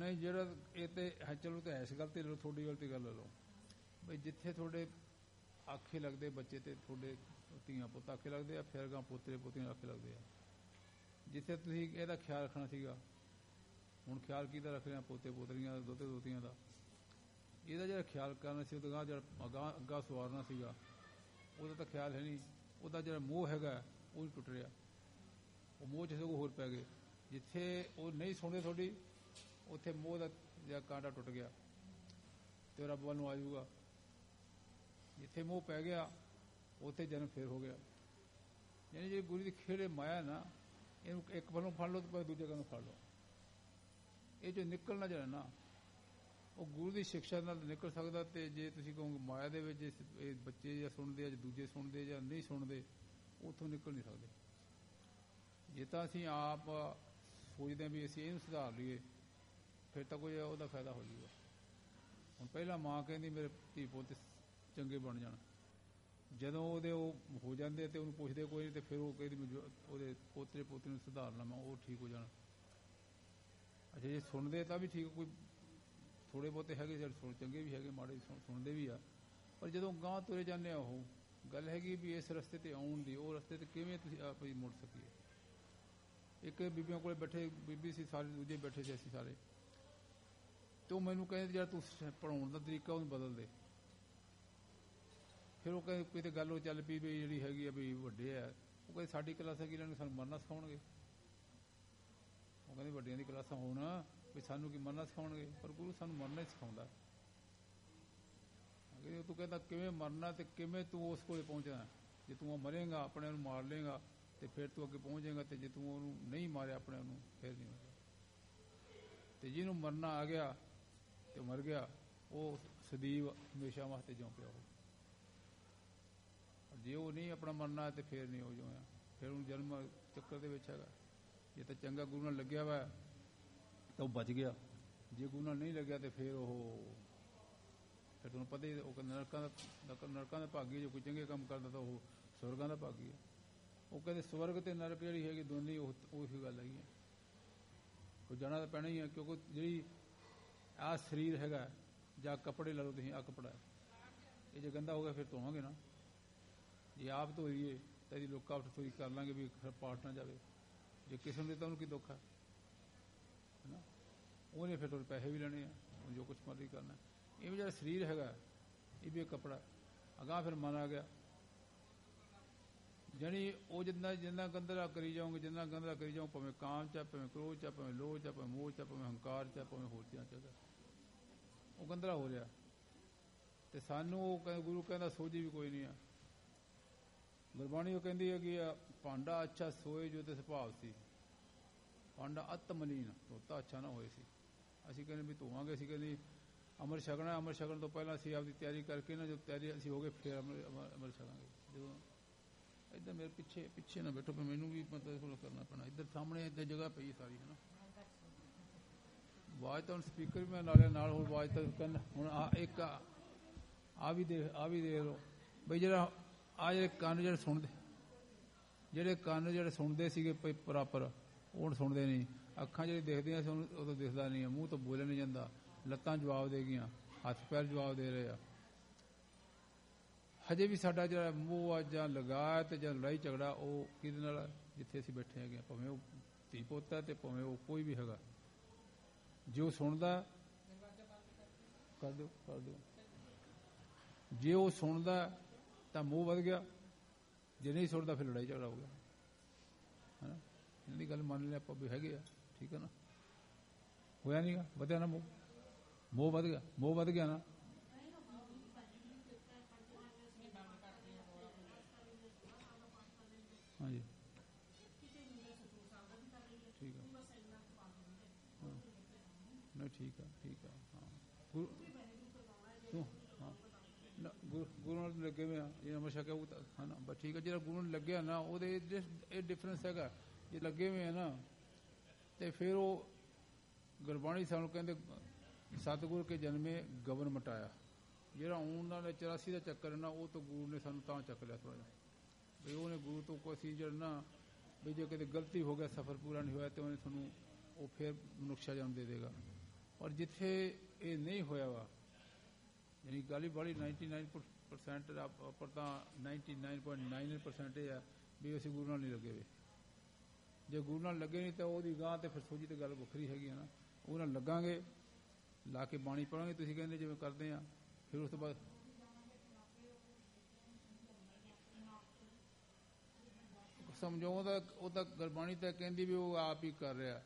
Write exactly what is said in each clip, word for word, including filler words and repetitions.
ਨਹੀਂ ਜਿਹੜਾ ਇਹ ਤੇ ਹੈ, ਚਲੋ ਤੇ ਇਸ ਗੱਲ ਤੇ ਲਓ, ਤੁਹਾਡੀ ਗੱਲ ਤੇ ਗੱਲ ਲਓ ਬਈ ਜਿੱਥੇ ਤੁਹਾਡੇ ਆਖੇ ਲੱਗਦੇ ਬੱਚੇ ਤੇ ਤੁਹਾਡੇ ਧੀਆਂ ਪੁੱਤ ਆਖੇ ਲੱਗਦੇ ਆ, ਫਿਰ ਅਗਾਂ ਪੋਤਰੇ ਪੋਤੀਆਂ ਆਖੇ ਲੱਗਦੇ ਆ। ਜਿੱਥੇ ਤੁਸੀਂ ਇਹਦਾ ਖਿਆਲ ਰੱਖਣਾ ਸੀਗਾ, ਹੁਣ ਖਿਆਲ ਕਿਹਦਾ ਰੱਖ ਰਿਹਾ? ਪੋਤੇ ਪੋਤਰੀਆਂ ਦਾ, ਦੋਤੇ ਦੋਤੀਆਂ ਦਾ। ਇਹਦਾ ਜਿਹੜਾ ਖਿਆਲ ਕਰਨਾ ਸੀ, ਉਹਦਾ ਜਿਹੜਾ ਅਗਾਂਹ ਅੱਗਾ ਸਵਾਰਨਾ ਸੀਗਾ, ਉਹਦਾ ਤਾਂ ਖਿਆਲ ਹੈ ਨਹੀਂ। ਉਹਦਾ ਜਿਹੜਾ ਮੋਹ ਹੈਗਾ ਉਹ ਨਹੀਂ ਟੁੱਟ ਰਿਹਾ, ਉਹ ਮੋਹ 'ਚ ਸਗੋਂ ਹੋਰ ਪੈ ਗਏ। ਜਿੱਥੇ ਉਹ ਨਹੀਂ ਸੁਣਦੇ ਤੁਹਾਡੀ, ਉੱਥੇ ਮੋਹ ਦਾ ਜਿਹੜਾ ਕਾਂਟਾ ਟੁੱਟ ਗਿਆ ਤੇ ਰੱਬ ਵੱਲ ਨੂੰ ਆ ਜਾਊਗਾ। ਜਿੱਥੇ ਮੋਹ ਪੈ ਗਿਆ ਉੱਥੇ ਜਨਮ ਫੇਰ ਹੋ ਗਿਆ। ਯਾਨੀ ਜਿਹੜੀ ਗੁਰੂ ਦੀ ਖੇੜੇ ਮਾਇਆ ਨਾ, ਇਹਨੂੰ ਇੱਕ ਵੱਲੋਂ ਫੜ ਲਓ ਤੇ ਦੂਜੇ ਵੱਲੋਂ ਫੜ ਲਓ। ਇਹ ਜੋ ਨਿਕਲਣਾ ਜਿਹੜਾ ਨਾ, ਉਹ ਗੁਰੂ ਦੀ ਸਿੱਖਿਆ ਨਾਲ ਨਿਕਲ ਸਕਦਾ। ਤੇ ਜੇ ਤੁਸੀਂ ਕਹੋਗੇ ਮਾਇਆ ਦੇ ਵਿੱਚ ਇਹ ਬੱਚੇ ਜਾਂ ਸੁਣਦੇ ਆ ਜਾਂ ਦੂਜੇ ਸੁਣਦੇ ਜਾਂ ਨਹੀਂ ਸੁਣਦੇ, ਉੱਥੋਂ ਨਿਕਲ ਨਹੀਂ ਸਕਦੇ। ਜੇ ਤਾਂ ਅਸੀਂ ਆਪ ਸੋਚਦੇ ਹਾਂ ਵੀ ਅਸੀਂ ਇਹਨੂੰ ਸੁਧਾਰ ਲਈਏ, ਫਿਰ ਤਾਂ ਕੋਈ ਉਹਦਾ ਫਾਇਦਾ ਹੋ ਜਾਊਗਾ। ਹੁਣ ਪਹਿਲਾਂ ਮਾਂ ਕਹਿੰਦੀ ਮੇਰੇ ਧੀ ਪੁੱਤ ਚੰਗੇ ਬਣ ਜਾਣ, ਜਦੋਂ ਉਹਦੇ ਉਹ ਹੋ ਜਾਂਦੇ ਤੇ ਉਹਨੂੰ ਪੁੱਛਦੇ ਕੋਈ ਨਹੀਂ, ਤੇ ਫਿਰ ਉਹ ਕਹਿੰਦੀ ਉਹਦੇ ਪੋਤਰੇ ਪੋਤਰੀ ਨੂੰ ਸੁਧਾਰ ਲਵਾਂ, ਉਹ ਠੀਕ ਹੋ ਜਾਣ। ਅੱਛਾ, ਜੇ ਸੁਣਦੇ ਤਾਂ ਵੀ ਠੀਕ, ਕੋਈ ਥੋੜ੍ਹੇ ਬਹੁਤੇ ਹੈਗੇ ਜਿਹੜੇ ਸੁਣ ਚੰਗੇ ਵੀ ਹੈਗੇ, ਮਾੜੇ ਸੁਣਦੇ ਵੀ ਆ। ਪਰ ਜਦੋਂ ਗਾਂਹ ਤੁਰੇ ਜਾਂਦੇ ਆ, ਉਹ ਗੱਲ ਹੈਗੀ ਵੀ ਇਸ ਰਸਤੇ 'ਤੇ ਆਉਣ ਦੀ, ਉਹ ਰਸਤੇ 'ਤੇ ਕਿਵੇਂ ਤੁਸੀਂ ਆਪ ਹੀ ਮੁੜ ਸਕੀਏ। ਇੱਕ ਬੀਬੀਆਂ ਕੋਲ ਬੈਠੇ, ਬੀਬੀ ਸੀ ਸਾਰੇ, ਦੂਜੇ ਬੈਠੇ ਸੀ ਅਸੀਂ ਸਾਰੇ, ਤੇ ਉਹ ਮੈਨੂੰ ਕਹਿੰਦੇ ਜਿਹੜਾ ਤੂੰ ਪੜ੍ਹਾਉਣ ਦਾ ਤਰੀਕਾ ਉਹਨੂੰ ਬਦਲ ਦੇ। ਫਿਰ ਉਹ ਕਹਿੰਦੇ ਕਿਤੇ ਗੱਲ ਉਹ ਚੱਲ ਪਈ ਵੀ ਜਿਹੜੀ ਹੈਗੀ ਆ ਵੀ ਵੱਡੇ ਆ, ਉਹ ਕਹਿੰਦੇ ਸਾਡੀ ਕਲਾਸਾਂ ਕੀ ਲੈਣ, ਸਾਨੂੰ ਮਰਨਾ ਸਿਖਾਉਣਗੇ। ਉਹ ਕਹਿੰਦੇ ਵੱਡਿਆਂ ਦੀ ਕਲਾਸਾਂ ਹੋਣ ਵੀ ਸਾਨੂੰ ਕੀ ਮਰਨਾ ਸਿਖਾਉਣਗੇ, ਪਰ ਗੁਰੂ ਸਾਨੂੰ ਮਰਨਾ ਹੀ ਸਿਖਾਉਂਦਾ। ਤੂੰ ਕਹਿੰਦਾ ਕਿਵੇਂ ਮਰਨਾ ਤੇ ਕਿਵੇਂ ਤੂੰ ਉਸ ਕੋਲ ਪਹੁੰਚਣਾ। ਜੇ ਤੂੰ ਮਰੇਂਗਾ, ਆਪਣੇ ਨੂੰ ਮਾਰ ਲਏਗਾ ਤੇ ਫਿਰ ਤੂੰ ਅੱਗੇ ਪਹੁੰਚ ਜਾਏਗਾ, ਤੇ ਜੇ ਤੂੰ ਉਹਨੂੰ ਨਹੀਂ ਮਾਰਿਆ ਆਪਣੇ ਨੂੰ, ਫਿਰ ਨਹੀਂ ਹੋਏਗਾ। ਤੇ ਜਿਹਨੂੰ ਮਰਨਾ ਆ ਗਿਆ ਤੇ ਮਰ ਗਿਆ, ਉਹ ਸਦੀਵ ਹਮੇਸ਼ਾ ਵਾਸਤੇ ਜਿਉਂ ਪਿਆ ਹੋ। ਜੇ ਉਹ ਨਹੀਂ ਆਪਣਾ ਮਰਨਾ ਤੇ ਫਿਰ ਨਹੀਂ ਹੋ ਜਾਣਾ, ਫਿਰ ਉਹਨੂੰ ਜਨਮ ਚੱਕਰ ਦੇ ਵਿੱਚ ਹੈਗਾ। ਜੇ ਤਾਂ ਚੰਗਾ ਗੁਰੂ ਨਾਲ ਲੱਗਿਆ ਵਾ ਤਾਂ ਉਹ ਬਚ ਗਿਆ, ਜੇ ਗੁਰੂ ਨਾਲ ਨਹੀਂ ਲੱਗਿਆ ਤੇ ਫਿਰ ਉਹ ਫਿਰ ਤੁਹਾਨੂੰ ਪਤਾ ਹੀ, ਉਹ ਕਹਿੰਦੇ ਨਰਕਾਂ ਦਾ ਨਰਕਾਂ ਦਾ ਭਾਗੀ। ਜੇ ਕੋਈ ਚੰਗੇ ਕੰਮ ਕਰਦਾ ਤਾਂ ਉਹ ਸਵਰਗਾਂ ਦਾ ਭਾਗੀ ਹੈ। ਉਹ ਕਹਿੰਦੇ ਸਵਰਗ ਤੇ ਨਰਕ ਜਿਹੜੀ ਹੈਗੀ ਦੋਨੇ ਉਹ ਉਹੀ ਗੱਲ ਹੈਗੀ ਹੈ। ਕੋਈ ਜਾਣਾ ਤਾਂ ਪੈਣਾ ਹੀ ਹੈ, ਕਿਉਂਕਿ ਜਿਹੜੀ ਆਹ ਸਰੀਰ ਹੈਗਾ ਜਾਂ ਕੱਪੜੇ ਲਾ ਲਓ ਤੁਸੀਂ, ਆਹ ਕੱਪੜਾ ਇਹ ਜੇ ਗੰਦਾ ਹੋ ਗਿਆ ਫਿਰ ਧੋਵਾਂਗੇ ਨਾ। ਜੇ ਆਪ ਧੋਈਏ ਤਾਂ ਇਹਦੀ ਲੋਕਾਂ ਆਪ ਥੋੜ੍ਹੀ ਕਰ ਲਾਂਗੇ ਵੀ ਪਾਟ ਨਾ ਜਾਵੇ। ਜੇ ਕਿਸੇ ਨੂੰ ਤਾਂ ਉਹਨੂੰ ਕੀ ਦੁੱਖ ਹੈ ਨਾ, ਉਹਨੇ ਫਿਰ ਤੁਹਾਡੇ ਪੈਸੇ ਵੀ ਲੈਣੇ ਆ, ਜੋ ਕੁਛ ਮਰਜ਼ੀ ਕਰਨਾ। ਇਹ ਵੀ ਜਿਹੜਾ ਸਰੀਰ ਹੈਗਾ ਇਹ ਵੀ ਇੱਕ ਕੱਪੜਾ। ਅਗਾਂਹ ਫਿਰ ਮਨ ਆ ਗਿਆ, ਜਾਣੀ ਉਹ ਜਿੰਨਾ ਜਿੰਨਾ ਗੰਦਲਾ ਕਰੀ ਜਾਓਗੇ, ਜਿੰਨਾ ਗੰਦਲਾ ਕਰੀ ਜਾਓ, ਭਾਵੇਂ ਕਾਮ 'ਚ, ਭਾਵੇਂ ਕ੍ਰੋਧ 'ਚ, ਭਾਵੇਂ ਲੋਭ 'ਚ, ਭਾਵੇਂ ਮੋਹ 'ਚ, ਭਾਵੇਂ ਹੰਕਾਰ 'ਚ, ਭਾਵੇਂ ਹੋਰ ਚੀਜ਼ਾਂ 'ਚ, ਉਹ ਗੰਦਲਾ ਹੋ ਰਿਹਾ। ਤੇ ਸਾਨੂੰ ਉਹ ਗੁਰੂ ਕਹਿੰਦਾ ਸੋਝੀ ਵੀ ਕੋਈ ਨਹੀਂ ਆ। ਗੁਰਬਾਣੀ ਉਹ ਕਹਿੰਦੀ ਹੈਗੀ ਆ, ਭਾਂਡਾ ਅੱਛਾ ਸੋਏ ਜੋ ਤੇ ਸੁਭਾਵ ਸੀ, ਭਾਂਡਾ ਅਤ ਮਲੀਨ ਧੋਤਾ ਅੱਛਾ ਨਾ ਹੋਏ ਸੀ। ਅਸੀਂ ਕਹਿੰਦੇ ਵੀ ਧੋਵਾਂਗੇ, ਅਸੀਂ ਕਹਿੰਦੇ ਅੰਮ੍ਰਿਤ ਛਕਣਾ, ਅੰਮ੍ਰਿਤ ਛਕਣ ਤੋਂ ਪਹਿਲਾਂ ਅਸੀਂ ਆਪਦੀ ਤਿਆਰੀ ਕਰਕੇ ਨਾ, ਜੋ ਤਿਆਰੀ ਅਸੀਂ ਹੋ ਗਏ ਫਿਰ ਅੰਮ੍ਰਿਤ ਛਕਾਂਗੇ। ਜਦੋਂ ਇੱਧਰ ਮੇਰੇ ਪਿੱਛੇ ਪਿੱਛੇ ਨਾ ਬੈਠੋ, ਮੈਨੂੰ ਵੀ ਮਤਲਬ ਕਰਨਾ ਪੈਣਾ। ਇੱਧਰ ਸਾਹਮਣੇ ਇੱਧਰ ਜਗ੍ਹਾ ਪਈ ਸਾਰੀ ਹੈ ਨਾ, ਆਵਾਜ਼ ਤਾਂ ਹੁਣ ਸਪੀਕਰ ਵੀ ਮੈਂ ਨਾਲੇ ਨਾਲ ਹੋਰ ਆਵਾਜ਼ ਤਾਂ ਕਹਿੰਦਾ। ਹੁਣ ਆ ਇੱਕ ਆ ਵੀ ਦੇਖ, ਆ ਵੀ ਦੇਖ ਲਓ ਬਈ, ਜਿਹੜਾ ਆ ਜਿਹੜੇ ਕੰਨ ਜਿਹੜੇ ਸੁਣਦੇ, ਜਿਹੜੇ ਕੰਨ ਜਿਹੜੇ ਸੁਣਦੇ ਸੀਗੇ ਪ੍ਰੋਪਰ, ਉਹ ਹੁਣ ਸੁਣਦੇ ਨਹੀਂ। ਅੱਖਾਂ ਜਿਹੜੀ ਦੇਖਦੀਆਂ ਸੀ ਉਦੋਂ ਦਿਖਦਾ ਨਹੀਂ ਹੈ, ਮੂੰਹ ਤੋਂ ਬੋਲਿਆ ਨਹੀਂ ਜਾਂਦਾ, ਲੱਤਾਂ ਜਵਾਬ ਦੇ ਗਈਆਂ, ਹੱਥ ਪੈਰ ਜਵਾਬ ਦੇ ਰਹੇ ਆ। ਹਜੇ ਵੀ ਸਾਡਾ ਜਿਹੜਾ ਮੋਹ ਆ ਜਾਂ ਲਗਾਅ ਤੇ ਜਾਂ ਲੜਾਈ ਝਗੜਾ, ਉਹ ਕਿਹਦੇ ਨਾਲ? ਜਿੱਥੇ ਅਸੀਂ ਬੈਠੇ ਹੈਗੇ, ਭਾਵੇਂ ਉਹ ਧੀ ਪੁੱਤ ਹੈ ਤੇ ਭਾਵੇਂ ਉਹ ਕੋਈ ਵੀ ਹੈਗਾ। ਜੇ ਉਹ ਸੁਣਦਾ ਕਰ ਦਿਓ ਕਰ ਦਿਓ ਜੇ ਉਹ ਸੁਣਦਾ ਤਾਂ ਮੋਹ ਵੱਧ ਗਿਆ, ਜੇ ਨਹੀਂ ਸੁਣਦਾ ਫਿਰ ਲੜਾਈ ਝਗੜਾ ਹੋ ਗਿਆ। ਹੈ ਨਾ, ਇਹਨਾਂ ਦੀ ਗੱਲ ਮੰਨ ਲਿਆ ਆਪਾਂ ਵੀ ਹੈਗੇ ਆ, ਠੀਕ ਹੈ ਨਾ। ਹੋਇਆ ਨਹੀਂ ਗਾ, ਵਧਿਆ ਨਾ ਮੋਹ, ਮੋਹ ਵੱਧ ਗਿਆ, ਮੋਹ ਵੱਧ ਗਿਆ ਨਾ। ਹਾਂਜੀ ਠੀਕ ਆ, ਨਹੀਂ ਠੀਕ ਆ ਠੀਕ ਆ। ਹਾਂ ਗੁਰੂ ਹਾਂ ਗੁਰੂ ਗੁਰੂ ਨਾਲ ਲੱਗੇ ਹੋਏ ਆ, ਜੇ ਹਮੇਸ਼ਾ ਕਹੂ ਤਾਂ ਹੈ ਨਾ, ਬਸ ਠੀਕ ਆ। ਜਿਹੜਾ ਗੁਰੂ ਨੂੰ ਲੱਗਿਆ ਨਾ, ਉਹਦੇ ਇਹ ਡਿਫਰੈਂਸ ਹੈਗਾ। ਜੇ ਲੱਗੇ ਹੋਏ ਆ ਨਾ ਤੇ ਫਿਰ ਉਹ ਗੁਰਬਾਣੀ ਸਾਨੂੰ ਕਹਿੰਦੇ ਸਤਿਗੁਰ ਕੇ ਜਨਮੇ ਗਵਨ ਮਟਾਇਆ। ਜਿਹੜਾ ਆਉਣ ਨਾਲ ਚੁਰਾਸੀ ਦਾ ਚੱਕਰ ਹੈ ਨਾ, ਉਹ ਤੋਂ ਗੁਰੂ ਨੇ ਸਾਨੂੰ ਤਾਂ ਚੱਕ ਲਿਆ ਥੋੜ੍ਹਾ ਜਿਹਾ ਵੀ ਉਹਨੇ ਗੁਰੂ ਤੋਂ ਕੋਈ ਅਸੀਂ ਜਿਹੜਾ ਨਾ ਵੀ ਜੇ ਕਿਤੇ ਗਲਤੀ ਹੋ ਗਿਆ, ਸਫ਼ਰ ਪੂਰਾ ਨਹੀਂ ਹੋਇਆ, ਤੇ ਉਹਨੇ ਤੁਹਾਨੂੰ ਉਹ ਫਿਰ ਮਨੁੱਖਾ ਜਨਮ ਦੇ ਦੇਗਾ। ਔਰ ਜਿੱਥੇ ਇਹ ਨਹੀਂ ਹੋਇਆ ਵਾ, ਯਾਨੀ ਗੱਲ ਹੀ ਬੜੀ ਨਾਈਨਟੀ ਨਾਈਨ ਪਰਸੈਂਟ ਪਰ ਤਾਂ ninety nine point nine percent ਇਹ ਆ ਵੀ ਅਸੀਂ ਗੁਰੂ ਨਾਲ ਨਹੀਂ ਲੱਗੇ ਵੇ। ਜੇ ਗੁਰੂ ਨਾਲ ਲੱਗੇ ਨਹੀਂ ਤਾਂ ਉਹਦੀ ਗਾਂ ਤੇ ਫਿਰ ਸੋਝੀ ਤੇ ਗੱਲ ਵੱਖਰੀ ਹੈਗੀ ਆ ਨਾ। ਉਹ ਨਾਲ ਲੱਗਾਂਗੇ, ਲਾ ਕੇ ਬਾਣੀ ਪੜਾਂਗੇ, ਤੁਸੀਂ ਕਹਿੰਦੇ ਜਿਵੇਂ ਕਰਦੇ ਆ, ਫਿਰ ਉਸ ਤੋਂ ਬਾਅਦ ਸਮਝੋ ਉਹਦਾ ਉਹ ਤਾਂ ਗੁਰਬਾਣੀ ਤਾਂ ਕਹਿੰਦੀ ਵੀ ਉਹ ਆਪ ਹੀ ਕਰ ਰਿਹਾ,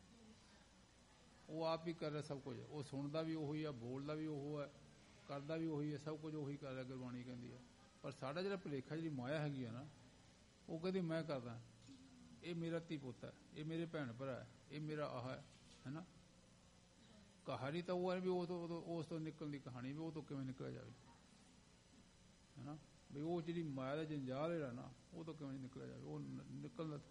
ਉਹ ਆਪ ਹੀ ਕਰ ਰਿਹਾ ਸਭ ਕੁਝ। ਉਹ ਸੁਣਦਾ ਵੀ ਉਹੀ ਆ, ਬੋਲਦਾ ਵੀ ਉਹ ਹੈ, ਕਰਦਾ ਵੀ ਉਹੀ ਹੈ, ਸਭ ਕੁਝ ਉਹੀ ਕਰ ਰਿਹਾ, ਗੁਰਬਾਣੀ ਕਹਿੰਦੀ ਹੈ। ਪਰ ਸਾਡਾ ਜਿਹੜਾ ਭੁਲੇਖਾ, ਜਿਹੜੀ ਮਾਇਆ ਹੈਗੀ ਆ ਨਾ, ਉਹ ਕਹਿੰਦੀ ਮੈਂ ਕਰਦਾ, ਇਹ ਮੇਰਾ ਧੀ ਪੁੱਤ ਹੈ, ਇਹ ਮੇਰੇ ਭੈਣ ਭਰਾ ਹੈ, ਇਹ ਮੇਰਾ ਆਹ ਹੈ, ਹੈ ਨਾ। ਕਹਾਣੀ ਤਾਂ ਉਹ ਹੈ ਵੀ ਉਹ ਤੋਂ ਉਸ ਤੋਂ ਨਿਕਲਣ ਦੀ ਕਹਾਣੀ, ਵੀ ਉਹ ਤੋਂ ਕਿਵੇਂ ਨਿਕਲਿਆ ਜਾਵੇ, ਹੈ ਨਾ। ਵੀ ਉਹ ਜਿਹੜੀ ਮਾਇਆ ਦਾ ਜੰਜਾਲ ਜਿਹੜਾ ਨਾ, ਉਹ ਤੋਂ ਕਿਵੇਂ ਨਿਕਲਿਆ ਜਾਵੇ, ਉਹ ਨਿਕਲਦਾ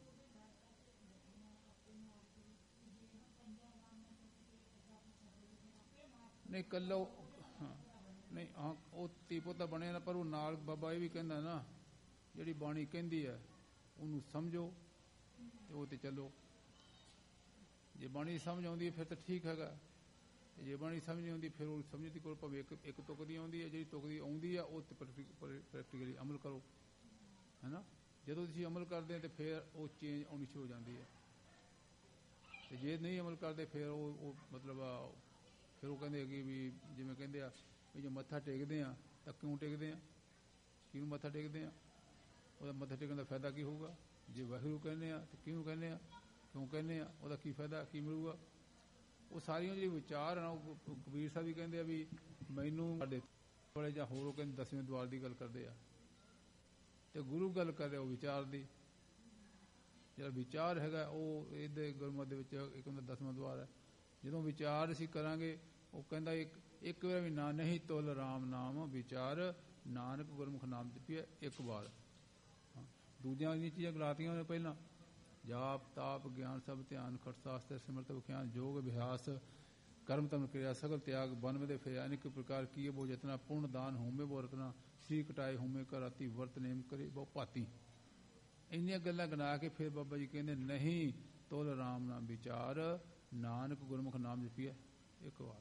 ਨਹੀਂ ਇਕੱਲਾ। ਹਾਂ ਨਹੀਂ, ਹਾਂ ਉਹ ਧੀ ਪੁੱਤ ਬਣਿਆ ਨਾ, ਪਰ ਉਹ ਨਾਲ ਬਾਬਾ ਇਹ ਵੀ ਕਹਿੰਦਾ ਨਾ, ਜਿਹੜੀ ਬਾਣੀ ਕਹਿੰਦੀ ਹੈ ਉਹਨੂੰ ਸਮਝੋ ਤੇ ਉਹ ਤੇ ਚੱਲੋ। ਜੇ ਬਾਣੀ ਸਮਝ ਆਉਂਦੀ ਹੈ ਫਿਰ ਤਾਂ ਠੀਕ ਹੈਗਾ, ਜੇ ਬਾਣੀ ਸਮਝ ਨਹੀਂ ਆਉਂਦੀ ਫਿਰ ਉਹ ਸਮਝ ਦੀ ਕੋਲ ਭਾਵੇਂ ਇੱਕ ਇੱਕ ਤੁਕ ਦੀ ਆਉਂਦੀ ਹੈ, ਜਿਹੜੀ ਤੁਕ ਦੀ ਆਉਂਦੀ ਆ ਉਹ ਪ੍ਰੈਕਟੀਕਲੀ ਅਮਲ ਕਰੋ, ਹੈ ਨਾ। ਜਦੋਂ ਤੁਸੀਂ ਅਮਲ ਕਰਦੇ ਹੋ ਤਾਂ ਫਿਰ ਉਹ ਚੇਂਜ ਆਉਣੀ ਸ਼ੁਰੂ ਹੋ ਜਾਂਦੀ ਹੈ, ਤੇ ਜੇ ਨਹੀਂ ਅਮਲ ਕਰਦੇ ਫਿਰ ਉਹ ਉਹ ਮਤਲਬ ਫਿਰ ਉਹ ਕਹਿੰਦੇ ਹੈਗੇ ਵੀ, ਜਿਵੇਂ ਕਹਿੰਦੇ ਆ ਵੀ ਜੇ ਮੱਥਾ ਟੇਕਦੇ ਆ ਤਾਂ ਕਿਉਂ ਟੇਕਦੇ ਆ, ਕਿਉਂ ਮੱਥਾ ਟੇਕਦੇ ਆ, ਉਹਦਾ ਮੱਥਾ ਟੇਕਣ ਦਾ ਫਾਇਦਾ ਕੀ ਹੋਊਗਾ। ਜੇ ਵਾਹਿਗੁਰੂ ਕਹਿੰਦੇ ਆ ਤਾਂ ਕਿਉਂ ਕਹਿੰਦੇ ਆ, ਕਿਉਂ ਕਹਿੰਦੇ ਆ, ਉਹਦਾ ਕੀ ਫਾਇਦਾ, ਕੀ ਮਿਲੂਗਾ। ਉਹ ਸਾਰੀਆਂ ਜਿਹੜੀ ਵਿਚਾਰ ਆ, ਉਹ ਕਬੀਰ ਸਾਹਿਬ ਵੀ ਕਹਿੰਦੇ ਆ ਵੀ ਮੈਨੂੰ ਸਾਡੇ ਥੋੜੇ ਜਾਂ ਹੋਰ, ਉਹ ਕਹਿੰਦੇ ਦਸਵੇਂ ਦੁਆਰ ਦੀ ਗੱਲ ਕਰਦੇ ਆ, ਤੇ ਗੁਰੂ ਗੱਲ ਕਰ ਰਿਹਾ ਉਹ ਵਿਚਾਰ ਦੀ। ਜਿਹੜਾ ਵਿਚਾਰ ਹੈਗਾ ਉਹ ਇਹਦੇ ਗੁਰਮਤਿ ਦੇ ਵਿੱਚ ਇੱਕ ਹੁੰਦਾ ਦਸਵਾਂ ਦੁਆਰ ਹੈ। ਜਦੋਂ ਵਿਚਾਰ ਅਸੀਂ ਕਰਾਂਗੇ, ਉਹ ਕਹਿੰਦਾ ਇੱਕ ਇੱਕ ਵਾਰ ਵੀ ਨਾ ਨਹੀਂ ਤੁਲ ਰਾਮ ਨਾਮ ਵਿਚਾਰ, ਨਾਨਕ ਗੁਰਮੁਖ ਨਾਮ ਜਪੀਏ ਇੱਕ ਵਾਰ। ਦੂਜੀਆਂ ਜਿਹੜੀਆਂ ਚੀਜ਼ਾਂ ਗਲਾਤੀਆਂ ਉਹਨੇ ਪਹਿਲਾਂ, ਜਾਪ ਤਾਪ ਗਿਆਨ ਸਭ ਧਿਆਨ ਖਟ ਸ਼ਾਸਤਰ ਸਿਮਰਤ ਵਿਖਿਆਨ ਜੋਗ ਅਭਿਆਸ ਕਰਮ ਤਮ ਕਿਰਿਆ ਸਗਲ ਤਿਆਗ ਬਨ ਦੇ ਫਿਰ ਅਨੇਕ ਪ੍ਰਕਾਰ ਕੀਏ ਬੋ ਜਤਨਾ ਪੁण्य ਦਾਨ ਹੋਮੇ ਬੋ ਰਤਨਾ ਸ੍ਰੀ ਕਟਾਏ ਹੋਮੇ ਕਰ ਰਾਤੀ ਵਰਤ ਨੇਮ ਕਰੇ ਬਹੁ ਭਾਤੀ। ਇੰਨੀਆਂ ਗੱਲਾਂ ਗਿਣਾ ਕੇ ਫਿਰ ਬਾਬਾ ਜੀ ਕਹਿੰਦੇ ਨਹੀਂ ਤੁਲ ਰਾਮ ਨਾਮ ਵਿਚਾਰ, ਨਾਨਕ ਗੁਰਮੁਖ ਨਾਮ ਜਪੀਏ ਇੱਕ ਵਾਰ।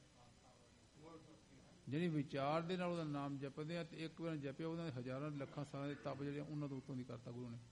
ਜਿਹੜੀ ਵਿਚਾਰ ਦੇ ਨਾਲ ਉਹਦਾ ਨਾਮ ਜਪਦੇ ਆ ਤੇ ਇੱਕ ਵਾਰ ਜਪਿਆ, ਉਹਨਾਂ ਦੇ ਹਜ਼ਾਰਾਂ ਲੱਖਾਂ ਸਾਲਾਂ ਦੇ ਤਪ ਜਿਹੜੇ ਉਹਨਾਂ ਤੋਂ ਉੱਤੋਂ ਦੀ ਕਰਤਾ ਗੁਰੂ ਨੇ।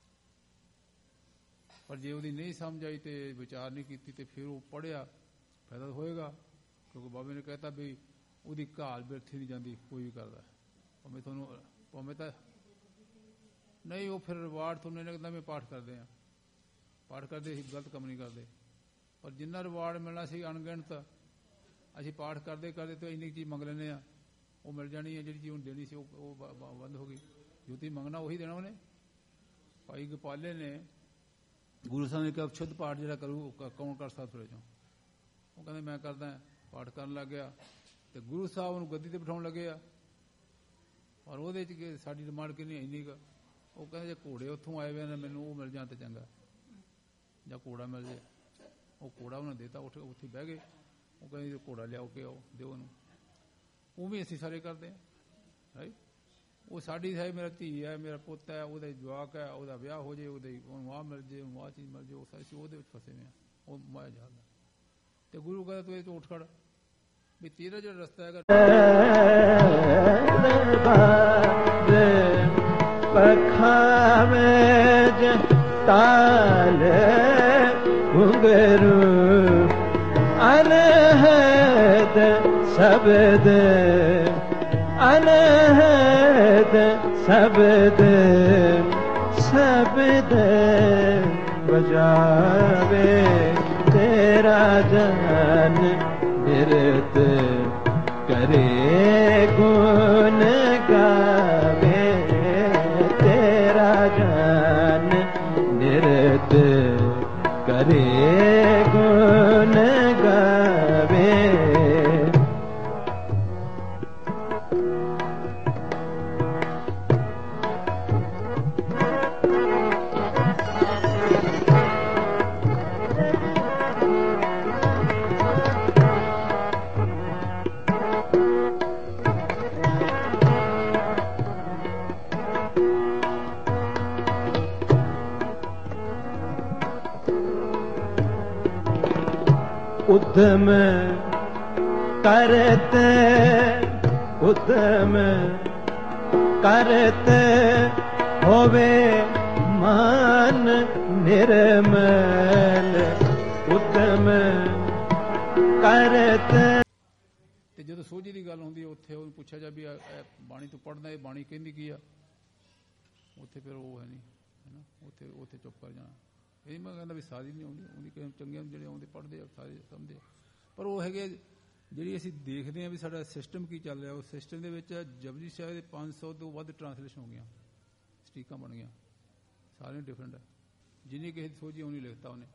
ਪਰ ਜੇ ਉਹਦੀ ਨਹੀਂ ਸਮਝ ਆਈ ਤੇ ਵਿਚਾਰ ਨਹੀਂ ਕੀਤੀ ਤੇ ਫਿਰ ਉਹ ਪੜ੍ਹਿਆ, ਫਾਇਦਾ ਹੋਏਗਾ। ਕਿਉਂਕਿ ਬਾਬੇ ਨੇ ਕਹਿਤਾ ਵੀ ਉਹਦੀ ਘਾਲ ਬਿਰਥੀ ਨਹੀਂ ਜਾਂਦੀ, ਕੋਈ ਵੀ ਕਰਦਾ ਭਾਵੇਂ ਤੁਹਾਨੂੰ ਭਾਵੇਂ ਤਾਂ ਨਹੀਂ, ਉਹ ਫਿਰ ਰਿਵਾਰਡ ਤੁਹਾਨੂੰ ਇਹਨਾਂ ਕਹਿੰਦਾ ਮੈਂ ਪਾਠ ਕਰਦੇ ਹਾਂ, ਪਾਠ ਕਰਦੇ ਅਸੀਂ ਗਲਤ ਕੰਮ ਨਹੀਂ ਕਰਦੇ, ਪਰ ਜਿੰਨਾ ਰਿਵਾਰਡ ਮਿਲਣਾ ਸੀ ਅਣਗਿਣਤ, ਅਸੀਂ ਪਾਠ ਕਰਦੇ ਕਰਦੇ ਤਾਂ ਇੰਨੀ ਚੀਜ਼ ਮੰਗ ਲੈਂਦੇ ਹਾਂ, ਉਹ ਮਿਲ ਜਾਣੀ ਹੈ। ਜਿਹੜੀ ਚੀਜ਼ ਉਹਨੂੰ ਦੇਣੀ ਸੀ ਉਹ ਉਹ ਬੰਦ ਹੋ ਗਈ। ਜੋ ਤੁਸੀਂ ਮੰਗਣਾ ਉਹੀ ਦੇਣਾ ਉਹਨੇ। ਭਾਈ ਗੋਪਾਲੇ ਨੇ ਗੁਰੂ ਸਾਹਿਬ ਨੇ ਕਿਹਾ ਸ਼ੁੱਧ ਪਾਠ ਜਿਹੜਾ ਕਰੂ ਕੌਣ ਕਰ ਸਕਦਾ ਥੋੜੇ ਚੋਂ, ਉਹ ਕਹਿੰਦੇ ਮੈਂ ਕਰਦਾ। ਪਾਠ ਕਰਨ ਲੱਗ ਗਿਆ ਤੇ ਗੁਰੂ ਸਾਹਿਬ ਉਹਨੂੰ ਗੱਦੀ ਤੇ ਬਿਠਾਉਣ ਲੱਗੇ ਆ, ਔਰ ਉਹਦੇ ਚ ਸਾਡੀ ਡਿਮਾਂਡ ਕਿੰਨੀ ਇੰਨੀ ਕੁ, ਉਹ ਕਹਿੰਦੇ ਜੇ ਘੋੜੇ ਉੱਥੋਂ ਆਏ ਹੋਏ ਨੇ ਮੈਨੂੰ ਉਹ ਮਿਲ ਜਾਣ ਤੇ ਚੰਗਾ, ਜਾਂ ਘੋੜਾ ਮਿਲ ਜਾਏ। ਉਹ ਘੋੜਾ ਉਹਨਾਂ ਦੇਤਾ, ਉੱਠ ਉੱਥੇ ਬਹਿ ਗਏ। ਉਹ ਕਹਿੰਦੇ ਘੋੜਾ ਲਿਆਓ ਕੇ ਆਓ ਦਿਓ ਉਹਨੂੰ। ਉਹ ਵੀ ਅਸੀਂ ਸਾਰੇ ਕਰਦੇ ਹਾਂ, ਰਾਈਟ। ਉਹ ਸਾਡੀ ਹੈ, ਮੇਰਾ ਧੀ ਹੈ, ਮੇਰਾ ਪੁੱਤ ਹੈ, ਉਹਦਾ ਜਵਾਕ ਹੈ, ਉਹਦਾ ਵਿਆਹ ਹੋ ਜਾਏ, ਉਹਦੇ ਉਹਨੂੰ ਆਹ ਮਿਲ ਜਾਏ, ਉਹਨੂੰ ਆਹ ਚੀਜ਼ ਮਿਲ ਜਾਏ, ਉਹ ਅਸੀਂ ਉਹਦੇ ਵਿੱਚ ਫਸੇ ਹੋਏ ਹਾਂ, ਉਹ ਮਾਇਆ ਜਾਂਦਾ। ਤੇ ਗੁਰੂ ਕਹਿੰਦਾ ਤੂੰ ਇਹ ਤੋਂ ਉੱਠ ਖੜ ਵੀ ਤੇਰਾ ਜਿਹੜਾ ਰਸਤਾ ਹੈਗਾ ਪਖਾਵੇ ਤਾਲ ਘੁੰਗਰੂ ਅਨਹਦ ਸ਼ਬਦ ਅਨਹਦ ਸ਼ਬਦ ਸ਼ਬਦ ਬਜਾਵੇ ਤੇਰਾ ਜਨ ਨਿਰਤ ਕਰੇ ਗੁਣ ਗਾਵੇ ਤੇਰਾ ਜਨ ਨਿਰਤ ਕਰੇ ਗੁਣ ਗਾਵੇ। ਉਦਮ ਕਰਤ ਉਦਮ ਕਰਤ ਹੋਵੇ ਮਨ ਨਿਰਮਲ ਉਦਮ ਕਰਤ। ਤੇ ਜਦੋਂ ਸੋਝੀ ਦੀ ਗੱਲ ਹੁੰਦੀ ਉੱਥੇ ਉਹਨੂੰ ਪੁੱਛਿਆ ਜਾ ਵੀ ਇਹ ਬਾਣੀ ਤੋਂ ਪੜ੍ਹਦਾ ਇਹ ਬਾਣੀ ਕਹਿੰਦੀ ਕੀ ਆ, ਉੱਥੇ ਫਿਰ ਉਹ ਹੈ ਨਹੀਂ ਹੈ ਨਾ, ਉੱਥੇ ਉੱਥੇ ਚੁੱਪ ਕਰ ਜਾਣਾ। ਇਹ ਮੈਂ ਕਹਿੰਦਾ ਵੀ ਸਾਰੀ ਨਹੀਂ ਆਉਂਦੀ, ਉਹਦੀ ਕਈ ਚੰਗੀਆਂ ਜਿਹੜੇ ਆਉਂਦੇ ਪੜ੍ਹਦੇ ਆ ਸਾਰੇ ਸਮਝਦੇ ਆ, ਪਰ ਉਹ ਹੈਗੇ ਜਿਹੜੀ ਅਸੀਂ ਦੇਖਦੇ ਹਾਂ ਵੀ ਸਾਡਾ ਸਿਸਟਮ ਕੀ ਚੱਲ ਰਿਹਾ। ਉਸ ਸਿਸਟਮ ਦੇ ਵਿੱਚ ਜਪਜੀ ਸਾਹਿਬ ਦੇ ਪੰਜ ਸੌ ਤੋਂ ਵੱਧ ਟਰਾਂਸਲੇਸ਼ਨ ਹੋ ਗਈਆਂ, ਸਟੀਕਾਂ ਬਣ ਗਈਆਂ, ਸਾਰੀਆਂ ਡਿਫਰੈਂਟ ਹੈ। ਜਿੰਨੀ ਕਿਸੇ ਦੀ ਸੋਝੀ ਉਹਨੀ ਲਿਖਤਾ ਉਹਨੇ।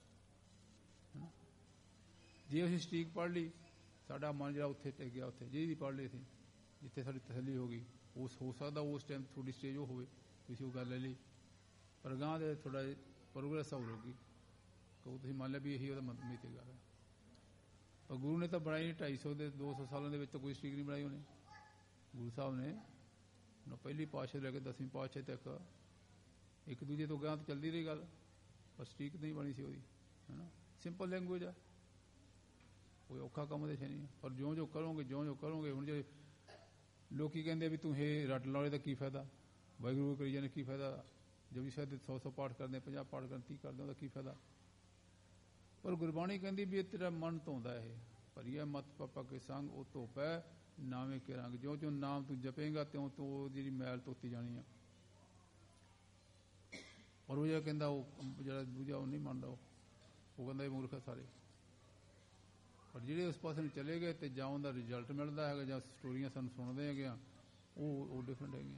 ਜੇ ਅਸੀਂ ਸਟੀਕ ਪੜ੍ਹ ਲਈ ਸਾਡਾ ਮਨ ਜਿਹੜਾ ਉੱਥੇ ਟਿਕ ਗਿਆ, ਉੱਥੇ ਜਿਹਦੀ ਪੜ੍ਹ ਲਈ ਸੀ ਜਿੱਥੇ ਸਾਡੀ ਤਸੱਲੀ ਹੋ ਗਈ, ਉਸ ਹੋ ਸਕਦਾ ਉਸ ਟਾਈਮ ਥੋੜੀ ਸਟੇਜ ਉਹ ਹੋਵੇ, ਤੁਸੀਂ ਉਹ ਗੱਲ ਲੈ ਲਈ, ਪਰ ਅਗਾਂਹ ਦੇ ਥੋੜਾ ਪ੍ਰੋਗਰੈਸ ਹੋ ਰਹੀ ਕਹੋ ਤੁਸੀਂ ਮੰਨ ਲਿਆ ਵੀ ਇਹੀ ਉਹਦਾ ਮਤਲਬ ਤੇ ਗੱਲ ਹੈ। ਪਰ ਗੁਰੂ ਨੇ ਤਾਂ ਬਣਾਈ ਨਹੀਂ, ਢਾਈ ਸੌ ਦੇ ਦੋ ਸੌ ਸਾਲਾਂ ਦੇ ਵਿੱਚ ਤਾਂ ਕੋਈ ਸਟੀਕ ਨਹੀਂ ਬਣਾਈ ਉਹਨੇ। ਗੁਰੂ ਸਾਹਿਬ ਨੇ ਪਹਿਲੀ ਪਾਤਸ਼ਾਹ ਲੈ ਕੇ ਦਸਵੀਂ ਪਾਤਸ਼ਾਹ ਤੱਕ ਇੱਕ ਦੂਜੇ ਤੋਂ ਅਗਾਂਹ ਚੱਲਦੀ ਰਹੀ ਗੱਲ, ਪਰ ਸਟੀਕ ਨਹੀਂ ਬਣੀ ਸੀ ਉਹਦੀ, ਹੈ ਨਾ। ਸਿੰਪਲ ਲੈਂਗੁਏਜ ਆ, ਕੋਈ ਔਖਾ ਕੰਮ ਦੇ 'ਚ ਨਹੀਂ। ਪਰ ਜਿਉਂ ਜਿਉਂ ਕਰੋਗੇ ਜਿਉਂ ਜਿਉਂ ਕਰੋਗੇ, ਹੁਣ ਜੇ ਲੋਕੀ ਕਹਿੰਦੇ ਵੀ ਤੂੰ ਇਹ ਰੱਟ ਲਾਉਣੇ ਦਾ ਕੀ ਫਾਇਦਾ, ਵਾਹਿਗੁਰੂ ਕਰੀ ਜਾਣੇ ਕੀ ਫਾਇਦਾ, ਜਪਜੀ ਸਾਹਿਬ ਦੇ ਸੌ ਸੌ ਪਾਠ ਕਰਦੇ, ਪੰਜਾਹ ਪਾਠ ਕਰਦੇ, ਤੀਹ ਕਰਦੇ, ਉਹਦਾ ਕੀ ਫਾਇਦਾ। ਪਰ ਗੁਰਬਾਣੀ ਕਹਿੰਦੀ ਵੀ ਇਹ ਤੇਰਾ ਮਨ ਧੋਂਦਾ, ਇਹ ਭਰੀਆ ਮਤ ਪਾਪਾ ਕੇ ਸੰਗ ਉਹ ਧੋਪੈ ਨਾਵੇਂ ਕੇ ਰੰਗ। ਜਿਉਂ ਜਿਉਂ ਨਾਮ ਤੂੰ ਜਪੇਂਗਾ ਤਿਉਂ ਤੋਂ ਜਿਹੜੀ ਮੈਲ ਧੋਤੀ ਜਾਣੀ ਆ। ਔਰ ਉਹ ਜਿਹੜਾ ਕਹਿੰਦਾ ਉਹ ਜਿਹੜਾ ਦੂਜਾ ਉਹ ਨਹੀਂ ਮੰਨਦਾ, ਉਹ ਕਹਿੰਦਾ ਇਹ ਮੂਰਖ ਸਾਰੇ। ਪਰ ਜਿਹੜੇ ਉਸ ਪਾਸੇ ਨੂੰ ਚਲੇ ਗਏ ਤੇ ਜਾਂ ਉਹਦਾ ਰਿਜ਼ਲਟ ਮਿਲਦਾ ਹੈਗਾ ਜਾਂ ਸਟੋਰੀਆਂ ਸਾਨੂੰ ਸੁਣਦੇ ਹੈਗੇ ਆ, ਉਹ ਉਹ ਡਿਫਰੈਂਟ ਹੈਗੀਆਂ।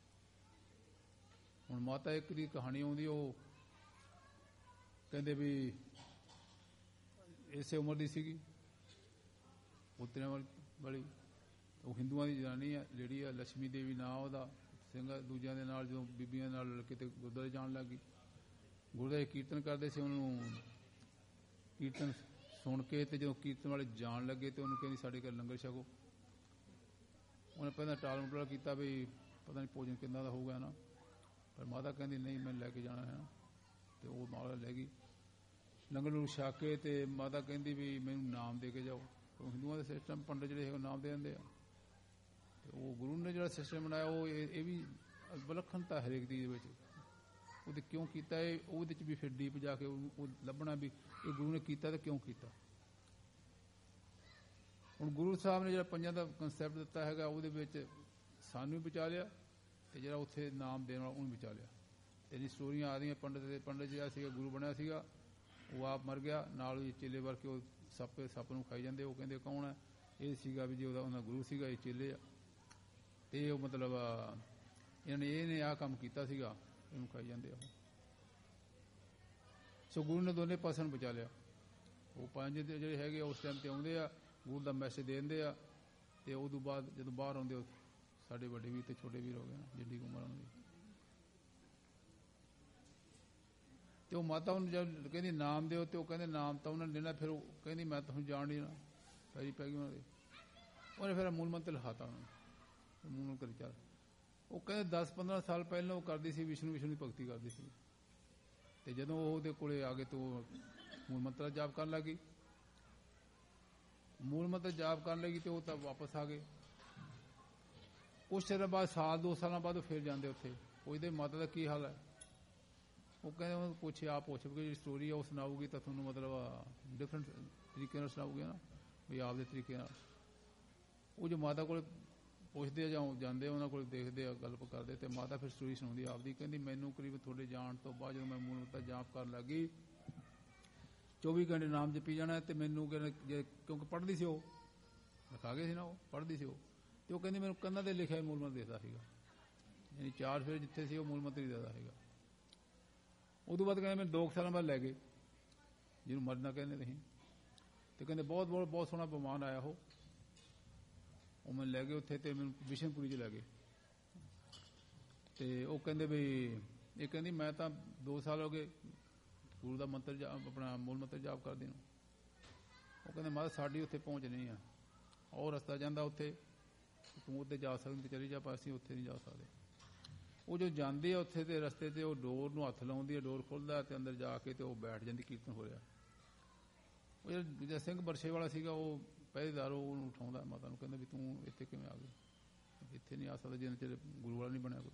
ਹੁਣ ਮਾਤਾ ਇੱਕ ਦੀ ਕਹਾਣੀ ਆਉਂਦੀ, ਉਹ ਕਹਿੰਦੇ ਵੀ ਇਸੇ ਉਮਰ ਦੀ ਸੀਗੀ, ਪੁੱਤਰਿਆਂ ਵਾਲੀ, ਉਹ ਹਿੰਦੂਆਂ ਦੀ ਜਨਾਨੀ ਆ ਜਿਹੜੀ ਆ ਲక్ష్ਮੀ ਦੇਵੀ ਨਾਂ ਉਹਦਾ। ਸਿੰਘਾਂ ਦੂਜਿਆਂ ਦੇ ਨਾਲ ਜਦੋਂ ਬੀਬੀਆਂ ਨਾਲ ਕਿਤੇ ਗੁਰਦੁਆਰੇ ਜਾਣ ਲੱਗ ਗਈ, ਗੁਰਦੁਆਰੇ ਕੀਰਤਨ ਕਰਦੇ ਸੀ, ਉਹਨੂੰ ਕੀਰਤਨ ਸੁਣ ਕੇ ਤੇ ਜਦੋਂ ਕੀਰਤਨ ਵਾਲੇ ਜਾਣ ਲੱਗੇ ਤੇ ਉਹਨੂੰ ਕਹਿੰਦੀ ਸਾਡੇ ਘਰ ਲੰਗਰ ਛਕੋ। ਉਹਨੇ ਪਹਿਲਾਂ ਟਾਲ ਮਟੋਲ ਕੀਤਾ ਵੀ ਪਤਾ ਨਹੀਂ ਭੋਜਨ ਕਿੰਨਾ ਦਾ ਹੋਊਗਾ ਨਾ, ਪਰ ਮਾਤਾ ਕਹਿੰਦੀ ਨਹੀਂ ਮੈਂ ਲੈ ਕੇ ਜਾਣਾ ਹੈ, ਤੇ ਉਹ ਮਾਤਾ ਲੈ ਗਈ ਲੰਗਰ ਨੂੰ ਛਕ ਕੇ। ਤੇ ਮਾਤਾ ਕਹਿੰਦੀ ਵੀ ਮੈਨੂੰ ਨਾਮ ਦੇ ਕੇ ਜਾਓ। ਹਿੰਦੂਆਂ ਦੇ ਸਿਸਟਮ ਪੰਡਤ ਜਿਹੜੇ ਹੈਗੇ ਨਾਮ ਦੇ ਦਿੰਦੇ ਆ, ਤੇ ਉਹ ਗੁਰੂ ਨੇ ਜਿਹੜਾ ਸਿਸਟਮ ਬਣਾਇਆ ਉਹ ਇਹ ਵੀ ਵਿਲੱਖਣਤਾ ਹਰੇਕ ਦੀ ਵਿੱਚ ਉਹਦੇ ਕਿਉਂ ਕੀਤਾ ਇਹ, ਉਹਦੇ 'ਚ ਵੀ ਫਿਰ ਡੀਪ ਜਾ ਕੇ ਉਹ ਲੱਭਣਾ ਵੀ ਇਹ ਗੁਰੂ ਨੇ ਕੀਤਾ ਤੇ ਕਿਉਂ ਕੀਤਾ। ਹੁਣ ਗੁਰੂ ਸਾਹਿਬ ਨੇ ਜਿਹੜਾ ਪੰਜਾਂ ਦਾ ਕੰਸੈਪਟ ਦਿੱਤਾ ਹੈਗਾ, ਉਹਦੇ ਵਿੱਚ ਸਾਨੂੰ ਵੀ ਬਚਾ ਲਿਆ ਤੇ ਜਿਹੜਾ ਉੱਥੇ ਨਾਮ ਦੇਣ ਵਾਲਾ ਉਹਨੂੰ ਬਚਾ ਲਿਆ। ਇਹਦੀ ਸਟੋਰੀਆਂ ਆ ਰਹੀਆਂ, ਪੰਡਤ ਦੇ ਪੰਡਤ ਜਿਹੜਾ ਸੀਗਾ ਗੁਰੂ ਬਣਿਆ ਸੀਗਾ, ਉਹ ਆਪ ਮਰ ਗਿਆ, ਨਾਲ ਹੀ ਚੇਲੇ ਵਰ ਕੇ ਉਹ ਸੱਪ ਸੱਪ ਨੂੰ ਖਾਈ ਜਾਂਦੇ। ਉਹ ਕਹਿੰਦੇ ਕੌਣ ਹੈ, ਇਹ ਸੀਗਾ ਵੀ ਜੇ ਉਹਦਾ ਉਹਨਾਂ ਗੁਰੂ ਸੀਗਾ, ਇਹ ਚੇਲੇ ਆ, ਤੇ ਉਹ ਮਤਲਬ ਇਹਨਾਂ ਨੇ ਇਹਨੇ ਆਹ ਕੰਮ ਕੀਤਾ ਸੀਗਾ, ਇਹਨੂੰ ਖਾਈ ਜਾਂਦੇ ਆ। ਸੋ ਗੁਰੂ ਨੇ ਦੋਨੇ ਪਾਸਿਆਂ ਨੂੰ ਬਚਾ ਲਿਆ। ਉਹ ਪੰਜ ਜਿਹੜੇ ਹੈਗੇ ਉਸ ਟਾਈਮ ਤੇ ਆਉਂਦੇ ਆ, ਗੁਰੂ ਦਾ ਮੈਸੇਜ ਦੇ ਦਿੰਦੇ ਆ, ਤੇ ਉਦੋਂ ਬਾਅਦ ਜਦੋਂ ਬਾਹਰ ਆਉਂਦੇ ਸਾਡੇ ਵੱਡੇ ਵੀਰ ਤੇ ਛੋਟੇ ਵੀਰ ਹੋ ਗਏ ਨਾ, ਜਿੱਡੀ ਉਮਰ ਹੁੰਦੀ। ਤੇ ਉਹ ਮਾਤਾ ਉਹਨੂੰ ਜਦ ਕਹਿੰਦੀ ਨਾਮ ਦਿਓ, ਤੇ ਉਹ ਕਹਿੰਦੇ ਨਾਮ ਤਾਂ ਉਹਨਾਂ ਨੇ ਦੇਣਾ। ਫਿਰ ਉਹ ਕਹਿੰਦੀ ਮੈਂ ਤੁਹਾਨੂੰ ਜਾਣ ਨਹੀਂ ਦੇਣਾ, ਪੈਰੀ ਪੈ ਗਈ ਉਹਨਾਂ ਦੇ। ਉਹਨੇ ਫਿਰ ਮੂਲ ਮੰਤਰ ਲਿਖਾਤਾ ਉਹਨਾਂ ਨੂੰ, ਮੂਲ ਮੰਤਰ ਚੱਲ। ਉਹ ਕਹਿੰਦੇ ਦਸ ਪੰਦਰਾਂ ਸਾਲ ਪਹਿਲਾਂ ਉਹ ਕਰਦੀ ਸੀ ਵਿਸ਼ਨੂੰ ਵਿਸ਼ਨੂੰ ਦੀ ਭਗਤੀ ਕਰਦੀ ਸੀ, ਤੇ ਜਦੋਂ ਉਹ ਉਹਦੇ ਕੋਲੇ ਆ ਗਏ ਤਾਂ ਉਹ ਮੂਲ ਮੰਤਰ ਦਾ ਜਾਪ ਕਰਨ ਲੱਗੀ। ਮੂਲ ਮੰਤਰ ਜਾਪ ਕਰਨ ਲੱਗੀ ਤੇ ਉਹ ਤਾਂ ਵਾਪਸ ਆ ਗਏ। ਕੁਛ ਚਿਰ ਬਾਅਦ ਸਾਲ ਦੋ ਸਾਲਾਂ ਬਾਅਦ ਉਹ ਫਿਰ ਜਾਂਦੇ ਉੱਥੇ, ਪੁੱਛਦੇ ਮਾਤਾ ਦਾ ਕੀ ਹਾਲ ਹੈ। ਉਹ ਕਹਿੰਦੇ ਉਹਨੂੰ ਪੁੱਛਿਆ ਆਪ ਪੁੱਛ ਕੇ ਜਿਹੜੀ ਸਟੋਰੀ ਆ ਉਹ ਸੁਣਾਊਗੀ ਤਾਂ ਤੁਹਾਨੂੰ ਮਤਲਬ ਡਿਫਰੈਂਟ ਤਰੀਕੇ ਨਾਲ ਸੁਣਾਊਗੀ ਨਾ, ਵੀ ਆਪਦੇ ਤਰੀਕੇ ਨਾਲ। ਉਹ ਜੋ ਮਾਤਾ ਕੋਲ ਪੁੱਛਦੇ ਆ ਜਾਂ ਜਾਂਦੇ ਉਹਨਾਂ ਕੋਲ ਦੇਖਦੇ ਆ, ਗੱਲਬਾਤ ਕਰਦੇ, ਤੇ ਮਾਤਾ ਫਿਰ ਸਟੋਰੀ ਸੁਣਾਉਂਦੀ ਆਪਦੀ। ਕਹਿੰਦੀ ਮੈਨੂੰ ਕਰੀਬ ਤੁਹਾਡੇ ਜਾਣ ਤੋਂ ਬਾਅਦ ਜਦੋਂ ਮੈਂ ਮੂਲ ਮੰਤਰ ਜਾਪ ਕਰਨ ਲੱਗੀ, ਚੌਵੀ ਘੰਟੇ ਨਾਮ ਜਪੀ ਜਾਣਾ। ਤੇ ਮੈਨੂੰ ਕਹਿੰਦੇ ਕਿਉਂਕਿ ਪੜ੍ਹਦੀ ਸੀ, ਉਹ ਲਿਖਾ ਗਏ ਸੀ ਨਾ, ਉਹ ਪੜ੍ਹਦੀ ਸੀ ਉਹ, ਤੇ ਉਹ ਕਹਿੰਦੀ ਮੈਨੂੰ ਕੰਨਾਂ ਤੇ ਲਿਖਿਆ ਮੂਲ ਮੰਤਰ ਦੇਖਦਾ ਸੀਗਾ, ਯਾਨੀ ਚਾਰ ਫੇਰ ਜਿੱਥੇ ਸੀ ਉਹ ਮੂਲ ਮੰਤਰ ਹੀ ਦੇਖਦਾ ਸੀਗਾ। ਉਦੋਂ ਬਾਅਦ ਕਹਿੰਦੇ ਮੈਨੂੰ ਦੋ ਸਾਲਾਂ ਬਾਅਦ ਲੈ ਗਏ, ਜਿਹਨੂੰ ਮਰਨਾ ਕਹਿੰਦੇ ਤੁਸੀਂ, ਤੇ ਕਹਿੰਦੇ ਬਹੁਤ ਬਹੁਤ ਬਹੁਤ ਸੋਹਣਾ ਬਿਮਾਨ ਆਇਆ ਉਹ ਉਹ ਮੈਨੂੰ ਲੈ ਗਏ ਉੱਥੇ, ਤੇ ਮੈਨੂੰ ਵਿਸ਼ਨਪੁਰੀ 'ਚ ਲੈ ਗਏ। ਤੇ ਉਹ ਕਹਿੰਦੇ ਵੀ ਇਹ ਕਹਿੰਦੀ ਮੈਂ ਤਾਂ ਦੋ ਸਾਲ ਹੋ ਗਏ ਗੁਰੂ ਦਾ ਮੰਤਰ ਜਾਪ ਆਪਣਾ ਮੂਲ ਮੰਤਰ ਜਾਪ ਕਰਦੇ ਨੂੰ। ਉਹ ਕਹਿੰਦੇ ਮਾਤਾ ਸਾਡੀ ਉੱਥੇ ਪਹੁੰਚ ਨਹੀਂ ਆ, ਉਹ ਰਸਤਾ ਜਾਂਦਾ ਉੱਥੇ, ਤੂੰ ਉੱਥੇ ਜਾ ਸਕਦੀ ਤੇ ਚਲੀ ਜਾ, ਪਰ ਅਸੀਂ ਉੱਥੇ ਨਹੀਂ ਜਾ ਸਕਦੇ। ਉਹ ਜੋ ਜਾਂਦੇ ਆ ਉੱਥੇ ਤੇ ਰਸਤੇ ਤੇ ਉਹ ਡੋਰ ਨੂੰ ਹੱਥ ਲਾਉਂਦੀ ਹੈ, ਡੋਰ ਖੁੱਲਦਾ ਤੇ ਅੰਦਰ ਜਾ ਕੇ ਤੇ ਉਹ ਬੈਠ ਜਾਂਦੀ, ਕੀਰਤਨ ਹੋ ਰਿਹਾ। ਉਹ ਜਿਹੜਾ ਦੂਜਾ ਸਿੰਘ ਬਰਛੇ ਵਾਲਾ ਸੀਗਾ ਉਹ ਪਹਿਰੇਦਾਰ, ਉਹ ਉਹਨੂੰ ਉਠਾਉਂਦਾ ਮਾਤਾ ਨੂੰ, ਕਹਿੰਦਾ ਵੀ ਤੂੰ ਇੱਥੇ ਕਿਵੇਂ ਆ ਗਈ, ਇੱਥੇ ਨਹੀਂ ਆ ਸਕਦਾ ਜਿੰਨੇ ਚਿਰ ਗੁਰੂ ਵਾਲਾ ਨਹੀਂ ਬਣਿਆ ਕੋਈ।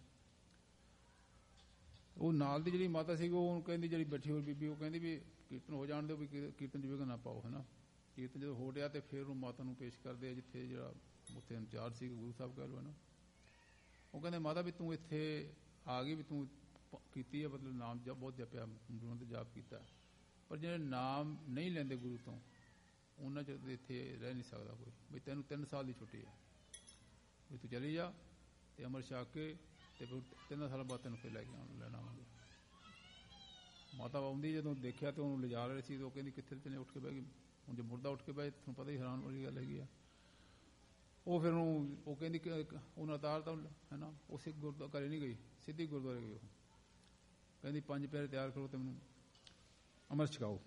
ਉਹ ਨਾਲ ਦੀ ਜਿਹੜੀ ਮਾਤਾ ਸੀਗੀ ਉਹ ਕਹਿੰਦੀ, ਜਿਹੜੀ ਬੈਠੀ ਹੋਈ ਬੀਬੀ, ਉਹ ਕਹਿੰਦੀ ਵੀ ਕੀਰਤਨ ਹੋ ਜਾਣ ਦਿਓ, ਵੀ ਕੀਰਤਨ ਦੀ ਵਿਘਨ ਨਾ ਪਾਓ, ਹੈ ਨਾ। ਕੀਰਤਨ ਜਦੋਂ ਹੋ ਰਿਹਾ ਤੇ ਫਿਰ ਉਹ ਮਾਤਾ ਨੂੰ ਪੇਸ਼ ਕਰਦੇ ਆ, ਜਿੱਥੇ ਜਿਹੜਾ ਉੱਥੇ ਇੰਚਾਰਜ ਸੀ ਗੁਰੂ ਸਾਹਿਬ ਕਹਿ ਲਓ, ਹੈ ਨਾ। ਉਹ ਕਹਿੰਦੇ ਮਾਤਾ ਵੀ ਤੂੰ ਇੱਥੇ ਆ ਗਈ, ਵੀ ਤੂੰ ਕੀਤੀ ਹੈ, ਮਤਲਬ ਨਾਮ ਜਪ ਬਹੁਤ ਜਪਿਆ, ਗੁਰੂਆਂ ਤੇ ਜਾਪ ਕੀਤਾ, ਪਰ ਜਿਹੜੇ ਨਾਮ ਨਹੀਂ ਲੈਂਦੇ ਗੁਰੂ ਤੋਂ ਉਹਨਾਂ ਚ ਇੱਥੇ ਰਹਿ ਨਹੀਂ ਸਕਦਾ ਕੋਈ। ਵੀ ਤੈਨੂੰ ਤਿੰਨ ਸਾਲ ਦੀ ਛੁੱਟੀ ਹੈ, ਵੀ ਤੂੰ ਚਲੀ ਜਾ ਤੇ ਅੰਮ੍ਰਿਤ ਛਕ ਕੇ ਤੇ ਫਿਰ ਤਿੰਨਾਂ ਸਾਲਾਂ ਬਾਅਦ ਤੈਨੂੰ ਫਿਰ ਲੈ ਕੇ ਆਉਣ ਲੈਣਾ ਆਵਾਂਗੇ। ਮਾਤਾ ਆਉਂਦੀ ਜਦੋਂ ਦੇਖਿਆ ਤੇ ਉਹਨੂੰ ਲਿਜਾ ਰਹੇ ਸੀ, ਤੇ ਉਹ ਕਹਿੰਦੀ ਕਿੱਥੇ ਤੈਨੇ, ਉੱਠ ਕੇ ਬਹਿ ਗਈ। ਹੁਣ ਜੇ ਮੁਰਦਾ ਉੱਠ ਕੇ ਬਹਿ, ਤੁਹਾਨੂੰ ਪਤਾ ਹੀ ਹੈਰਾਨ ਵਾਲੀ ਗੱਲ ਹੈਗੀ ਆ। ਉਹ ਫਿਰ ਉਹਨੂੰ ਉਹ ਕਹਿੰਦੀ ਕਿ ਉਹਨਾਂ ਉਤਾਰਤਾ, ਹੈ ਨਾ। ਉਹ ਸਿੱਖ ਗੁਰਦੁਆਰਾ ਘਰੇ ਨਹੀਂ ਗਈ, ਸਿੱਧੀ ਗੁਰਦੁਆਰੇ ਗਈ। ਉਹ ਕਹਿੰਦੀ ਪੰਜ ਪਿਆਰੇ ਤਿਆਰ ਕਰੋ ਤੇ ਮੈਨੂੰ ਅੰਮ੍ਰਿਤ ਛਕਾਓ।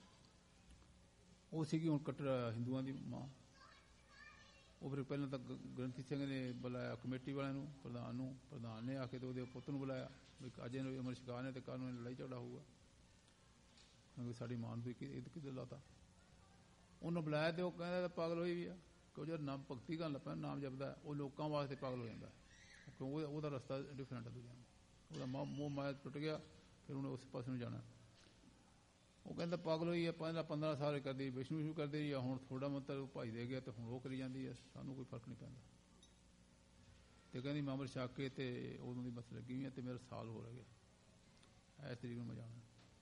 ਉਹ ਸੀਗੀ ਹੁਣ ਕੱਟੜ ਹਿੰਦੂਆਂ ਦੀ ਮਾਂ। ਉਹ ਫਿਰ ਪਹਿਲਾਂ ਤਾਂ ਗ੍ਰੰਥੀ ਸਿੰਘ ਨੇ ਬੁਲਾਇਆ ਕਮੇਟੀ ਵਾਲਿਆਂ ਨੂੰ, ਪ੍ਰਧਾਨ ਨੂੰ, ਪ੍ਰਧਾਨ ਨੇ ਆ ਕੇ ਤੇ ਉਹਦੇ ਪੁੱਤ ਨੂੰ ਬੁਲਾਇਆ ਵੀ ਅੱਜ ਇਹਨੂੰ ਅੰਮ੍ਰਿਤ ਛਕਾ ਨੇ ਤੇ ਕੱਲ੍ਹ ਨੂੰ ਲੜਾਈ ਝਗੜਾ ਹੋਊਗਾ, ਕਿਉਂਕਿ ਸਾਡੀ ਮਾਂ ਨੂੰ ਇਹ ਕਿੱਧਰ ਲਾਤਾ। ਉਹਨੂੰ ਬੁਲਾਇਆ ਤੇ ਉਹ ਕਹਿੰਦਾ ਪਾਗਲ ਹੋਈ ਵੀ ਆ, ਕਿਉਂ ਜਦ ਨਾਮ ਭਗਤੀ ਕਰਨ ਲੱਗਾ, ਨਾਮ ਜਪਦਾ, ਉਹ ਲੋਕਾਂ ਵਾਸਤੇ ਪਾਗਲ ਹੋ ਜਾਂਦਾ, ਕਿਉਂ ਉਹਦਾ ਰਸਤਾ ਡਿਫਰੈਂਟ ਹੈ ਦੂਜਿਆਂ ਦਾ। ਉਹਦਾ ਮੋਹ ਮਾਇਆ ਟੁੱਟ ਗਿਆ, ਫਿਰ ਉਹਨੇ ਉਸ ਪਾਸੇ ਨੂੰ ਜਾਣਾ। ਉਹ ਕਹਿੰਦਾ ਪਾਗਲ ਹੋਈ ਹੈ, ਪਹਿਲਾਂ ਪੰਦਰਾਂ ਸਾਲ ਕਰਦੀ ਵਿਸ਼ਨੂੰ ਵਿਸ਼ਨੂੰ ਕਰਦੀ ਰਹੀ ਆ, ਹੁਣ ਥੋੜਾ ਮਤਲਬ ਭਾਈ ਦੇ ਗਿਆ ਤੇ ਹੁਣ ਉਹ ਕਰੀ ਜਾਂਦੀ ਹੈ, ਸਾਨੂੰ ਕੋਈ ਫਰਕ ਨਹੀਂ ਪੈਂਦਾ। ਤੇ ਕਹਿੰਦੀ ਮੈਂ ਅੰਮ੍ਰਿਤ ਛਕ ਕੇ ਤੇ ਉਦੋਂ ਦੀ ਬਸ ਲੱਗੀ ਹੋਈ ਤੇ ਮੇਰਾ ਸਾਲ ਹੋ ਗਿਆ, ਇਸ ਤਰੀਕ ਨੂੰ ਮੈਂ ਜਾਣਾ।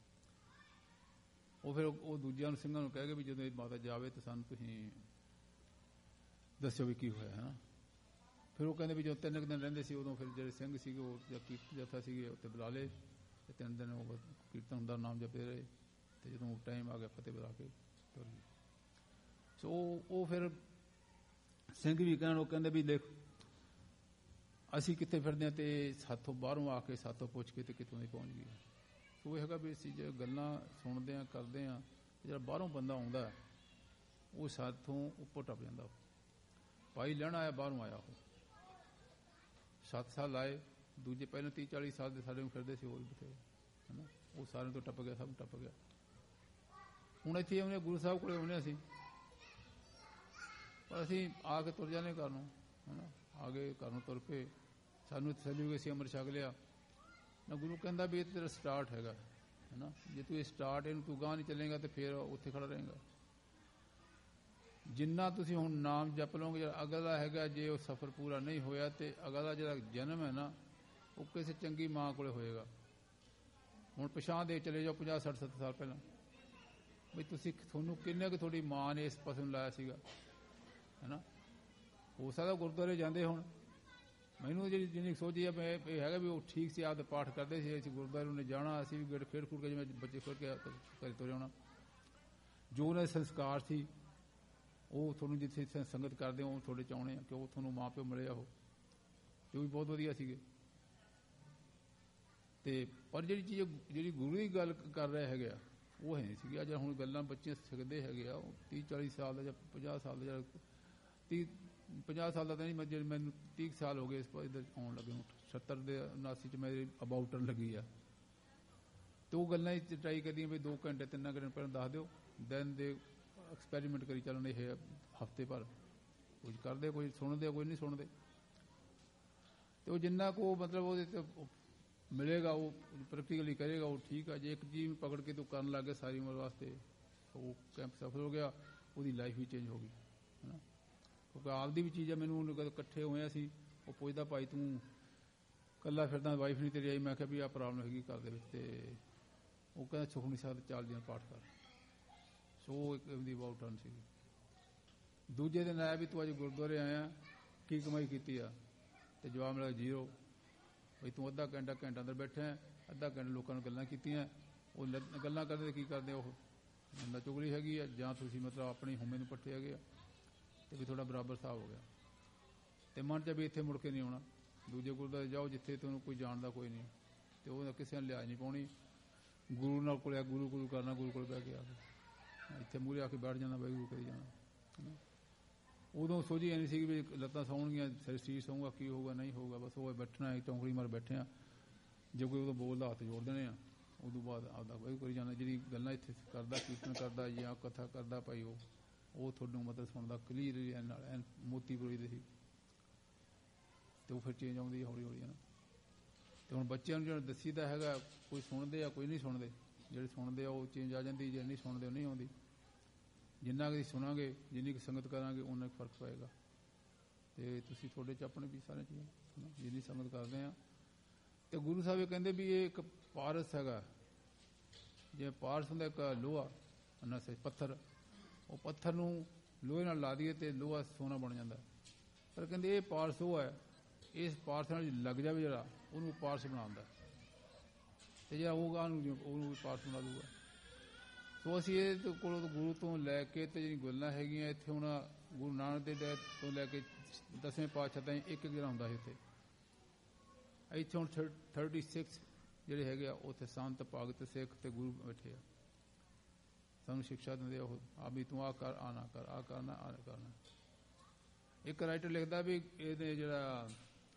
ਉਹ ਫਿਰ ਉਹ ਦੂਜਿਆਂ ਨੂੰ ਸਿੰਘਾਂ ਨੂੰ ਕਹਿ ਕੇ ਵੀ ਜਦੋਂ ਮਾਤਾ ਜਾਵੇ ਤਾਂ ਸਾਨੂੰ ਤੁਸੀਂ ਦੱਸਿਓ ਵੀ ਕੀ ਹੋਇਆ, ਹੈ ਨਾ। ਫਿਰ ਉਹ ਕਹਿੰਦੇ ਵੀ ਜਦੋਂ ਤਿੰਨ ਕੁ ਦਿਨ ਰਹਿੰਦੇ ਸੀ ਉਦੋਂ ਫਿਰ ਜਿਹੜੇ ਸਿੰਘ ਸੀਗੇ ਉਹ ਕੀਰਤਨ ਜਥਾ ਸੀਗੇ ਉੱਥੇ ਬੁਲਾ ਲਏ ਤੇ ਤਿੰਨ ਦਿਨ ਉਹ ਕੀਰਤਨ ਹੁੰਦਾ, ਨਾਮ ਜਪਦੇ ਰਹੇ ਤੇ ਜਦੋਂ ਟਾਈਮ ਆ ਗਿਆ ਫਤਿਹ ਬੁਲਾ ਕੇ ਤੁਰ ਗਏ। ਸੋ ਉਹ ਫਿਰ ਸਿੰਘ ਵੀ ਕਹਿਣ, ਉਹ ਕਹਿੰਦੇ ਵੀ ਦੇਖ ਅਸੀਂ ਕਿੱਥੇ ਫਿਰਦੇ ਹਾਂ ਤੇ ਸਾਥੋਂ ਬਾਹਰੋਂ ਆ ਕੇ ਸਾਥੋਂ ਪੁੱਛ ਕੇ ਤੇ ਕਿਤੋਂ ਦੀ ਪਹੁੰਚ ਗਏ। ਸੋ ਇਹ ਹੈਗਾ ਵੀ ਅਸੀਂ ਜੇ ਗੱਲਾਂ ਸੁਣਦੇ ਹਾਂ ਕਰਦੇ ਹਾਂ, ਜਿਹੜਾ ਬਾਹਰੋਂ ਬੰਦਾ ਆਉਂਦਾ ਉਹ ਸਾਥੋਂ ਉੱਪਰ ਟੱਪ ਜਾਂਦਾ। ਭਾਈ ਲੈਣਾ ਆਇਆ, ਬਾਹਰੋਂ ਆਇਆ, ਉਹ ਸੱਤ ਸਾਲ ਆਏ, ਦੂਜੇ ਪਹਿਲਾਂ ਤੀਹ ਚਾਲੀ ਸਾਲ ਦੇ ਸਾਡੇ ਨੂੰ ਫਿਰਦੇ ਸੀ, ਹੋਰ ਵੀ ਬਥੇਰੇ, ਹੈ ਨਾ। ਉਹ ਸਾਰਿਆਂ ਤੋਂ ਟੱਪ ਗਿਆ, ਸਭ ਨੂੰ ਟੱਪ ਗਿਆ। ਹੁਣ ਇੱਥੇ ਆਉਂਦੇ ਗੁਰੂ ਸਾਹਿਬ ਕੋਲੇ ਆਉਂਦੇ ਅਸੀਂ, ਪਰ ਅਸੀਂ ਆ ਕੇ ਤੁਰ ਜਾਂਦੇ ਘਰ ਨੂੰ, ਹੈ ਨਾ। ਆ ਗਏ ਘਰ ਨੂੰ ਤੁਰ ਪਏ, ਸਾਨੂੰ ਤਸੱਲੀ ਹੋ ਗਈ ਅਸੀਂ ਅੰਮ੍ਰਿਤ ਛਕ ਲਿਆ ਨਾ। ਗੁਰੂ ਕਹਿੰਦਾ ਵੀ ਇਹ ਤੇਰਾ ਸਟਾਰਟ ਹੈਗਾ, ਹੈ ਨਾ। ਜੇ ਤੂੰ ਇਹ ਸਟਾਰਟ ਇਹਨੂੰ ਤੂੰ ਗਾਂਹ ਨਹੀਂ ਚੱਲੇਗਾ ਤੇ ਫਿਰ ਉੱਥੇ ਖੜਾ ਰਹੇਗਾ। ਜਿੰਨਾ ਤੁਸੀਂ ਹੁਣ ਨਾਮ ਜਪ ਲਓਗੇ, ਜਿਹੜਾ ਅਗਲਾ ਹੈਗਾ, ਜੇ ਉਹ ਸਫ਼ਰ ਪੂਰਾ ਨਹੀਂ ਹੋਇਆ ਤੇ ਅਗਲਾ ਜਿਹੜਾ ਜਨਮ ਹੈ ਨਾ ਉਹ ਕਿਸੇ ਚੰਗੀ ਮਾਂ ਕੋਲੇ ਹੋਏਗਾ। ਹੁਣ ਪਛਾਣ ਦੇ ਚਲੇ ਜਾਓ ਪੰਜਾਹ ਸੱਠ ਸੱਤਰ ਸਾਲ ਪਹਿਲਾਂ, ਬਈ ਤੁਸੀਂ ਤੁਹਾਨੂੰ ਕਿੰਨੇ ਕੁ ਤੁਹਾਡੀ ਮਾਂ ਨੇ ਇਸ ਪਾਸੇ ਨੂੰ ਲਾਇਆ ਸੀਗਾ, ਹੈ ਨਾ। ਹੋ ਸਕਦਾ ਗੁਰਦੁਆਰੇ ਜਾਂਦੇ ਹੁਣ, ਮੈਨੂੰ ਜਿਹੜੀ ਜਿੰਨੀ ਸੋਚੀ ਹੈ ਮੈਂ ਇਹ ਹੈਗਾ ਵੀ ਉਹ ਠੀਕ ਸੀ, ਆਪਦੇ ਪਾਠ ਕਰਦੇ ਸੀ, ਅਸੀਂ ਗੁਰਦੁਆਰੇ ਨੂੰ ਜਾਣਾ, ਅਸੀਂ ਵੀ ਗੇੜ ਖੇਡ ਖੂਡ ਕੇ ਜਿਵੇਂ ਬੱਚੇ ਖੇਡ ਕੇ ਘਰੇ ਤੁਰੇ ਆਉਣਾ। ਜੋ ਉਹਨਾਂ ਦੇ ਸੰਸਕਾਰ ਸੀ ਉਹ ਤੁਹਾਨੂੰ ਜਿੱਥੇ ਸੰਗਤ ਕਰਦੇ ਹੋ ਤੁਹਾਡੇ ਚਾਹੁੰਦੇ ਆ ਕਿ ਉਹ ਤੁਹਾਨੂੰ ਮਾਂ ਪਿਓ ਮਿਲੇ, ਉਹ ਤੇ ਉਹ ਵੀ ਬਹੁਤ ਵਧੀਆ ਸੀਗੇ। ਤੇ ਪਰ ਜਿਹੜੀ ਚੀਜ਼ ਜਿਹੜੀ ਗੁਰੂ ਦੀ ਗੱਲ ਕਰ ਰਹੇ ਹੈਗੇ ਆ ਉਹ ਹੈ ਨਹੀਂ ਸੀਗੀ। ਅੱਜ ਹੁਣ ਗੱਲਾਂ ਬੱਚੇ ਸਿੱਖਦੇ ਹੈਗੇ ਆ, ਉਹ ਤੀਹ ਚਾਲੀ ਸਾਲ ਦਾ ਜਾਂ ਪੰਜਾਹ ਸਾਲ ਦਾ, ਜਿਹੜਾ ਤੀਹ ਪੰਜਾਹ ਸਾਲ ਦਾ ਤਾਂ ਨਹੀਂ, ਮੈਂ ਜਿਹੜੇ ਮੈਨੂੰ ਤੀਹ ਸਾਲ ਹੋ ਗਏ ਇਸ ਇੱਧਰ ਆਉਣ ਲੱਗੇ, ਸੱਤਰ ਦੇ ਉਨਾਸੀ 'ਚ ਮੇਰੀ ਅਬਾਊਟਰ ਲੱਗੀ ਆ। ਤੇ ਉਹ ਗੱਲਾਂ ਹੀ ਟਰਾਈ ਕਰਦੀਆਂ ਵੀ ਦੋ ਘੰਟੇ ਤਿੰਨਾਂ ਘੰਟੇ ਪਹਿਲਾਂ ਦੱਸ ਦਿਓ, ਦਿਨ ਦੇ ਐਕਸਪੈਰੀਮੈਂਟ ਕਰੀ ਚੱਲਣ ਇਹ ਹਫ਼ਤੇ ਭਰ, ਕੁਝ ਕਰਦੇ ਕੋਈ ਸੁਣਦੇ ਕੋਈ ਨਹੀਂ ਸੁਣਦੇ। ਤੇ ਉਹ ਜਿੰਨਾ ਕੁ ਮਤਲਬ ਉਹਦੇ ਤੇ ਮਿਲੇਗਾ ਉਹ ਪ੍ਰੈਕਟੀਕਲੀ ਕਰੇਗਾ, ਉਹ ਠੀਕ ਆ। ਜੇ ਇੱਕ ਚੀਜ਼ ਨੂੰ ਪਕੜ ਕੇ ਤੂੰ ਕਰਨ ਲੱਗ ਗਿਆ ਸਾਰੀ ਉਮਰ ਵਾਸਤੇ, ਉਹ ਕੈਂਪ ਸਫਲ ਹੋ ਗਿਆ, ਉਹਦੀ ਲਾਈਫ ਵੀ ਚੇਂਜ ਹੋ ਗਈ, ਹੈ ਨਾ। ਕਿਉਂਕਿ ਆਪਦੀ ਵੀ ਚੀਜ਼ ਆ। ਮੈਨੂੰ ਜਦੋਂ ਇਕੱਠੇ ਹੋਏ ਸੀ ਉਹ ਪੁੱਛਦਾ ਭਾਈ ਤੂੰ ਇਕੱਲਾ ਫਿਰਦਾ, ਵਾਈਫ ਨਹੀਂ ਤੇਰੀ ਆਈ? ਮੈਂ ਕਿਹਾ ਵੀ ਆਹ ਪ੍ਰੋਬਲਮ ਹੈਗੀ ਘਰ ਦੇ ਵਿੱਚ। ਤੇ ਉਹ ਕਹਿੰਦਾ ਸੁਖਮਨੀ ਸਾਹਿਬ ਚਾਲੀ ਦਿਨ ਪਾਠ ਕਰ। ਸੋ ਇੱਕ ਦੀ ਅਬਾਊਟ ਟਰਨ ਸੀਗੀ। ਦੂਜੇ ਦਿਨ ਆਇਆ ਵੀ ਤੂੰ ਅੱਜ ਗੁਰਦੁਆਰੇ ਆਇਆ, ਕੀ ਕਮਾਈ ਕੀਤੀ ਆ? ਤੇ ਜਵਾਬ ਮਿਲਿਆ ਜੀਰੋ। ਬਈ ਤੂੰ ਅੱਧਾ ਘੰਟਾ ਘੰਟਾ ਅੰਦਰ ਬੈਠਿਆ, ਅੱਧਾ ਘੰਟਾ ਲੋਕਾਂ ਨੂੰ ਗੱਲਾਂ ਕੀਤੀਆਂ। ਉਹ ਗੱਲਾਂ ਕਰਦੇ ਕੀ ਕਰਦੇ, ਉਹ ਬੰਦਾ ਚੁਗਲੀ ਹੈਗੀ ਆ, ਜਾਂ ਤੁਸੀਂ ਮਤਲਬ ਆਪਣੀ ਹੁਮੇ ਨੂੰ ਪੱਟੇ ਹੈਗੇ ਆ, ਤੇ ਵੀ ਥੋੜਾ ਬਰਾਬਰ ਹਿਸਾਬ ਹੋ ਗਿਆ। ਤੇ ਮਨ 'ਚ ਵੀ ਇੱਥੇ ਮੁੜ ਕੇ ਨਹੀਂ ਆਉਣਾ, ਦੂਜੇ ਗੁਰਦੁਆਰੇ ਜਾਓ ਜਿੱਥੇ ਤੁਹਾਨੂੰ ਕੋਈ ਜਾਣਦਾ ਕੋਈ ਨਹੀਂ, ਤੇ ਉਹ ਕਿਸੇ ਨੇ ਲਿਹਾਜ਼ ਨਹੀਂ ਪਾਉਣੀ। ਗੁਰੂ ਨਾਲ ਕੋਲ ਆ, ਗੁਰੂ ਗੁਰੂ ਕਰਨਾ, ਗੁਰੂ ਕੋਲ ਬਹਿ ਕੇ ਆ ਕੇ ਇੱਥੇ ਮੂਹਰੇ ਆ ਕੇ ਬੈਠ ਜਾਣਾ, ਵਾਹਿਗੁਰੂ ਕਰੀ ਜਾਣਾ। ਉਦੋਂ ਸੋਝੀ ਐ ਨਹੀਂ ਸੀ ਵੀ ਲੱਤਾਂ ਸੌਣਗੀਆਂ, ਸਰੀਰ ਸੌਂਗਾ, ਕੀ ਹੋਊਗਾ ਨਹੀਂ ਹੋਊਗਾ, ਬਸ ਉਹ ਬੈਠਣਾ ਚੌਂਕੜੀ ਮਾਰ ਬੈਠੇ ਆ। ਜੇ ਕੋਈ ਉਦੋਂ ਬੋਲਦਾ ਹੱਥ ਜੋੜ ਦੇਣੇ ਆ, ਉਦੋਂ ਬਾਅਦ ਆਪਦਾ ਕੋਈ ਕਰੀ ਜਾਂਦਾ। ਜਿਹੜੀ ਗੱਲਾਂ ਇੱਥੇ ਕਰਦਾ, ਕੀਰਤਨ ਕਰਦਾ ਜਾਂ ਕਥਾ ਕਰਦਾ ਭਾਈ, ਉਹ ਉਹ ਤੁਹਾਨੂੰ ਮਤਲਬ ਸੁਣਦਾ ਕਲੀਅਰ ਨਾਲ ਐਨ ਮੋਤੀ ਪਰੋਈ ਦੇ ਸੀ। ਅਤੇ ਉਹ ਫਿਰ ਚੇਂਜ ਆਉਂਦੀ ਹੈ ਹੌਲੀ ਹੌਲੀ ਹੈ ਨਾ। ਅਤੇ ਹੁਣ ਬੱਚਿਆਂ ਨੂੰ ਜਿਹੜਾ ਦੱਸੀਦਾ ਹੈਗਾ, ਕੋਈ ਸੁਣਦੇ ਆ ਕੋਈ ਨਹੀਂ ਸੁਣਦੇ। ਜਿਹੜੇ ਸੁਣਦੇ ਆ ਉਹ ਚੇਂਜ ਆ ਜਾਂਦੀ, ਜਿਹੜੇ ਨਹੀਂ ਸੁਣਦੇ ਉਹ ਨਹੀਂ ਆਉਂਦੀ। ਜਿੰਨਾ ਕੁ ਅਸੀਂ ਸੁਣਾਂਗੇ, ਜਿੰਨੀ ਕੁ ਸੰਗਤ ਕਰਾਂਗੇ, ਉਨਾ ਕੁ ਫਰਕ ਪਏਗਾ। ਅਤੇ ਤੁਸੀਂ ਤੁਹਾਡੇ 'ਚ ਆਪਣੇ ਵੀ ਸਾਰਿਆਂ 'ਚ ਜਿੰਨੀ ਸੰਗਤ ਕਰਦੇ ਹਾਂ। ਅਤੇ ਗੁਰੂ ਸਾਹਿਬ ਇਹ ਕਹਿੰਦੇ ਵੀ ਇਹ ਇੱਕ ਪਾਰਸ ਹੈਗਾ, ਜਿਵੇਂ ਪਾਰਸ ਹੁੰਦਾ ਇੱਕ ਲੋਹਾ ਨਾ ਸੇ ਪੱਥਰ, ਉਹ ਪੱਥਰ ਨੂੰ ਲੋਹੇ ਨਾਲ ਲਾ ਦਈਏ ਅਤੇ ਲੋਹਾ ਸੋਨਾ ਬਣ ਜਾਂਦਾ। ਪਰ ਕਹਿੰਦੇ ਇਹ ਪਾਰਸ ਉਹ ਹੈ, ਇਸ ਪਾਰਸ ਨਾਲ ਲੱਗ ਜਾਵੇ ਜਿਹੜਾ, ਉਹਨੂੰ ਪਾਰਸ ਬਣਾਉਂਦਾ। ਅਤੇ ਜਿਹੜਾ ਉਹ ਗਾਹ ਨੂੰ ਉਹਨੂੰ ਵੀ ਪਾਰਸ ਬਣਾ ਦੂਗਾ। ਸੋ ਅਸੀਂ ਇਹ ਕੋਲੋਂ ਗੁਰੂ ਤੋਂ ਲੈ ਕੇ ਅਤੇ ਜਿਹੜੀ ਗੱਲਾਂ ਹੈਗੀਆਂ ਇੱਥੇ ਹੁਣ ਗੁਰੂ ਨਾਨਕ ਦੇ ਡੈਥ ਤੋਂ ਲੈ ਕੇ ਦਸਵੇਂ ਪਾਤਸ਼ਾਹ ਤਾਈਂ ਇੱਕ ਜਿਹੜਾ ਹੁੰਦਾ ਸੀ ਇੱਥੇ। ਇੱਥੇ ਹੁਣ ਥਰ ਥਰਟੀ ਸਿਕਸ ਜਿਹੜੇ ਹੈਗੇ ਆ ਉੱਥੇ ਸੰਤ ਭਗਤ ਸਿੱਖ ਅਤੇ ਗੁਰੂ ਬੈਠੇ ਆ, ਸਾਨੂੰ ਸਿਕਸ਼ਾ ਦਿੰਦੇ ਆ। ਉਹ ਆ ਵੀ ਤੂੰ ਆਹ ਕਰ, ਆਹ ਨਾ ਕਰ, ਆਹ ਕਰਨਾ, ਆਹ ਨਾ ਕਰਨਾ। ਇੱਕ ਰਾਈਟਰ ਲਿਖਦਾ ਵੀ ਇਹਦੇ ਜਿਹੜਾ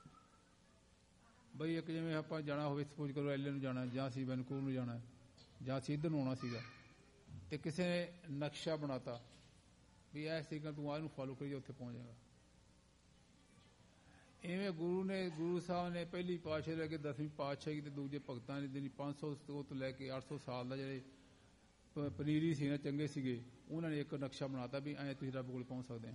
ਬਈ ਇੱਕ ਜਿਵੇਂ ਆਪਾਂ ਜਾਣਾ ਹੋਵੇ, ਸਪੋਜ਼ ਕਰੋ ਐਲ ਏ ਨੂੰ ਜਾਣਾ, ਜਾਂ ਅਸੀਂ ਵੈਨਕੂਵਰ ਨੂੰ ਜਾਣਾ, ਜਾਂ ਅਸੀਂ ਇੱਧਰ ਨੂੰ ਆਉਣਾ ਸੀਗਾ, ਅਤੇ ਕਿਸੇ ਨੇ ਨਕਸ਼ਾ ਬਣਾਤਾ ਵੀ ਇਹ ਸੀਗਾ ਤੂੰ ਆਹ ਇਹਨੂੰ ਫੋਲੋ ਕਰੀ ਉੱਥੇ ਪਹੁੰਚ ਜਾਏਗਾ। ਇਵੇਂ ਗੁਰੂ ਨੇ, ਗੁਰੂ ਸਾਹਿਬ ਨੇ ਪਹਿਲੀ ਪਾਤਸ਼ਾਹ ਲੈ ਕੇ ਦਸਵੀਂ ਪਾਤਸ਼ਾਹੀ ਅਤੇ ਦੂਜੇ ਭਗਤਾਂ ਨੇ ਜਿਹੜੀ ਪੰਜ ਸੌ ਤੋਂ ਲੈ ਕੇ ਅੱਠ ਸੌ ਸਾਲ ਦਾ ਜਿਹੜੇ ਪ ਪਨੀਰੀ ਸੀ ਨਾ, ਚੰਗੇ ਸੀਗੇ, ਉਹਨਾਂ ਨੇ ਇੱਕ ਨਕਸ਼ਾ ਬਣਾਤਾ ਵੀ ਐਂ ਤੁਸੀਂ ਰੱਬ ਕੋਲ ਪਹੁੰਚ ਸਕਦੇ ਆ।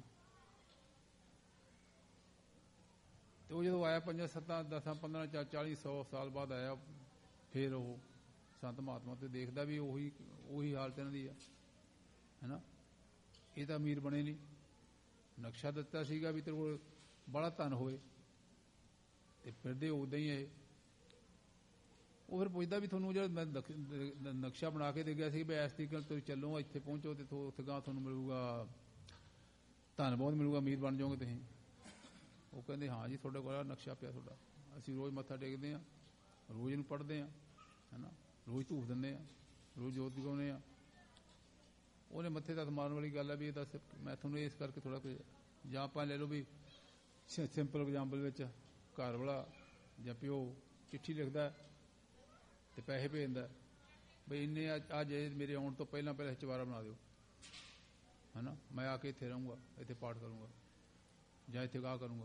ਅਤੇ ਉਹ ਜਦੋਂ ਆਇਆ ਪੰਜਾਂ ਸੱਤਾਂ ਦਸਾਂ ਪੰਦਰਾਂ ਚਾਰ ਚਾਲੀ ਸੌ ਸਾਲ ਬਾਅਦ ਆਇਆ, ਫਿਰ ਉਹ ਸੰਤ ਮਹਾਤਮਾ ਤੇ ਦੇਖਦਾ ਵੀ ਉਹੀ ਉਹੀ ਹਾਲਤ ਇਹਨਾਂ ਦੀ ਆ, ਹੈ ਨਾ। ਇਹ ਤਾਂ ਅਮੀਰ ਬਣੇ ਨਹੀਂ, ਨਕਸ਼ਾ ਦਿੱਤਾ ਸੀਗਾ ਵੀ ਤੇਰੇ ਕੋਲ ਬੜਾ ਧਨ ਹੋਵੇ, ਅਤੇ ਫਿਰਦੇ ਉੱਦਾਂ ਹੀ ਇਹ। ਉਹ ਫਿਰ ਪੁੱਛਦਾ ਵੀ ਤੁਹਾਨੂੰ ਜਿਹੜਾ ਮੈਂ ਨਕਸ਼ਾ ਬਣਾ ਕੇ ਦੇ ਗਿਆ ਸੀ ਵੀ ਇਸ ਤਰੀਕੇ ਨਾਲ ਤੁਸੀਂ ਚੱਲੋ, ਇੱਥੇ ਪਹੁੰਚੋ ਅਤੇ ਉੱਥੇ ਗਾਂ ਤੁਹਾਨੂੰ ਮਿਲੂਗਾ ਧਨ ਬਹੁਤ ਮਿਲੂਗਾ, ਅਮੀਰ ਬਣ ਜਾਓਗੇ ਤੁਸੀਂ। ਉਹ ਕਹਿੰਦੇ ਹਾਂ ਜੀ ਤੁਹਾਡੇ ਕੋਲ ਨਕਸ਼ਾ ਪਿਆ ਤੁਹਾਡਾ, ਅਸੀਂ ਰੋਜ਼ ਮੱਥਾ ਟੇਕਦੇ ਹਾਂ, ਰੋਜ਼ ਇਹਨੂੰ ਪੜ੍ਹਦੇ ਹਾਂ, ਹੈ ਨਾ, ਰੋਜ਼ ਧੂਫ ਦਿੰਦੇ ਹਾਂ, ਰੋਜ਼ ਜੋਤ ਜਗਾਉਂਦੇ ਹਾਂ। ਉਹਨੇ ਮੱਥੇ ਤੱਕ ਮਾਰਨ ਵਾਲੀ ਗੱਲ ਹੈ ਵੀ ਇਹ ਦੱਸ ਮੈਂ ਤੁਹਾਨੂੰ ਇਸ ਕਰਕੇ ਥੋੜ੍ਹਾ ਕੁਝ, ਜਾਂ ਆਪਾਂ ਲੈ ਲਓ ਵੀ ਸਿੰਪਲ ਐਗਜ਼ਾਮਪਲ ਵਿੱਚ ਘਰ ਵਾਲਾ ਜਾਂ ਪਿਓ ਚਿੱਠੀ ਲਿਖਦਾ ਅਤੇ ਪੈਸੇ ਭੇਜਦਾ ਬਈ ਇੰਨੇ ਅੱਜ ਮੇਰੇ ਆਉਣ ਤੋਂ ਪਹਿਲਾਂ ਪਹਿਲਾਂ ਚਵਾਰਾ ਬਣਾ ਦਿਓ, ਹੈ ਨਾ, ਮੈਂ ਆ ਕੇ ਇੱਥੇ ਰਹੂੰਗਾ, ਇੱਥੇ ਪਾਠ ਕਰੂੰਗਾ ਜਾਂ ਇੱਥੇ ਗਾਹ ਕਰੂੰਗਾ।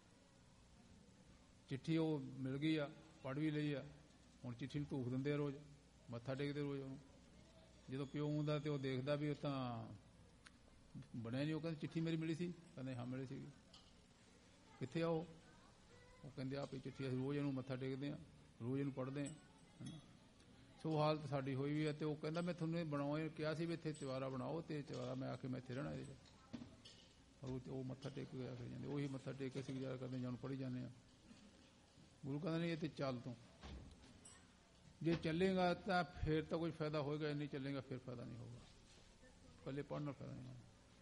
ਚਿੱਠੀ ਉਹ ਮਿਲ ਗਈ ਆ, ਪੜ੍ਹ ਵੀ ਲਈ ਆ, ਹੁਣ ਚਿੱਠੀ ਨੂੰ ਧੂਫ ਦਿੰਦੇ ਆ, ਰੋਜ਼ ਮੱਥਾ ਟੇਕਦੇ ਰੋਜ਼ ਉਹਨੂੰ। ਜਦੋਂ ਪਿਓ ਆਉਂਦਾ ਅਤੇ ਉਹ ਦੇਖਦਾ ਵੀ ਉਹ ਤਾਂ ਬਣਿਆ ਨਹੀਂ, ਉਹ ਕਹਿੰਦੇ ਚਿੱਠੀ ਮੇਰੀ ਮਿਲੀ ਸੀ, ਕਹਿੰਦੇ ਹਾਂ ਮਿਲੀ ਸੀਗੀ, ਕਿੱਥੇ ਆਓ? ਉਹ ਕਹਿੰਦੇ ਆਪ ਹੀ ਚਿੱਠੀ, ਅਸੀਂ ਰੋਜ਼ ਇਹਨੂੰ ਮੱਥਾ ਟੇਕਦੇ ਹਾਂ, ਰੋਜ਼ ਇਹਨੂੰ ਪੜ੍ਹਦੇ ਹਾਂ, ਹੈ ਨਾ। ਸੋ ਹਾਲਤ ਸਾਡੀ ਹੋਈ ਵੀ ਹੈ। ਅਤੇ ਉਹ ਕਹਿੰਦਾ ਮੈਂ ਤੁਹਾਨੂੰ ਬਣਾਉ ਕਿਹਾ ਸੀ ਵੀ ਇੱਥੇ ਚਵਾਰਾ ਬਣਾਓ, ਅਤੇ ਚਵਾਰਾ ਮੈਂ ਆ ਕੇ ਮੈਂ ਇੱਥੇ ਰਹਿਣਾ ਇਹਦੇ 'ਚ। ਉਹ ਉਹ ਮੱਥਾ ਟੇਕ ਕੇ ਫਿਰ ਜਾਂਦੇ, ਉਹੀ ਮੱਥਾ ਟੇਕ ਕੇ ਅਸੀਂ ਗੁਜ਼ਾਰਾ ਕਰਦੇ ਜਾਂ ਪੜ੍ਹੀ ਜਾਂਦੇ ਹਾਂ। ਗੁਰੂ ਕਹਿੰਦਾ ਨਹੀਂ ਇਹ ਤੇ ਚੱਲ ਤੂੰ, ਜੇ ਚੱਲੇਗਾ ਤਾਂ ਫਿਰ ਤਾਂ ਕੋਈ ਫਾਇਦਾ ਹੋਏਗਾ, ਨਹੀਂ ਚੱਲੇਗਾ ਫਿਰ ਫਾਇਦਾ ਨਹੀਂ ਹੋਊਗਾ, ਇਕੱਲੇ ਪੜ੍ਹਨ ਨਾਲ ਫਾਇਦਾ ਨਹੀਂ ਹੋਣਾ।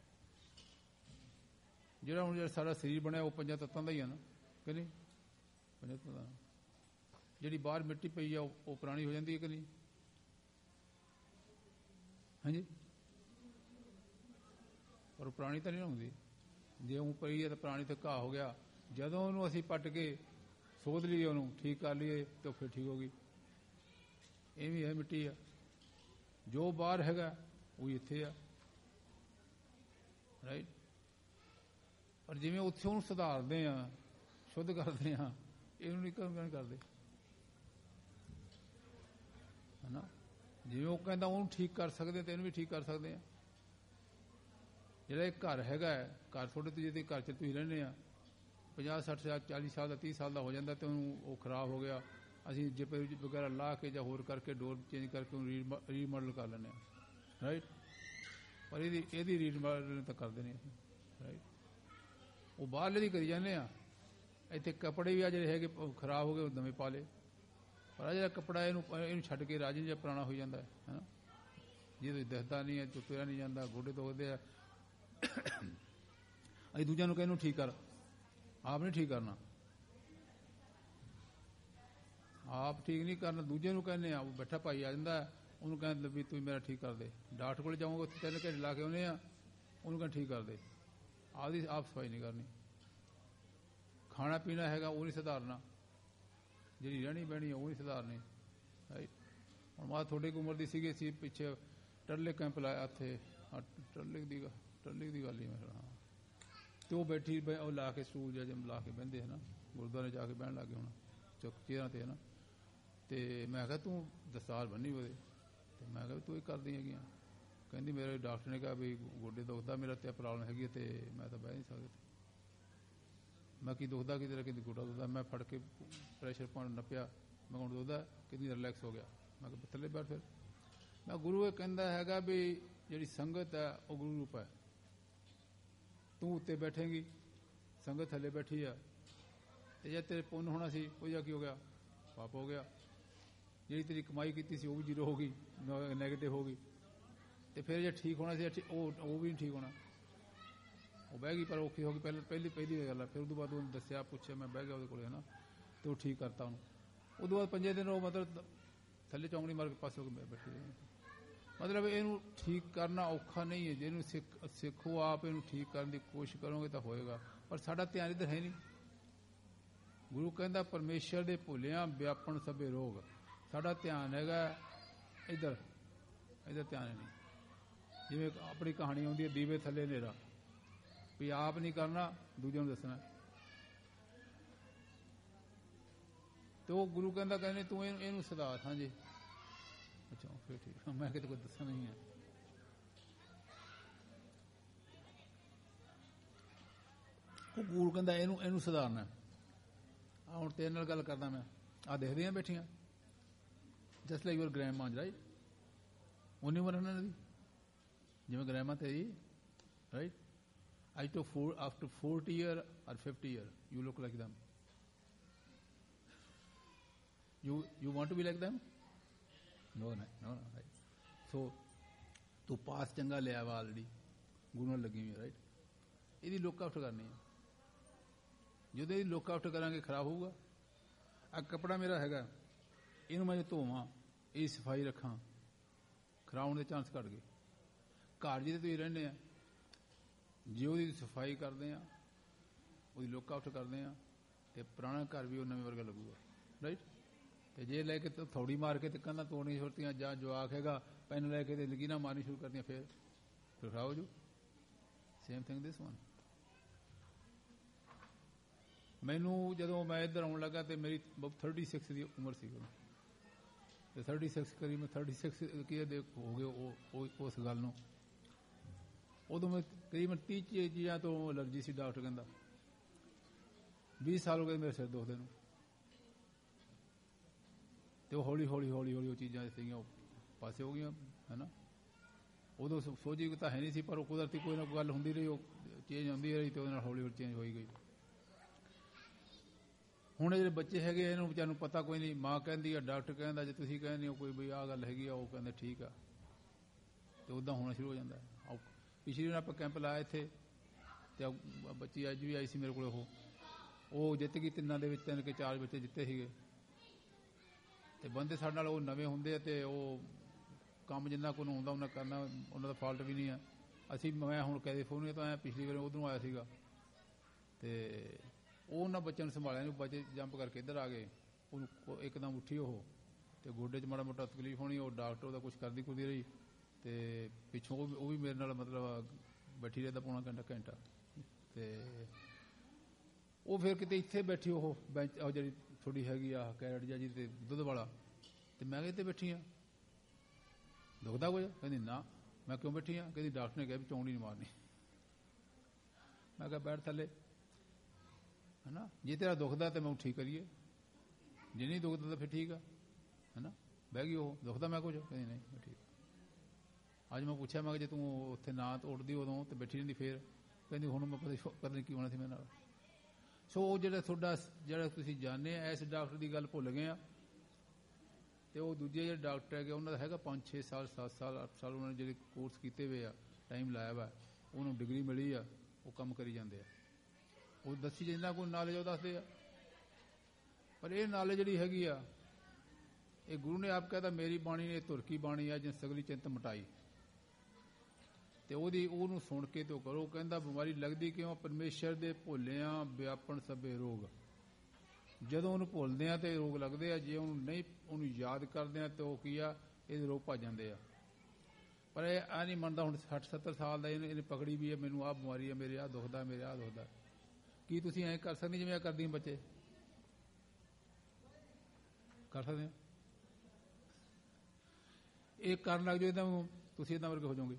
ਜਿਹੜਾ ਹੁਣ ਜਿਹੜਾ ਸਾਡਾ ਸਰੀਰ ਬਣਿਆ ਉਹ ਪੰਜਾਂ ਤੱਤਾਂ ਦਾ ਹੀ ਆ ਨਾ, ਕਿ ਨਹੀਂ? ਪੰਜਾਂ ਤੱਤਾਂ ਦਾ। ਜਿਹੜੀ ਬਾਹਰ ਮਿੱਟੀ ਪਈ ਆ ਉਹ ਪੁਰਾਣੀ ਹੋ ਜਾਂਦੀ ਹੈ ਕਿ ਨਹੀਂ? ਹਾਂਜੀ, ਪਰ ਉਹ ਪੁਰਾਣੀ ਤਾਂ ਨਹੀਂ ਹੁੰਦੀ। ਜੇ ਉਹ ਪਈ ਹੈ ਤਾਂ ਪੁਰਾਣੀ ਤਾਂ ਘਾਹ ਹੋ ਗਿਆ, ਜਦੋਂ ਉਹਨੂੰ ਅਸੀਂ ਪੱਟ ਕੇ ਸੋਧ ਲਈਏ, ਉਹਨੂੰ ਠੀਕ ਕਰ ਲਈਏ ਤਾਂ ਫਿਰ ਠੀਕ ਹੋ ਗਈ। ਇਹ ਵੀ ਹੈ ਮਿੱਟੀ ਆ, ਜੋ ਬਾਹਰ ਹੈਗਾ ਉਹ ਇੱਥੇ ਆ, ਰਾਈਟ। ਪਰ ਜਿਵੇਂ ਉੱਥੇ ਉਹਨੂੰ ਸੁਧਾਰਦੇ ਆ, ਸ਼ੁੱਧ ਕਰਦੇ ਆ, ਇਹਨੂੰ ਨਹੀਂ ਕਰਦੇ, ਹੈ ਨਾ। ਜਿਵੇਂ ਉਹ ਕਹਿੰਦਾ ਉਹਨੂੰ ਠੀਕ ਕਰ ਸਕਦੇ ਤੇ ਇਹਨੂੰ ਵੀ ਠੀਕ ਕਰ ਸਕਦੇ ਆ। ਜਿਹੜਾ ਇਹ ਘਰ ਹੈਗਾ, ਘਰ ਤੁਹਾਡੇ ਤੋਂ ਜੇ ਘਰ 'ਚ ਤੁਸੀਂ ਰਹਿੰਦੇ ਆ, ਪੰਜਾਹ ਸੱਠ ਸਾਲ ਚਾਲੀ ਸਾਲ ਦਾ ਤੀਹ ਸਾਲ ਦਾ ਹੋ ਜਾਂਦਾ ਅਤੇ ਉਹਨੂੰ ਉਹ ਖਰਾਬ ਹੋ ਗਿਆ, ਅਸੀਂ ਜਿਪ ਵਗੈਰਾ ਲਾ ਕੇ ਜਾਂ ਹੋਰ ਕਰਕੇ ਡੋਰ ਚੇਂਜ ਕਰਕੇ ਉਹਨੂੰ ਰੀ ਰੀਮਾਡਲ ਕਰ ਲੈਂਦੇ ਹਾਂ, ਰਾਈਟ। ਪਰ ਇਹਦੀ ਇਹਦੀ ਰੀਮਾਡਲ ਤਾਂ ਕਰਦੇ ਨਹੀਂ ਅਸੀਂ, ਰਾਈਟ। ਉਹ ਬਾਹਰਲੇ ਦੀ ਕਰੀ ਜਾਂਦੇ ਆ। ਇੱਥੇ ਕੱਪੜੇ ਵੀ ਆ ਜਿਹੜੇ ਹੈਗੇ ਖਰਾਬ ਹੋ ਗਏ, ਉਹ ਨਵੇਂ ਪਾ ਲਏ। ਪਰ ਆ ਜਿਹੜਾ ਕੱਪੜਾ ਇਹਨੂੰ ਇਹਨੂੰ ਛੱਡ ਕੇ ਰਾਜਨ ਜਿਹਾ ਪੁਰਾਣਾ ਹੋ ਜਾਂਦਾ ਹੈ, ਹੈ ਨਾ। ਜਿਹਦੇ ਦਿਖਦਾ ਨਹੀਂ ਹੈ, ਤੁਰਿਆ ਨਹੀਂ ਜਾਂਦਾ, ਗੋਡੇ ਦੁਖਦੇ ਆ। ਅਸੀਂ ਦੂਜਿਆਂ ਨੂੰ ਕਹਿੰਦੇ ਠੀਕ ਕਰ, ਆਪ ਨਹੀਂ ਠੀਕ ਕਰਨਾ, ਆਪ ਠੀਕ ਨਹੀਂ ਕਰਨਾ, ਦੂਜੇ ਨੂੰ ਕਹਿੰਦੇ ਆ। ਉਹ ਬੈਠਾ ਭਾਈ ਆ ਜਾਂਦਾ, ਉਹਨੂੰ ਕਹਿੰਦੇ ਵੀ ਤੂੰ ਮੇਰਾ ਠੀਕ ਕਰ ਦੇ। ਡਾਕਟਰ ਕੋਲ ਜਾਊਂਗਾ, ਉੱਥੇ ਤਿੰਨ ਘੰਟੇ ਲਾ ਕੇ ਆਉਂਦੇ ਆ, ਉਹਨੂੰ ਕਹਿੰਦੇ ਠੀਕ ਕਰ ਦੇ। ਆਪਦੀ ਆਪ ਸਫਾਈ ਨਹੀਂ ਕਰਨੀ। ਖਾਣਾ ਪੀਣਾ ਹੈਗਾ ਉਹ ਨਹੀਂ ਸੁਧਾਰਨਾ, ਜਿਹੜੀ ਰਹਿਣੀ ਬਹਿਣੀ ਉਹ ਨਹੀਂ ਸੁਧਾਰਨੀ, ਰਾਈਟ। ਹੁਣ ਮਾਂ ਤੁਹਾਡੀ ਕੁ ਉਮਰ ਦੀ ਸੀਗੀ, ਸੀ ਪਿੱਛੇ ਟਰਲੇ ਕੈਂਪ ਲਾਇਆ ਉੱਥੇ, ਟਰਲੇ ਦੀ ਟਰਲੇ ਦੀ ਗੱਲ ਹੀ ਮੈਂ ਹਾਂ, ਤੇ ਉਹ ਬੈਠੀ ਉਹ ਲਾ ਕੇ ਸਟੂਲ ਜਿਹਾ ਜਿਹਾ ਲਾ ਕੇ ਬਹਿੰਦੇ ਹੈ ਨਾ, ਗੁਰਦੁਆਰੇ ਜਾ ਕੇ ਬਹਿਣ ਲੱਗ ਗਏ ਹੁਣ ਚੁੱਕ ਚੇਅਰਾਂ ਤੇ ਹੈ ਨਾ। ਤੇ ਮੈਂ ਕਿਹਾ ਤੂੰ ਦਸਤਾਰ ਬੰਨੀ ਉਹਦੇ, ਤੇ ਮੈਂ ਕਿਹਾ ਤੂੰ ਇਹ ਕਰਦੀ ਹੈਗੀਆਂ। ਕਹਿੰਦੀ ਮੇਰੇ ਡਾਕਟਰ ਨੇ ਕਿਹਾ ਵੀ ਗੋਡੇ ਦੁਖਦਾ ਮੇਰਾ ਤੇ ਪ੍ਰੋਬਲਮ ਹੈਗੀ ਹੈ, ਤੇ ਮੈਂ ਤਾਂ ਬਹਿ ਨਹੀਂ ਸਕਦਾ। ਮੈਂ ਕੀ ਦੁਖਦਾ ਕਿ ਤੇਰਾ, ਕਹਿੰਦੀ ਗੋਡਾ ਦੁਖਦਾ। ਮੈਂ ਫੜ ਕੇ ਪ੍ਰੈਸ਼ਰ ਪੁਆਇੰਟ ਨੱਪਿਆ, ਮੈਂ ਹੁਣ ਦੁਖਦਾ, ਕਹਿੰਦੀ ਰਿਲੈਕਸ ਹੋ ਗਿਆ। ਮੈਂ ਕਿਹਾ ਥੱਲੇ ਬੈਠ ਫਿਰ। ਮੈਂ ਗੁਰੂ ਇਹ ਕਹਿੰਦਾ ਹੈਗਾ ਵੀ ਜਿਹੜੀ ਸੰਗਤ ਹੈ ਉਹ ਗੁਰੂ ਰੂਪ ਹੈ। ਤੂੰ ਉੱਤੇ ਬੈਠੇਂਗੀ, ਸੰਗਤ ਥੱਲੇ ਬੈਠੀ ਆ, ਤੇ ਜੇ ਤੇਰੇ ਪੁੰਨ ਹੋਣਾ ਸੀ ਉਹ ਜਾ ਕੀ ਹੋ ਗਿਆ, ਪਾਪ ਹੋ ਗਿਆ। ਜਿਹੜੀ ਤੇਰੀ ਕਮਾਈ ਕੀਤੀ ਸੀ ਉਹ ਵੀ ਜ਼ੀਰੋ ਹੋ ਗਈ, ਨੈਗੇਟਿਵ ਹੋ ਗਈ। ਤੇ ਫਿਰ ਜੇ ਠੀਕ ਹੋਣਾ ਸੀ ਉਹ ਉਹ ਵੀ ਨਹੀਂ ਠੀਕ ਹੋਣਾ। ਉਹ ਬਹਿ ਗਈ ਪਰ ਔਖੀ ਹੋ ਗਈ। ਪਹਿਲਾਂ ਪਹਿਲੀ ਪਹਿਲੀ ਗੱਲ ਹੈ। ਫਿਰ ਉਹਦੇ ਬਾਅਦ ਉਹਨੂੰ ਦੱਸਿਆ, ਪੁੱਛਿਆ, ਮੈਂ ਬਹਿ ਗਿਆ ਉਹਦੇ ਕੋਲ ਹੈ ਨਾ, ਤੇ ਉਹ ਠੀਕ ਕਰਤਾ ਉਹਨੂੰ। ਉਹਦੇ ਬਾਅਦ ਪੰਜੇ ਦਿਨ ਉਹ ਮਤਲਬ ਥੱਲੇ ਚੌਂਕੜੀ ਮਾਰ ਕੇ ਪਾਸੇ ਹੋ ਕੇ ਬੈਠੀ ਰਹੀ। ਮਤਲਬ ਇਹਨੂੰ ਠੀਕ ਕਰਨਾ ਔਖਾ ਨਹੀਂ ਹੈ। ਜੇ ਇਹਨੂੰ ਸਿੱਖ ਸਿੱਖੋ ਆਪ, ਇਹਨੂੰ ਠੀਕ ਕਰਨ ਦੀ ਕੋਸ਼ਿਸ਼ ਕਰੋਗੇ ਤਾਂ ਹੋਏਗਾ। ਪਰ ਸਾਡਾ ਧਿਆਨ ਇੱਧਰ ਹੈ ਨਹੀਂ। ਗੁਰੂ ਕਹਿੰਦਾ ਪਰਮੇਸ਼ਰ ਦੇ ਭੁੱਲਿਆਂ ਵਿਆਪਣ ਸਭੇ ਰੋਗ। ਸਾਡਾ ਧਿਆਨ ਹੈਗਾ ਇੱਧਰ, ਇੱਧਰ ਧਿਆਨ ਨਹੀਂ। ਜਿਵੇਂ ਆਪਣੀ ਕਹਾਣੀ ਆਉਂਦੀ ਹੈ ਦੀਵੇ ਥੱਲੇ ਹਨੇਰਾ, ਵੀ ਆਪ ਨਹੀਂ ਕਰਨਾ ਦੂਜਿਆਂ ਨੂੰ ਦੱਸਣਾ। ਤੇ ਉਹ ਗੁਰੂ ਕਹਿੰਦਾ ਕਹਿੰਦੇ ਤੂੰ ਇਹਨੂੰ ਇਹਨੂੰ ਸੁਧਾਰ। ਹਾਂਜੀ ਅੱਛਾ ਫਿਰ ਠੀਕ, ਮੈਂ ਕਿਤੇ ਕੋਈ ਦੱਸਣਾ ਨਹੀਂ ਹੈ। ਉਹ ਗੁਰੂ ਕਹਿੰਦਾ ਇਹਨੂੰ ਇਹਨੂੰ ਸੁਧਾਰਨਾ। ਆ ਹੁਣ ਤੇਰੇ ਨਾਲ ਗੱਲ ਕਰਦਾ ਮੈਂ, ਆਹ ਦੇਖਦੀਆਂ ਬੈਠੀਆਂ, just like your grandma, right. ਉਨੀ ਉਮਰ ਉਹਨਾਂ ਦੀ ਜਿਵੇਂ ਗ੍ਰੈਂਡਮਾ ਤੇਰੀ, right. I took four, after forty year or fifty year, you look like them. You you want to be like them? No, no, no, no, right. So, ਤੂੰ ਪਾਸ ਚੰਗਾ ਲਿਆ ਵਾ ਆਲਰੇਡੀ, ਗੁਰੂ ਨਾਲ ਲੱਗੀ ਹੋਈ, ਰਾਈਟ। ਇਹਦੀ ਲੁੱਕ ਆਊਟ ਕਰਨੀ ਹੈ। ਜਦੋਂ ਇਹਦੀ ਲੁੱਕ ਆਊਟ ਕਰਾਂਗੇ ਖਰਾਬ ਹੋਊਗਾ। ਆ ਕੱਪੜਾ ਮੇਰਾ ਹੈਗਾ, ਇਹਨੂੰ ਮੈਂ ਧੋਵਾਂ, ਇਹ ਸਫਾਈ ਰੱਖਾਂ, ਖਰਾਬ ਹੋਣ ਦੇ ਚਾਂਸ ਘੱਟ ਗਏ। ਘਰ ਜਿਹਦੇ ਤੁਸੀਂ ਰਹਿੰਦੇ ਆ, ਜੇ ਉਹਦੀ ਸਫਾਈ ਕਰਦੇ ਆ, ਉਹਦੀ ਲੁੱਕ ਆਊਟ ਕਰਦੇ ਆ, ਤੇ ਪੁਰਾਣਾ ਘਰ ਵੀ ਉਹ ਨਵੇਂ ਵਰਗਾ ਲੱਗੂਗਾ, ਰਾਈਟ। ਤੇ ਜੇ ਲੈ ਕੇ ਥੋੜੀ ਮਾਰ ਕੇ ਤੇ ਕੰਧਾਂ ਤੋੜਨੀਆਂ ਛੁੱਟੀਆਂ, ਜਾਂ ਜਵਾਕ ਹੈਗਾ ਪੈਨ ਲੈ ਕੇ ਤੇ ਲਕੀਰਾਂ ਮਾਰਨੀ ਸ਼ੁਰੂ ਕਰਦੀਆਂ, ਫਿਰ ਫਿਰ ਖਰਾਬ ਹੋ ਜੂ। Same thing this one. ਮੈਨੂੰ ਜਦੋਂ ਮੈਂ ਇੱਧਰ ਆਉਣ ਲੱਗਾ ਤੇ ਮੇਰੀ ਥਰਟੀ ਸਿਕਸ ਦੀ ਉਮਰ ਸੀ, ਤੇ ਥਰਟੀ ਸਿਕਸ ਕਰੀ ਮੈਂ ਥਰਟੀ ਸਿਕਸ ਕੀ ਹੋ ਗਏ ਉਹ ਉਸ ਗੱਲ ਨੂੰ। ਉਦੋਂ ਮੈਂ ਕਰੀਬਨ ਤੀਹ ਚੀਜ਼ਾਂ ਤੋਂ ਐਲਰਜੀ ਸੀ। ਡਾਕਟਰ ਕਹਿੰਦਾ ਵੀਹ ਸਾਲ ਹੋ ਗਏ ਮੇਰੇ ਸਿਰ ਦੁਖਦੇ ਨੂੰ, ਤੇ ਉਹ ਹੌਲੀ ਹੌਲੀ ਹੌਲੀ ਹੌਲੀ ਉਹ ਚੀਜ਼ਾਂ ਸੀਗੀਆਂ ਉਹ ਪਾਸੇ ਹੋ ਗਈਆਂ, ਹੈ ਨਾ। ਉਦੋਂ ਸੋਝੀ ਤਾਂ ਹੈ ਨਹੀਂ ਸੀ, ਪਰ ਉਹ ਕੁਦਰਤੀ ਕੋਈ ਨਾ ਕੋਈ ਗੱਲ ਹੁੰਦੀ ਰਹੀ, ਉਹ ਚੇਂਜ ਹੁੰਦੀ ਰਹੀ, ਤੇ ਉਹਦੇ ਨਾਲ ਹੌਲੀ ਹੌਲੀ ਚੇਂਜ ਹੋਈ ਗਈ। ਹੁਣ ਜਿਹੜੇ ਬੱਚੇ ਹੈਗੇ ਇਹਨੂੰ ਵਿਚਾਰ ਨੂੰ ਪਤਾ ਕੋਈ ਨਹੀਂ। ਮਾਂ ਕਹਿੰਦੀ ਆ, ਡਾਕਟਰ ਕਹਿੰਦਾ, ਜੇ ਤੁਸੀਂ ਕਹਿੰਦੇ ਹੋ ਕੋਈ ਬਈ ਆਹ ਗੱਲ ਹੈਗੀ ਆ, ਉਹ ਕਹਿੰਦੇ ਠੀਕ ਆ, ਤੇ ਉੱਦਾਂ ਹੋਣਾ ਸ਼ੁਰੂ ਹੋ ਜਾਂਦਾ। ਪਿਛਲੀ ਵਾਰ ਆਪਾਂ ਕੈਂਪ ਲਾਇਆ ਇੱਥੇ, ਤੇ ਬੱਚੀ ਅੱਜ ਵੀ ਆਈ ਸੀ ਮੇਰੇ ਕੋਲ। ਉਹ ਉਹ ਜਿੱਤ ਗਈ ਤਿੰਨਾਂ ਦੇ ਵਿੱਚ, ਤਿੰਨ ਕੇ ਚਾਰ ਬੱਚੇ ਜਿੱਤੇ ਸੀਗੇ। ਤੇ ਬੰਦੇ ਸਾਡੇ ਨਾਲ ਉਹ ਨਵੇਂ ਹੁੰਦੇ ਆ, ਤੇ ਉਹ ਕੰਮ ਜਿੰਨਾ ਕੋਈ ਹੁੰਦਾ ਉਹਨਾਂ ਕਰਨਾ, ਉਹਨਾਂ ਦਾ ਫਾਲਟ ਵੀ ਨਹੀਂ ਆ। ਅਸੀਂ ਮੈਂ ਹੁਣ ਕਹਦੇ ਫੋਨ ਤੋਂ ਆਇਆ, ਪਿਛਲੀ ਵਾਰ ਉਧਰੋਂ ਆਇਆ ਸੀਗਾ, ਤੇ ਉਹ ਉਹਨਾਂ ਬੱਚਿਆਂ ਨੂੰ ਸੰਭਾਲਿਆ ਨਹੀਂ। ਬੱਚੇ ਜੰਪ ਕਰਕੇ ਇੱਧਰ ਆ ਗਏ, ਉਹਨੂੰ ਇੱਕਦਮ ਉੱਠੀ ਉਹ, ਤੇ ਗੋਡੇ 'ਚ ਮਾੜਾ ਮੋਟਾ ਤਕਲੀਫ ਹੋਣੀ। ਉਹ ਡਾਕਟਰ ਉਹਦਾ ਕੁਛ ਕਰਦੀ ਕੁਰਦੀ ਰਹੀ, ਤੇ ਪਿੱਛੋਂ ਉਹ ਵੀ ਮੇਰੇ ਨਾਲ ਮਤਲਬ ਬੈਠੀ ਰਹਿੰਦਾ ਪੌਣਾ ਘੰਟਾ ਘੰਟਾ ਤੇ ਉਹ ਫਿਰ ਕਿਤੇ ਇੱਥੇ ਬੈਠੀ, ਉਹ ਬੈਂਚ ਉਹ ਜਿਹੜੀ ਥੋੜੀ ਹੈਗੀ ਆ ਕੈਰਟ ਜਿਹਾ ਜੀ ਤੇ ਦੁੱਧ ਵਾਲਾ, ਤੇ ਮੈਂ ਕਿਹਾ ਇੱਥੇ ਬੈਠੀ ਆ, ਦੁਖਦਾ ਕੁਝ? ਕਹਿੰਦੀ ਨਾ। ਮੈਂ ਕਿਉਂ ਬੈਠੀ ਆ? ਕਹਿੰਦੀ ਡਾਕਟਰ ਨੇ ਕਿਹਾ ਵੀ ਚੌਂਕੜੀ ਨਹੀਂ ਮਾਰਨੀ। ਮੈਂ ਕਿਹਾ ਬੈਠ ਥੱਲੇ, ਹੈ ਨਾ। ਜੇ ਤੇਰਾ ਦੁਖਦਾ ਤਾਂ ਮੈਂ ਠੀਕ ਕਰੀਏ, ਜੇ ਨਹੀਂ ਦੁਖਦਾ ਤਾਂ ਫਿਰ ਠੀਕ ਆ, ਹੈ ਨਾ। ਬਹਿ ਗਈ ਉਹ, ਦੁਖਦਾ ਮੈਂ ਕੁਝ? ਕਹਿੰਦੀ ਨਹੀਂ ਠੀਕ। ਅੱਜ ਮੈਂ ਪੁੱਛਿਆ, ਮੈਂ ਕਿਹਾ ਜੇ ਤੂੰ ਉੱਥੇ ਨਾ ਉੱਠਦੀ ਉਦੋਂ ਤੇ ਬੈਠੀ ਰਹਿੰਦੀ ਫਿਰ? ਕਹਿੰਦੀ ਹੁਣ ਮੈਂ ਪਤਾ ਪਤਾ ਨਹੀਂ ਕੀ ਹੋਣਾ ਸੀ ਮੇਰੇ ਨਾਲ। ਸੋ ਉਹ ਜਿਹੜਾ ਤੁਹਾਡਾ ਜਿਹੜਾ ਤੁਸੀਂ ਜਾਣਦੇ ਆ, ਇਸ ਡਾਕਟਰ ਦੀ ਗੱਲ ਭੁੱਲ ਗਏ ਆ। ਤੇ ਉਹ ਦੂਜੇ ਜਿਹੜੇ ਡਾਕਟਰ ਹੈਗੇ ਉਹਨਾਂ ਦਾ ਹੈਗਾ ਪੰਜ ਛੇ ਸਾਲ ਸੱਤ ਸਾਲ ਅੱਠ ਸਾਲ ਉਹਨਾਂ ਨੇ ਜਿਹੜੇ ਕੋਰਸ ਕੀਤੇ ਹੋਏ ਆ, ਟਾਈਮ ਲਾਇਆ ਵਾ, ਉਹਨੂੰ ਡਿਗਰੀ ਮਿਲੀ ਆ, ਉਹ ਕੰਮ ਕਰੀ ਜਾਂਦੇ ਆ। ਉਹ ਦੱਸੀ ਜਿੰਨਾ ਕੋਈ ਨਾਲੇਜ ਉਹ ਦੱਸਦੇ ਆ। ਪਰ ਇਹ ਨਾਲੇਜ ਜਿਹੜੀ ਹੈਗੀ ਆ, ਇਹ ਗੁਰੂ ਨੇ ਆਪ ਕਹਿੰਦਾ ਮੇਰੀ ਬਾਣੀ ਨੇ ਧੁਰਕੀ ਬਾਣੀ ਆ, ਜਿਨ ਸਗਲੀ ਚਿੰਤ ਮਟਾਈ। ਤੇ ਉਹਦੀ ਉਹਨੂੰ ਸੁਣ ਕੇ ਤੇ ਉਹ ਕਰੋ। ਕਹਿੰਦਾ ਬਿਮਾਰੀ ਲੱਗਦੀ ਕਿਉਂ? ਪਰਮੇਸ਼ਰ ਦੇ ਭੁੱਲਿਆਂ ਵਿਆਪਣ ਸਭੇ ਰੋਗ। ਜਦੋਂ ਉਹਨੂੰ ਭੁੱਲਦੇ ਆ ਤੇ ਰੋਗ ਲੱਗਦੇ ਆ, ਜੇ ਉਹਨੂੰ ਨਹੀਂ ਉਹਨੂੰ ਯਾਦ ਕਰਦੇ ਆ ਤੇ ਉਹ ਕੀ ਆ, ਇਹਦੇ ਰੋਗ ਭੱਜ ਜਾਂਦੇ ਆ। ਪਰ ਇਹ ਆ ਨਹੀਂ ਮੰਨਦਾ ਹੁਣ ਸੱਠ ਸੱਤਰ ਸਾਲ ਦਾ ਇਹਨੇ ਇਹਨੇ ਪਕੜੀ ਵੀ ਹੈ, ਮੈਨੂੰ ਆਹ ਬਿਮਾਰੀ ਹੈ, ਮੇਰੇ ਆਹ ਦੁਖਦਾ, ਮੇਰੇ ਆਹ ਦੁਖਦਾ। ਕੀ ਤੁਸੀਂ ਐਂ ਕਰ ਸਕਦੇ ਜਿਵੇਂ ਆ ਕਰਦੀਆਂ ਬੱਚੇ ਕਰ ਸਕਦੇ ਹੋ? ਇਹ ਕਰਨ ਲੱਗ ਜਾਓ ਇੱਦਾਂ ਤੁਸੀਂ ਇੱਦਾਂ ਵਰਗੇ ਹੋ ਜਾਓਗੇ।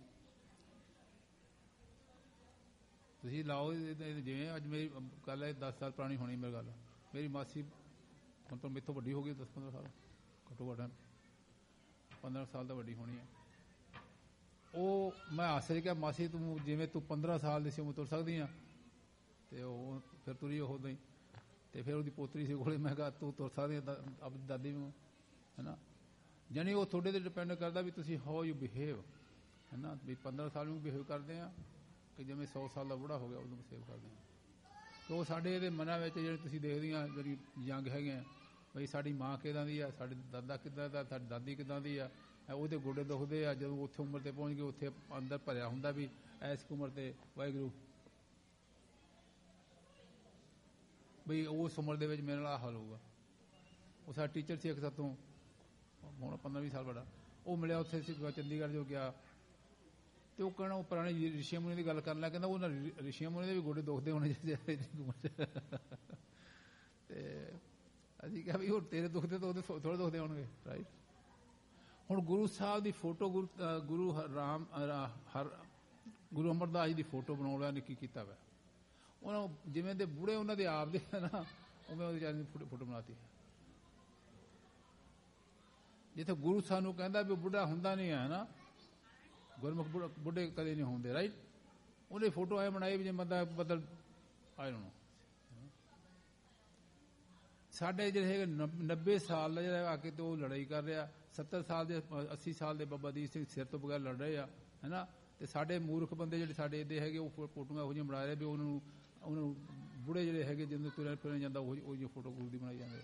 ਤੁਸੀਂ ਲਾਓ ਜਿਵੇਂ ਅੱਜ ਮੇਰੀ ਗੱਲ ਹੈ ਦਸ ਸਾਲ ਪੁਰਾਣੀ ਹੋਣੀ ਮੇਰੀ ਗੱਲ। ਮੇਰੀ ਮਾਸੀ ਹੁਣ ਤਾਂ ਮੇਥੋਂ ਵੱਡੀ ਹੋ ਗਈ ਦਸ ਪੰਦਰਾਂ ਸਾਲ ਘੱਟੋ ਘੱਟ ਪੰਦਰਾਂ ਸਾਲ ਤਾਂ ਵੱਡੀ ਹੋਣੀ ਹੈ। ਉਹ ਮੈਂ ਹਾਸੇ ਕਿਹਾ ਮਾਸੀ ਤੂੰ ਜਿਵੇਂ ਤੂੰ ਪੰਦਰਾਂ ਸਾਲ ਦੀ ਸੀ ਉਵੇਂ ਤੁਰ ਸਕਦੀ ਆ? ਤੇ ਉਹ ਫਿਰ ਤੁਰੀ ਉਹ ਉਦਾਂ ਹੀ। ਤੇ ਫਿਰ ਉਹਦੀ ਪੋਤਰੀ ਸੀ ਕੋਲੇ, ਮੈਂ ਕਿਹਾ ਤੂੰ ਤੁਰ ਸਕਦੀ ਆਪਣੀ ਦਾਦੀ ਨੂੰ ਹੈ ਨਾ। ਜਾਣੀ ਉਹ ਤੁਹਾਡੇ 'ਤੇ ਡਿਪੈਂਡ ਕਰਦਾ ਵੀ ਤੁਸੀਂ ਹਾਊ ਯੂ ਬਿਹੇਵ ਹੈ ਨਾ। ਵੀ ਪੰਦਰਾਂ ਸਾਲ ਨੂੰ ਬਿਹੇਵ ਕਰਦੇ ਆ ਕਿ ਜਿਵੇਂ ਸੌ ਸਾਲ ਦਾ ਬੁੜਾ ਹੋ ਗਿਆ ਉਹਨੂੰ ਬਿਹੇਵ ਕਰਦੇ ਆ। ਤੇ ਉਹ ਸਾਡੇ ਇਹਦੇ ਮਨਾਂ ਵਿੱਚ ਜਿਹੜੇ ਤੁਸੀਂ ਦੇਖਦੇ ਆ ਜਿਹੜੀ ਯੰਗ ਹੈਗੇ ਆ ਬਈ ਸਾਡੀ ਮਾਂ ਕਿੱਦਾਂ ਦੀ ਆ, ਸਾਡੇ ਦਾਦਾ ਕਿੱਦਾਂ ਦਾ, ਸਾਡੀ ਦਾਦੀ ਕਿੱਦਾਂ ਦੀ ਆ, ਉਹਦੇ ਗੋਡੇ ਦੁਖਦੇ ਆ। ਜਦੋਂ ਉੱਥੇ ਉਮਰ 'ਤੇ ਪਹੁੰਚ ਗਏ ਉੱਥੇ ਅੰਦਰ ਭਰਿਆ ਹੁੰਦਾ ਵੀ ਐਸ ਉਮਰ 'ਤੇ ਵਾਹਿਗੁਰੂ ਬਈ ਉਸ ਉਮਰ ਦੇ ਵਿੱਚ ਮੇਰੇ ਨਾਲ ਆਹ ਹਾਲ ਹੋਊਗਾ। ਉਹ ਸਾਡਾ ਟੀਚਰ ਸੀ ਇੱਕ ਸਾਤੋਂ ਹੁਣ ਪੰਦਰਾਂ ਵੀਹ ਸਾਲ ਬੜਾ, ਉਹ ਮਿਲਿਆ ਉੱਥੇ ਸੀ ਚੰਡੀਗੜ੍ਹ ਜੋ ਗਿਆ। ਤੇ ਉਹ ਕਹਿਣਾ ਉਹ ਪੁਰਾਣੇ ਰਿਸ਼ੀ ਮੁਨੀ ਦੀ ਗੱਲ ਕਰਨ ਲੱਗ ਕਹਿੰਦਾ ਉਹਨਾਂ ਰਿਸ਼ੀ ਮੁਨੀ ਦੇ ਵੀ ਗੋਡੇ ਦੁਖਦੇ ਹੋਣੇ ਚਾਹੀਦੇ। ਤੇ ਅਸੀਂ ਕਿਹਾ ਵੀ ਹੋਰ ਤੇਰੇ ਦੁਖਦੇ ਤਾਂ ਉਹਦੇ ਥੋੜ੍ਹੇ ਦੁਖਦੇ ਹੋਣਗੇ ਰਾਈਟ। ਹੁਣ ਗੁਰੂ ਸਾਹਿਬ ਦੀ ਫੋਟੋ ਗੁਰੂ ਗੁਰੂ ਰਾਮ ਹਰ ਗੁਰੂ ਅਮਰਦਾਸ ਜੀ ਦੀ ਫੋਟੋ ਬਣਾਉਣ ਵਾਲਿਆਂ ਨੇ ਕੀ ਕੀਤਾ ਵਾ, ਉਹਨਾਂ ਜਿਵੇਂ ਦੇ ਬੁੜੇ ਉਹਨਾਂ ਦੇ ਆਪ ਦੇ ਨਾ ਉਵੇਂ ਉਹਦੇ ਚਾਰ ਦੀ ਫੋਟੋ ਬਣਾਤੀ। ਜਿੱਥੇ ਗੁਰੂ ਸਾਹਿਬ ਨੂੰ ਕਹਿੰਦਾ ਵੀ ਬੁੱਢਾ ਹੁੰਦਾ ਨਹੀਂ ਹੈ ਨਾ, ਗੁਰਮੁਖ ਬੁੱਢੇ ਕਦੇ ਨਹੀਂ ਹੁੰਦੇ ਰਾਈਟ। ਉਹਨੇ ਫੋਟੋ ਐ ਬਣਾਈ ਵੀ ਜੇ ਬੰਦਾ ਬਦਲ ਆਏ ਨੂੰ। ਸਾਡੇ ਜਿਹੜੇ ਹੈਗੇ ਨੱਬੇ ਸਾਲ ਦਾ ਜਿਹੜਾ ਆ ਕੇ ਤੇ ਉਹ ਲੜਾਈ ਕਰ ਰਿਹਾ, ਸੱਤਰ ਸਾਲ ਦੇ ਅੱਸੀ ਸਾਲ ਦੇ ਬਾਬਾ ਦੀਪ ਸਿੰਘ ਸਿਰ ਤੋਂ ਬਗੈਰ ਲੜ ਰਹੇ ਆ ਹੈ ਨਾ। ਤੇ ਸਾਡੇ ਮੂਰਖ ਬੰਦੇ ਜਿਹੜੇ ਸਾਡੇ ਇੱਦੇ ਹੈਗੇ ਉਹ ਫੋਟੋਆਂ ਇਹੋ ਜਿਹੀਆਂ ਬਣਾ ਰਹੇ ਵੀ ਉਹਨਾਂ ਨੂੰ ਉਹਨਾਂ ਨੂੰ ਬੁੜੇ ਜਿਹੜੇ ਹੈਗੇ ਜਿੰਦੋਂ ਤੁਰਿਆ ਫਿਰਿਆ ਜਾਂਦਾ ਉਹ ਉਹ ਜਿਹੀ ਫੋਟੋ ਗੁਰੂ ਦੀ ਬਣਾਈ ਜਾਂਦੇ।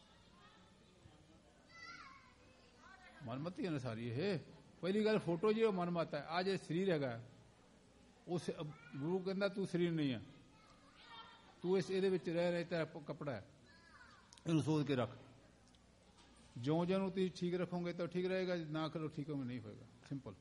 ਮਨਮਤੀ ਹੈ ਨਾ ਸਾਰੀ ਇਹ। ਪਹਿਲੀ ਗੱਲ ਫੋਟੋ ਜੀ ਉਹ ਮਨਮਤ ਹੈ। ਆ ਜੇ ਸਰੀਰ ਹੈਗਾ ਉਸ ਗੁਰੂ ਕਹਿੰਦਾ ਤੂੰ ਸਰੀਰ ਨਹੀਂ ਹੈ, ਤੂੰ ਇਸ ਇਹਦੇ ਵਿੱਚ ਰਹਿ ਰਹੇ ਤਾਂ ਕੱਪੜਾ ਹੈ, ਇਹਨੂੰ ਸੋਚ ਕੇ ਰੱਖ। ਜਿਉਂ ਜਿਉਂ ਨੂੰ ਤੁਸੀਂ ਠੀਕ ਰੱਖੋਗੇ ਤਾਂ ਠੀਕ ਰਹੇਗਾ, ਨਾ ਕਰੋ ਠੀਕ ਹੋਵੇ ਨਹੀਂ ਹੋਏਗਾ। ਸਿੰਪਲ।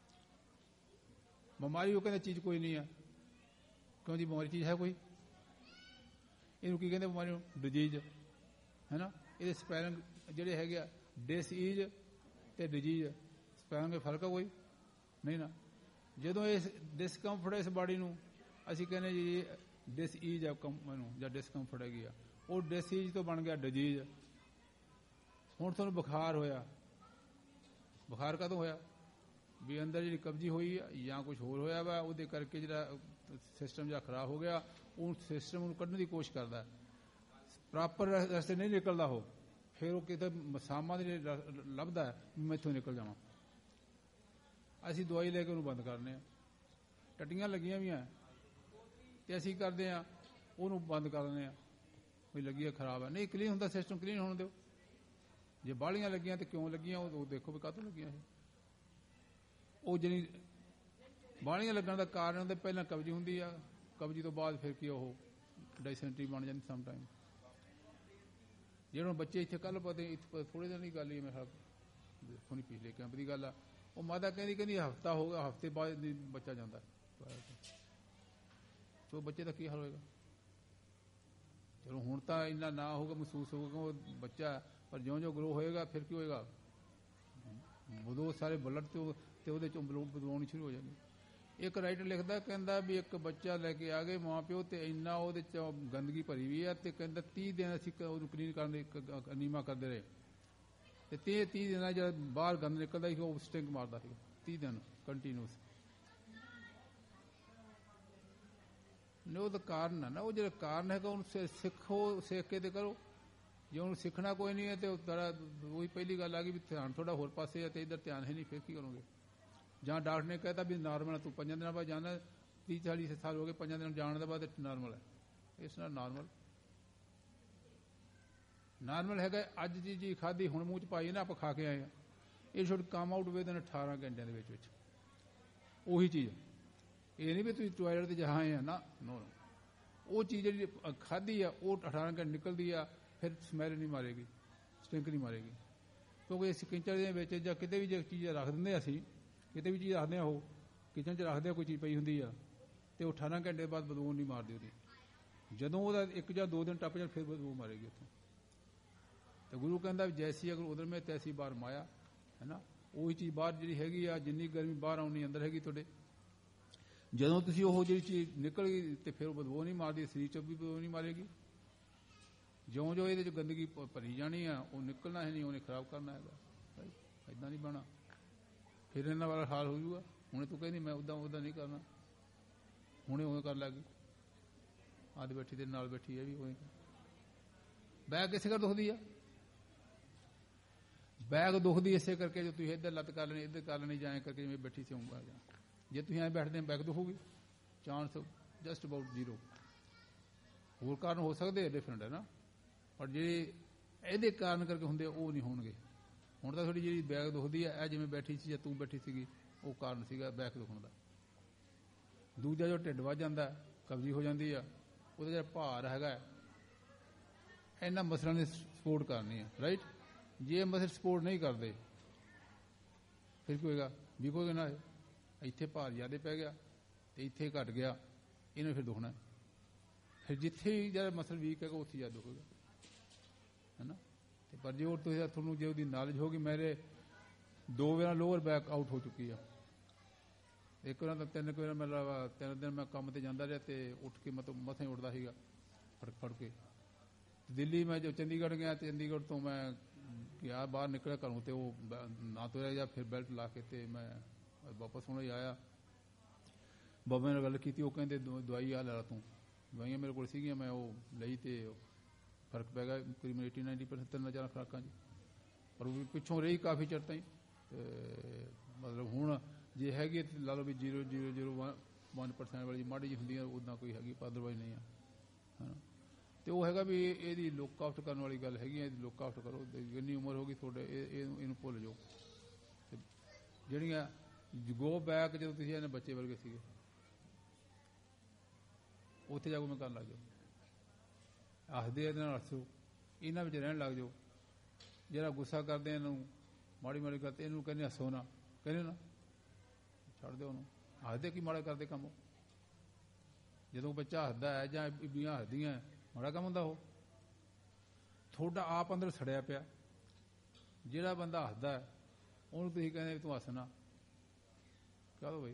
ਬਿਮਾਰੀ ਉਹ ਕਹਿੰਦੇ ਚੀਜ਼ ਕੋਈ ਨਹੀਂ ਹੈ, ਕਿਉਂ ਜੀ ਬਿਮਾਰੀ ਚੀਜ਼ ਹੈ ਕੋਈ? ਇਹਨੂੰ ਕੀ ਕਹਿੰਦੇ ਬਿਮਾਰੀ ਨੂੰ? ਡਿਜੀਜ਼ ਹੈ ਨਾ। ਇਹਦੇ ਸਪੈਲਿੰਗ ਜਿਹੜੇ ਹੈਗੇ ਆ ਡਿਸਈਜ਼ ਤੇ ਡਿਜੀਜ਼ ਸਪੈਲਿੰਗ ਵਿੱਚ ਫਰਕ ਆ ਕੋਈ ਨਹੀਂ ਨਾ। ਜਦੋਂ ਇਸ ਡਿਸਕੰਫਰਟ ਇਸ ਬਾਡੀ ਨੂੰ ਅਸੀਂ ਕਹਿੰਦੇ ਜੀ ਡਿਸਈਜ਼ ਆ ਮੈਨੂੰ ਜਾਂ ਡਿਸਕੰਫਰਟ ਹੈਗੀ ਆ, ਉਹ ਡਿਸਈਜ਼ ਤੋਂ ਬਣ ਗਿਆ ਡਿਜੀਜ਼। ਹੁਣ ਤੁਹਾਨੂੰ ਬੁਖਾਰ ਹੋਇਆ, ਬੁਖਾਰ ਕਦੋਂ ਹੋਇਆ? ਵੀ ਅੰਦਰ ਜਿਹੜੀ ਕਬਜੀ ਹੋਈ ਆ ਜਾਂ ਕੁਝ ਹੋਰ ਹੋਇਆ ਵਾ, ਉਹਦੇ ਕਰਕੇ ਜਿਹੜਾ ਸਿਸਟਮ ਜਿਹਾ ਖਰਾਬ ਹੋ ਗਿਆ, ਉਹ ਸਿਸਟਮ ਨੂੰ ਕੱਢਣ ਦੀ ਕੋਸ਼ਿਸ਼ ਕਰਦਾ, ਪ੍ਰੋਪਰ ਰਸਤੇ ਨਹੀਂ ਨਿਕਲਦਾ ਉਹ। ਫਿਰ ਉਹ ਕਿਤੇ ਮਸਾਮਾਂ ਦੇ ਲੱਭਦਾ ਮੈਂ ਇੱਥੋਂ ਨਿਕਲ ਜਾਵਾਂ। ਅਸੀਂ ਦਵਾਈ ਲੈ ਕੇ ਉਹਨੂੰ ਬੰਦ ਕਰਨੇ ਆ। ਟੱਟੀਆਂ ਲੱਗੀਆਂ ਵੀ ਆ ਤੇ ਅਸੀਂ ਕਰਦੇ ਆ ਉਹਨੂੰ ਬੰਦ ਕਰ ਦਿੰਦੇ ਆ ਵੀ ਲੱਗੀ ਖਰਾਬ ਹੈ। ਨਹੀਂ ਕਲੀਨ ਹੁੰਦਾ ਸਿਸਟਮ, ਕਲੀਨ ਹੋਣ ਦਿਓ। ਜੇ ਬਾਹਲੀਆਂ ਲੱਗੀਆਂ ਤੇ ਕਿਉਂ ਲੱਗੀਆਂ ਉਹ ਦੇਖੋ ਵੀ ਕਾਹਤੋਂ ਲੱਗੀਆਂ। ਇਹ ਉਹ ਜਿਹੜੀ ਬਾਹਲੀਆਂ ਲੱਗਣ ਦਾ ਕਾਰਨ ਉਹਦੇ ਪਹਿਲਾਂ ਕਬਜੀ ਹੁੰਦੀ ਆ, ਕਬਜੀ ਤੋਂ ਬਾਅਦ ਫਿਰ ਕੀ ਉਹ ਡਾਇਸੈਂਟਰੀ ਬਣ ਜਾਂਦੀ ਸਮ ਟਾਈਮ। ਜਿਹੜੇ ਬੱਚੇ ਇੱਥੇ ਕੱਲ੍ਹ ਪਤਾ ਇੱਥੇ ਥੋੜ੍ਹੇ ਦਿਨ ਦੀ ਗੱਲ ਹੀ ਮੈਂ ਦੇਖੋ ਨਹੀਂ ਪਿਛਲੇ ਕੈਂਪ ਦੀ ਗੱਲ ਆ, ਉਹ ਮਾਤਾ ਕਹਿੰਦੀ ਕਹਿੰਦੀ ਹਫ਼ਤਾ ਹੋ ਗਿਆ, ਹਫ਼ਤੇ ਬਾਅਦ ਬੱਚਾ ਜਾਂਦਾ। ਸੋ ਬੱਚੇ ਦਾ ਕੀ ਹਾਲ ਹੋਏਗਾ? ਚਲੋ ਹੁਣ ਤਾਂ ਇੰਨਾ ਨਾ ਹੋਊਗਾ, ਮਹਿਸੂਸ ਹੋਊਗਾ ਕਿ ਉਹ ਬੱਚਾ, ਪਰ ਜਿਉਂ ਜਿਉਂ ਗਰੋ ਹੋਏਗਾ ਫਿਰ ਕੀ ਹੋਏਗਾ? ਉਦੋਂ ਸਾਰੇ ਬਲੱਡ ਤੋਂ ਤੇ ਉਹਦੇ ਚੋਂ ਬਦਲਾਉਣੀ ਸ਼ੁਰੂ ਹੋ ਜਾਣੀ। ਇੱਕ ਰਾਈਟਰ ਲਿਖਦਾ ਕਹਿੰਦਾ ਵੀ ਇੱਕ ਬੱਚਾ ਲੈ ਕੇ ਆ ਗਏ ਮਾਂ ਪਿਓ ਤੇ ਇੰਨਾ ਉਹਦੇ ਚ ਗੰਦਗੀ ਭਰੀ ਵੀ ਆ ਤੇ ਕਹਿੰਦਾ ਤੀਹ ਦਿਨ ਅਸੀਂ ਉਹਨੂੰ ਕਲੀਨ ਕਰਨ ਦੀ ਨੀਮਾ ਕਰਦੇ ਰਹੇ ਤੇ ਤੀਹ ਤੀਹ ਦਿਨਾਂ ਜਦ ਬਾਹਰ ਗੰਦ ਨਿਕਲਦਾ ਸੀ ਉਹ ਸਟਿੰਕ ਮਾਰਦਾ ਸੀ ਤੀਹ ਦਿਨ ਕੰਟੀਨਿਊਸ। ਨੇ ਉਹਦਾ ਕਾਰਨ ਹੈ ਨਾ, ਉਹ ਜਿਹੜਾ ਕਾਰਨ ਹੈਗਾ ਉਹਨੂੰ ਸਿੱਖੋ, ਸਿੱਖ ਕੇ ਤੇ ਕਰੋ। ਜੇ ਉਹਨੂੰ ਸਿੱਖਣਾ ਕੋਈ ਨਹੀਂ ਹੈ ਤੇ ਤੁਹਾਡਾ ਉਹੀ ਪਹਿਲੀ ਗੱਲ ਆ ਗਈ ਵੀ ਧਿਆਨ ਥੋੜਾ ਹੋਰ ਪਾਸੇ ਹੈ ਤੇ ਇੱਧਰ ਧਿਆਨ ਹੈ ਨਹੀਂ, ਫਿਰ ਕੀ ਕਰੋਗੇ? ਜਾਂ ਡਾਕਟਰ ਨੇ ਕਹਿਤਾ ਵੀ ਨਾਰਮਲ ਹੈ, ਤੂੰ ਪੰਜਾਂ ਦਿਨਾਂ ਬਾਅਦ ਜਾਣਾ, ਤੀਹ ਚਾਲੀ ਸਾਲ ਹੋ ਗਏ ਪੰਜਾਂ ਦਿਨ ਜਾਣ ਦੇ ਬਾਅਦ ਨਾਰਮਲ ਹੈ। ਇਸ ਨਾਲ ਨਾਰਮਲ ਨਾਰਮਲ ਹੈਗਾ ਅੱਜ ਦੀ ਜੀ ਖਾਧੀ ਹੁਣ ਮੂੰਹ ਚ ਪਾਈ ਨਾ ਆਪਾਂ ਖਾ ਕੇ ਆਏ ਆ, ਇਹ should come out within ਅਠਾਰਾਂ ਘੰਟਿਆਂ ਦੇ ਵਿੱਚ ਵਿੱਚ ਉਹੀ ਚੀਜ਼। ਇਹ ਨਹੀਂ ਵੀ ਤੁਸੀਂ ਟੋਇਲਟ ਤੇ ਜਹਾਂ ਆਏ ਆ ਨਾ, ਨੋ। ਉਹ ਚੀਜ਼ ਜਿਹੜੀ ਖਾਧੀ ਆ ਉਹ ਅਠਾਰਾਂ ਘੰਟੇ ਨਿਕਲਦੀ ਆ, ਫਿਰ ਸਮੈਲ ਨਹੀਂ ਮਾਰੇਗੀ, ਸਟਿੰਕ ਨਹੀਂ ਮਾਰੇਗੀ। ਕਿਉਂਕਿ ਇਸ ਕਿਚਨ ਦੇ ਵਿੱਚ ਜਾਂ ਕਿਤੇ ਵੀ ਜੇ ਚੀਜ਼ ਰੱਖ ਦਿੰਦੇ ਅਸੀਂ, ਕਿਤੇ ਵੀ ਚੀਜ਼ ਰੱਖਦੇ ਹਾਂ, ਉਹ ਕਿਚਨ 'ਚ ਰੱਖਦੇ ਆ, ਕੋਈ ਚੀਜ਼ ਪਈ ਹੁੰਦੀ ਆ ਤੇ ਉਹ ਅਠਾਰਾਂ ਘੰਟੇ ਬਾਅਦ ਬਦਬੂ ਨਹੀਂ ਮਾਰਦੀ ਉਹਦੀ। ਜਦੋਂ ਉਹਦਾ ਇੱਕ ਜਾਂ ਦੋ ਦਿਨ ਟੱਪ ਜਾਣ ਫਿਰ ਬਦਬੂ ਮਾਰੇਗੀ ਉੱਥੋਂ। ਤੇ ਗੁਰੂ ਕਹਿੰਦਾ ਵੀ ਜੈਸੀ ਅਗਰ ਉਧਰ ਮੈਂ ਤੈਸੀ ਬਾਹਰ ਮਾਇਆ, ਹੈ ਨਾ। ਉਹੀ ਚੀਜ਼ ਬਾਹਰ ਜਿਹੜੀ ਹੈਗੀ ਆ, ਜਿੰਨੀ ਗਰਮੀ ਬਾਹਰ ਆਉਣੀ ਅੰਦਰ ਹੈਗੀ ਤੁਹਾਡੇ। ਜਦੋਂ ਤੁਸੀਂ ਉਹ ਜਿਹੜੀ ਚੀਜ਼ ਨਿਕਲ ਗਈ ਤੇ ਫਿਰ ਉਹ ਬਦਬੂ ਨਹੀਂ ਮਾਰਦੀ, ਸਰੀਰ 'ਚ ਵੀ ਬਦਬੂ ਨਹੀਂ ਮਾਰੇਗੀ। ਜਿਉਂ ਜਿਉਂ ਇਹਦੇ 'ਚ ਗੰਦਗੀ ਭਰੀ ਜਾਣੀ ਆ, ਉਹ ਨਿਕਲਣਾ ਹੈ ਨਹੀਂ, ਉਹਨੇ ਖਰਾਬ ਕਰਨਾ ਹੈਗਾ। ਇੱਦਾਂ ਨਹੀਂ ਬਣਾ, ਫਿਰ ਇਹਨਾਂ ਵਾਲਾ ਹਾਲ ਹੋ ਜੂਗਾ। ਹੁਣੇ ਤੂੰ ਕਹਿੰਦੀ ਮੈਂ ਉੱਦਾਂ ਉੱਦਾਂ ਨਹੀਂ ਕਰਨਾ, ਹੁਣੇ ਉਵੇਂ ਕਰ ਲੱਗੀ। ਆਦ ਬੈਠੀ ਤੇ ਨਾਲ ਬੈਠੀ ਹੈ ਵੀ ਉਵੇਂ। ਬੈਗ ਕਿਸੇ ਕਰ ਦੁਖਦੀ ਆ, ਬੈਗ ਦੁਖਦੀ ਇਸੇ ਕਰਕੇ ਜੋ ਤੁਸੀਂ ਇੱਧਰ ਲੱਤ ਕਰ ਲੈਣੀ, ਇੱਧਰ ਕਰ ਲੈਣੀ, ਜਾਂ ਐਂ ਕਰਕੇ ਜਿਵੇਂ ਬੈਠੀ ਸੀ ਉਂ। ਜੇ ਤੁਸੀਂ ਐਂ ਬੈਠਦੇ ਬੈਗ ਦੁਖੂਗੀ, ਚਾਂਸ ਜਸਟ ਅਬਾਊਟ ਜ਼ੀਰੋ। ਹੋਰ ਕਾਰਨ ਹੋ ਸਕਦੇ ਆ ਡਿਫਰੈਂਟ, ਹੈ ਨਾ, ਪਰ ਜਿਹੜੇ ਇਹਦੇ ਕਾਰਨ ਕਰਕੇ ਹੁੰਦੇ ਉਹ ਨਹੀਂ ਹੋਣਗੇ। ਹੁਣ ਤਾਂ ਤੁਹਾਡੀ ਜਿਹੜੀ ਬੈਗ ਦੁਖਦੀ ਆ, ਇਹ ਜਿਵੇਂ ਬੈਠੀ ਸੀ ਜਾਂ ਤੂੰ ਬੈਠੀ ਸੀਗੀ, ਉਹ ਕਾਰਨ ਸੀਗਾ ਬੈਕ ਦੁਖਣ ਦਾ। ਦੂਜਾ ਜੋ ਢਿੱਡ ਵੱਧ ਜਾਂਦਾ, ਕਬਜੀ ਹੋ ਜਾਂਦੀ ਆ, ਉਹਦਾ ਜਿਹੜਾ ਭਾਰ ਹੈਗਾ ਇਹਨਾਂ ਮਸਲਾਂ ਨੇ ਸਪੋਰਟ ਕਰਨੀ ਹੈ, ਰਾਈਟ। ਜੇ ਮਸਲ ਸਪੋਰਟ ਨਹੀਂ ਕਰਦੇ ਫਿਰ ਕੀ ਹੋਏਗਾ, ਵੀ ਕੋਈ ਨਾ ਇੱਥੇ ਭਾਰ ਜ਼ਿਆਦਾ ਪੈ ਗਿਆ ਤੇ ਇੱਥੇ ਘਟ ਗਿਆ, ਇਹਨੇ ਫਿਰ ਦੁਖਣਾ। ਫਿਰ ਜਿੱਥੇ ਹੀ ਜਿਹੜਾ ਮਸਲ ਵੀਕ ਹੈਗਾ ਉੱਥੇ ਜ਼ਿਆਦਾ ਦੁਖੇਗਾ, ਹੈ ਨਾ। ਤੇ ਪਰ ਜੇ ਉਹ ਤੁਸੀਂ ਤੁਹਾਨੂੰ ਜੇ ਉਹਦੀ ਨੌਲੇਜ ਹੋਗੀ, ਮੇਰੇ ਦੋ ਵਾਰ ਲੋਅਰ ਬੈਕ ਆਊਟ ਹੋ ਚੁੱਕੀ ਆ। ਇੱਕ ਵਾਰ ਤਾਂ ਤਿੰਨ ਕੁ ਵਾਰ ਮਤਲਬ ਤਿੰਨ ਦਿਨ ਮੈਂ ਕੰਮ ਤੇ ਜਾਂਦਾ ਰਿਹਾ ਤੇ ਉੱਠ ਕੇ ਮਤਲਬ ਮਸਾਂ ਹੀ ਉੱਠਦਾ ਸੀਗਾ ਫੜ ਫੜ ਕੇ। ਦਿੱਲੀ ਮੈਂ ਜੋ ਚੰਡੀਗੜ੍ਹ ਗਿਆ, ਚੰਡੀਗੜ੍ਹ ਤੋਂ ਮੈਂ ਗਿਆ ਬਾਹਰ ਨਿਕਲਿਆ ਘਰੋਂ ਤੇ ਉਹ ਨਾ ਤੁਰਿਆ ਜਾ, ਫਿਰ ਬੈਲਟ ਲਾ ਕੇ ਤੇ ਮੈਂ ਵਾਪਸ ਹੁਣ ਹੀ ਆਇਆ। ਬਾਬਾ ਨਾਲ ਗੱਲ ਕੀਤੀ, ਉਹ ਕਹਿੰਦੇ ਦਵਾਈ ਆ ਲੈ ਤੂੰ। ਦਵਾਈਆਂ ਮੇਰੇ ਕੋਲ ਸੀਗੀਆਂ, ਮੈਂ ਉਹ ਲਈ ਤੇ ਫਰਕ ਪੈ ਗਿਆ ਤਕਰੀਬਨ ਏਟੀ ਨਾਈਨਟੀ ਪਰਸੈਂਟ ਤਿੰਨ ਚਾਰ ਖੁਰਾਕਾਂ 'ਚ। ਪਰ ਉਹ ਵੀ ਪਿੱਛੋਂ ਰਹੀ ਕਾਫੀ ਚਿਰ ਤਾਈਂ। ਮਤਲਬ ਹੁਣ ਜੇ ਹੈਗੀ ਲਾ ਲਓ ਵੀ zero zero zero one one percent ਵਾਲੀ ਮਾੜੀ ਜਿਹੀ ਹੁੰਦੀ ਆ, ਉੱਦਾਂ ਕੋਈ ਹੈਗੀ, ਪਰ ਅਦਰਵਾਈਜ਼ ਨਹੀਂ ਆ, ਹੈ ਨਾ। ਤੇ ਉਹ ਹੈਗਾ ਵੀ ਇਹਦੀ ਲੁੱਕ ਆਊਟ ਕਰਨ ਵਾਲੀ ਗੱਲ ਹੈਗੀ ਆ, ਇਹਦੀ ਲੁੱਕ ਆਊਟ ਕਰੋ। ਜਿੰਨੀ ਉਮਰ ਹੋ ਗਈ ਤੁਹਾਡੇ ਇਹ ਇਹਨੂੰ ਭੁੱਲ ਜਾਓ। ਜਿਹੜੀਆਂ ਗੋ ਬੈਕ ਜਦੋਂ ਤੁਸੀਂ ਇਹਨੇ ਬੱਚੇ ਵਰਗੇ ਸੀਗੇ, ਉੱਥੇ ਜਾ ਕੇ ਮੈਂ ਕਰਨ ਲੱਗ ਜਾਓ। ਹੱਸਦੇ ਇਹਦੇ ਨਾਲ ਹੱਸੋ, ਇਹਨਾਂ ਵਿੱਚ ਰਹਿਣ ਲੱਗ ਜਾਓ। ਜਿਹੜਾ ਗੁੱਸਾ ਕਰਦੇ ਇਹਨੂੰ ਮਾੜੀ ਮਾੜੀ ਕਰਦੇ, ਇਹਨੂੰ ਕਹਿੰਦੇ ਹੱਸੋ ਨਾ, ਕਹਿੰਦੇ ਨਾ ਛੱਡ ਦਿਓ ਉਹਨੂੰ। ਹੱਸਦੇ ਕੀ ਮਾੜਾ ਕਰਦੇ ਕੰਮ? ਜਦੋਂ ਬੱਚਾ ਹੱਸਦਾ ਹੈ ਜਾਂ ਬੀਬੀਆਂ ਹੱਸਦੀਆਂ, ਮਾੜਾ ਕੰਮ ਹੁੰਦਾ ਉਹ? ਤੁਹਾਡਾ ਆਪ ਅੰਦਰ ਸੜਿਆ ਪਿਆ। ਜਿਹੜਾ ਬੰਦਾ ਹੱਸਦਾ ਹੈ ਉਹਨੂੰ ਤੁਸੀਂ ਕਹਿੰਦੇ ਤੂੰ ਹੱਸਣਾ, ਕਹਿ ਦੋ ਬਈ।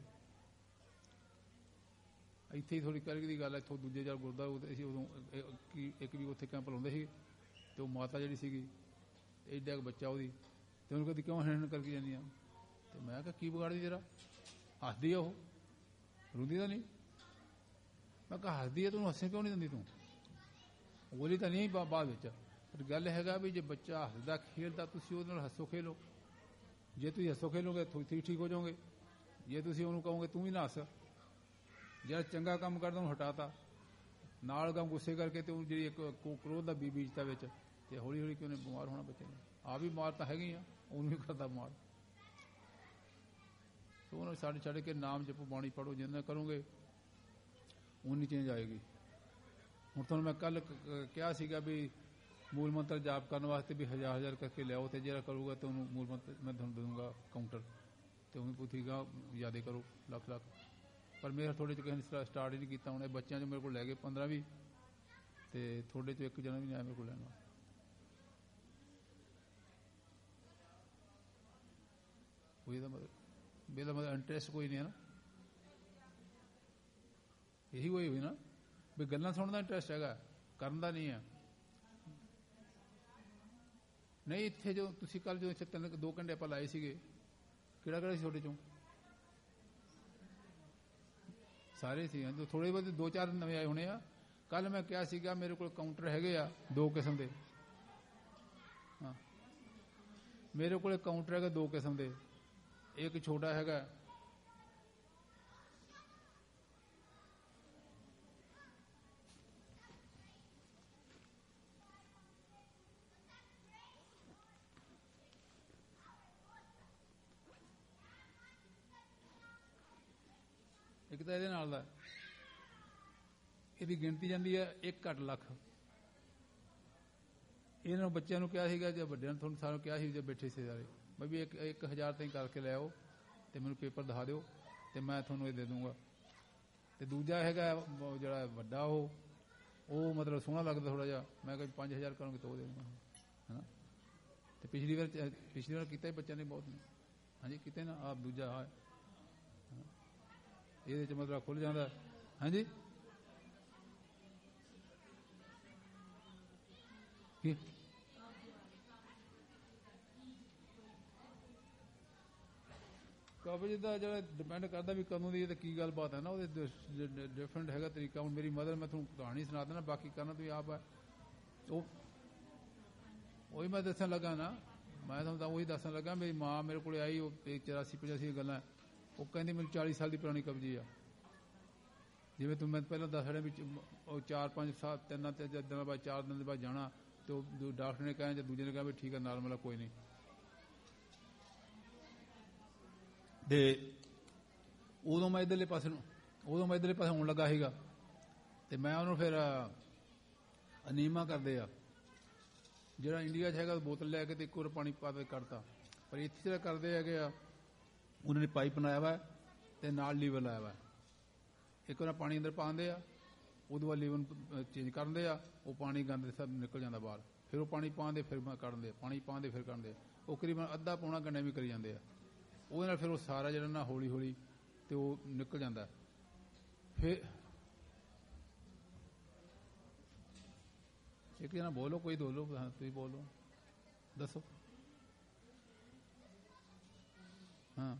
ਇੱਥੇ ਹੀ ਥੋੜ੍ਹੀ ਕਰਗੀ ਦੀ ਗੱਲ ਹੈ, ਇੱਥੋਂ ਦੂਜੇ ਚਾਰ ਗੁਰਦੁਆਰਾ ਅਸੀਂ ਉਦੋਂ ਇੱਕ ਵੀ ਉੱਥੇ ਕੈਂਪ ਲਾਉਂਦੇ ਸੀ, ਤੇ ਉਹ ਮਾਤਾ ਜਿਹੜੀ ਸੀਗੀ ਐਡਾ ਕੁ ਬੱਚਾ ਉਹਦੀ, ਤੇ ਉਹਨੂੰ ਕਦੀ ਕਿਉਂ ਹੈਣ ਕਰਕੇ ਜਾਂਦੀ ਆ? ਤੇ ਮੈਂ ਕਿਹਾ ਕੀ ਵਿਗਾੜਦੀ ਤੇਰਾ? ਹੱਸਦੀ ਆ ਉਹ, ਰੋਂਦੀ ਤਾਂ ਨਹੀਂ। ਮੈਂ ਕਿਹਾ ਹੱਸਦੀ ਆ, ਤੈਨੂੰ ਹੱਸੇ ਕਿਉਂ ਨਹੀਂ ਦਿੰਦੀ ਤੂੰ? ਬੋਲੀ ਤਾਂ ਨਹੀਂ ਬਾਅਦ ਵਿੱਚ। ਪਰ ਗੱਲ ਹੈਗਾ ਵੀ ਜੇ ਬੱਚਾ ਹੱਸਦਾ ਖੇਡਦਾ, ਤੁਸੀਂ ਉਹਦੇ ਨਾਲ ਹੱਸੋ ਖੇਲੋ। ਜੇ ਤੁਸੀਂ ਹੱਸੋ ਖੇਲੋਗੇ ਤੁਸੀਂ ਠੀਕ ਹੋ ਜਾਓਗੇ। ਜੇ ਤੁਸੀਂ ਉਹਨੂੰ ਕਹੋਗੇ ਤੂੰ ਵੀ ਨਾ ਹੱਸ, ਜਿਹੜਾ ਚੰਗਾ ਕੰਮ ਕਰਦਾ ਉਹਨੂੰ ਹਟਾਤਾ, ਨਾਲ ਗਮ ਗੁੱਸੇ ਕਰਕੇ, ਤੇ ਉਹ ਜਿਹੜੀ ਇੱਕ ਕ੍ਰੋਧ ਦਾ ਬੀ ਬੀਜਤਾ ਵਿੱਚ, ਤੇ ਹੌਲੀ ਹੌਲੀ ਕਿ ਉਹਨੇ ਬਿਮਾਰ ਹੋਣਾ ਬੱਚੇ ਨੇ। ਆ ਵੀ ਬਿਮਾਰ ਤਾਂ ਹੈਗੀ ਆ, ਉਹਨੂੰ ਵੀ ਕਰਦਾ ਬਿਮਾਰ। ਸੋ ਉਹਨਾਂ ਛੱਡ ਛੱਡ ਕੇ ਨਾਮ ਜਪੋ, ਬਾਣੀ ਪੜ੍ਹੋ, ਜਿੰਨਾ ਕਰੋਗੇ ਉਨੀ ਚੇਂਜ ਆਏਗੀ। ਹੁਣ ਤੁਹਾਨੂੰ ਮੈਂ ਕੱਲ ਕਿਹਾ ਸੀਗਾ ਵੀ ਮੂਲ ਮੰਤਰ ਜਾਪ ਕਰਨ ਵਾਸਤੇ ਵੀ ਹਜ਼ਾਰ ਹਜ਼ਾਰ ਕਰਕੇ ਲਿਆਓ, ਤੇ ਜਿਹੜਾ ਕਰੂਗਾ ਤੇ ਉਹਨੂੰ ਮੂਲ ਮੰਤਰ ਮੈਂ ਤੁਹਾਨੂੰ ਦਊਂਗਾ ਕਾਊਂਟਰ, ਤੇ ਉਹਨੂੰ ਪੁੱਛੀਗਾ ਯਾਦੇ ਕਰੋ ਲੱਖ ਲੱਖ। ਪਰ ਮੇਰਾ ਥੋੜ੍ਹੇ 'ਚ ਕਿਸੇ ਨੇ ਸਟਾਰਟ ਹੀ ਨਹੀਂ ਕੀਤਾ। ਹੁਣ ਇਹ ਬੱਚਿਆਂ 'ਚ ਮੇਰੇ ਕੋਲ ਲੈ ਗਏ ਪੰਦਰਾਂ ਵੀ, ਤੇ ਥੋੜ੍ਹੇ 'ਚ ਇੱਕ ਜਣਾ ਵੀ ਨਹੀਂ ਆਇਆ ਮੇਰੇ ਕੋਲ ਲੈਣ ਵਾਸਤੇ। ਕੋਈ ਇਹਦਾ ਮਤਲਬ ਇਹਦਾ ਮਤਲਬ ਇੰਟਰਸਟ ਕੋਈ ਨਹੀਂ ਹੈ ਨਾ। ਇਹੀ ਹੋਈ ਹੋਈ ਨਾ ਵੀ ਗੱਲਾਂ ਸੁਣਨ ਦਾ ਇੰਟਰਸਟ ਹੈਗਾ, ਕਰਨ ਦਾ ਨਹੀਂ ਹੈ। ਨਹੀਂ ਇੱਥੇ ਜੋ ਤੁਸੀਂ ਕੱਲ ਜੋ ਇੱਥੇ ਤਿੰਨ ਦੋ ਘੰਟੇ ਆਪਾਂ ਲਾਏ ਸੀਗੇ, ਕਿਹੜਾ ਕਿਹੜਾ ਸੀ ਤੁਹਾਡੇ ਚੋਂ? ਸਾਰੇ ਸੀ। ਥੋੜੇ ਬਹੁਤ ਦੋ ਚਾਰ ਨਵੇਂ ਆਏ ਹੋਣੇ ਆ। ਕੱਲ ਮੈਂ ਕਿਹਾ ਸੀਗਾ ਮੇਰੇ ਕੋਲ ਕਾਊਂਟਰ ਹੈਗੇ ਆ ਦੋ ਕਿਸਮ ਦੇ। ਹਾਂ, ਮੇਰੇ ਕੋਲ ਕਾਊਂਟਰ ਹੈਗਾ ਦੋ ਕਿਸਮ ਦੇ। ਇੱਕ ਛੋਟਾ ਹੈਗਾ, ਇੱਕ ਤਾਂ ਇਹਦੇ ਨਾਲ ਦਾ, ਇਹਦੀ ਗਿਣਤੀ ਜਾਂਦੀ ਹੈ ਇੱਕ ਘੱਟ ਲੱਖ। ਇਹਨਾਂ ਨੂੰ ਬੱਚਿਆਂ ਨੂੰ ਕਿਹਾ ਸੀਗਾ, ਜੇ ਵੱਡਿਆਂ ਨੂੰ ਤੁਹਾਨੂੰ ਸਾਰਿਆਂ ਨੂੰ ਕਿਹਾ ਸੀ, ਜੇ ਬੈਠੇ ਸੀ ਸਾਰੇ, ਮੈਂ ਵੀ ਇੱਕ ਇੱਕ ਹਜ਼ਾਰ ਤਾਈਂ ਕਰਕੇ ਲੈ ਆਓ ਅਤੇ ਮੈਨੂੰ ਪੇਪਰ ਦਿਖਾ ਦਿਓ ਅਤੇ ਮੈਂ ਤੁਹਾਨੂੰ ਇਹ ਦੇ ਦੂੰਗਾ। ਅਤੇ ਦੂਜਾ ਹੈਗਾ ਜਿਹੜਾ ਵੱਡਾ ਉਹ ਉਹ ਮਤਲਬ ਸੋਹਣਾ ਲੱਗਦਾ ਥੋੜ੍ਹਾ ਜਿਹਾ, ਮੈਂ ਕਿਹਾ ਪੰਜ ਹਜ਼ਾਰ ਕਰੋਗੇ ਤਾਂ ਉਹ ਦੇ ਦੂੰਗਾ ਹੈ ਨਾ। ਅਤੇ ਪਿਛਲੀ ਵਾਰ ਪਿਛਲੀ ਵਾਰ ਕੀਤਾ ਹੀ ਬੱਚਿਆਂ ਨੇ ਬਹੁਤ ਨੇ, ਹਾਂਜੀ ਕੀਤੇ ਨਾ। ਆਪ ਦੂਜਾ ਆ ਇਹਦੇ 'ਚ ਮਤਲਬ ਖੁੱਲ੍ਹ ਜਾਂਦਾ। ਹਾਂਜੀ ਕੀ ਕਬਜ਼ ਦਾ ਜਿਹੜਾ ਡਿਪੈਂਡ ਕਰਦਾ ਵੀ ਕਦੋਂ ਦੀ ਅਤੇ ਕੀ ਗੱਲਬਾਤ ਹੈ ਨਾ, ਉਹਦੇ ਡਿਫਰੈਂਟ ਹੈਗਾ ਤਰੀਕਾ। ਹੁਣ ਮੇਰੀ ਮਦਰ, ਮੈਂ ਤੁਹਾਨੂੰ ਕਹਾਣੀ ਸੁਣਾ ਦੇਣਾ, ਬਾਕੀ ਕਰਨਾ ਤੁਸੀਂ ਆਪ ਹੈ। ਉਹ ਉਹੀ ਮੈਂ ਦੱਸਣ ਲੱਗਾ ਨਾ, ਮੈਂ ਤੁਹਾਨੂੰ ਤਾਂ ਉਹੀ ਦੱਸਣ ਲੱਗਾ। ਮੇਰੀ ਮਾਂ ਮੇਰੇ ਕੋਲ ਆਈ, ਉਹ ਚੁਰਾਸੀ ਪਚਾਸੀ ਗੱਲਾਂ, ਉਹ ਕਹਿੰਦੀ ਮੈਨੂੰ ਚਾਲੀ ਸਾਲ ਦੀ ਪੁਰਾਣੀ ਕਬਜੀ ਆ। ਜਿਵੇਂ ਤੂੰ ਮੈਂ ਪਹਿਲਾਂ ਦੱਸ ਰਿਹਾ ਵੀ ਉਹ ਚਾਰ ਪੰਜ ਸਾਲ ਤਿੰਨ ਦਿਨਾਂ ਬਾਅਦ ਚਾਰ ਦਿਨ ਦੇ ਬਾਅਦ ਜਾਣਾ, ਅਤੇ ਉਹ ਡਾਕਟਰ ਨੇ ਕਹਿਆ ਜਾਂ ਦੂਜੇ ਨੇ ਕਿਹਾ ਵੀ ਠੀਕ ਹੈ ਨਾਰਮਲ ਆ, ਕੋਈ ਨਹੀਂ। ਅਤੇ ਉਦੋਂ ਮੈਂ ਇੱਧਰਲੇ ਪਾਸੇ ਨੂੰ ਉਦੋਂ ਮੈਂ ਇੱਧਰਲੇ ਪਾਸੇ ਆਉਣ ਲੱਗਾ ਸੀਗਾ, ਅਤੇ ਮੈਂ ਉਹਨੂੰ ਫਿਰ ਅਨੀਮਾ ਕਰਦੇ ਆ ਜਿਹੜਾ ਇੰਡੀਆ 'ਚ ਹੈਗਾ, ਬੋਤਲ ਲੈ ਕੇ ਅਤੇ ਇੱਕ ਵਾਰ ਪਾਣੀ ਪਾ ਕੇ ਕੱਢਤਾ। ਪਰ ਇੱਥੇ ਜਿਹੜਾ ਕਰਦੇ ਹੈਗੇ ਆ, ਉਹਨਾਂ ਨੇ ਪਾਈਪ ਬਣਾਇਆ ਵਾ ਅਤੇ ਨਾਲ ਲੀਵਰ ਲਾਇਆ ਵਾ। ਇੱਕ ਵਾਰ ਪਾਣੀ ਅੰਦਰ ਪਾਉਂਦੇ ਆ, ਉਹਦੇ ਬਾਅਦ ਲੀਵਰ ਚੇਂਜ ਕਰਦੇ ਆ, ਉਹ ਪਾਣੀ ਗੰਦ ਸਭ ਨਿਕਲ ਜਾਂਦਾ ਬਾਹਰ। ਫਿਰ ਉਹ ਪਾਣੀ ਪਾਉਂਦੇ, ਫਿਰ ਕੱਢਦੇ, ਪਾਣੀ ਪਾਉਂਦੇ, ਫਿਰ ਕੱਢਦੇ। ਉਹ ਕਰੀਬਨ ਅੱਧਾ ਪੌਣਾ ਘੰਟਾ ਵੀ ਕਰੀ ਜਾਂਦੇ ਆ। ਉਹਦੇ ਨਾਲ ਫਿਰ ਉਹ ਸਾਰਾ ਜਿਹੜਾ ਨਾ ਹੌਲੀ ਹੌਲੀ ਅਤੇ ਉਹ ਨਿਕਲ ਜਾਂਦਾ। ਫਿਰ ਇੱਕ ਜਣਾ ਬੋਲੋ, ਕੋਈ ਬੋਲੋ, ਤੁਸੀਂ ਬੋਲੋ, ਦੱਸੋ। ਹਾਂ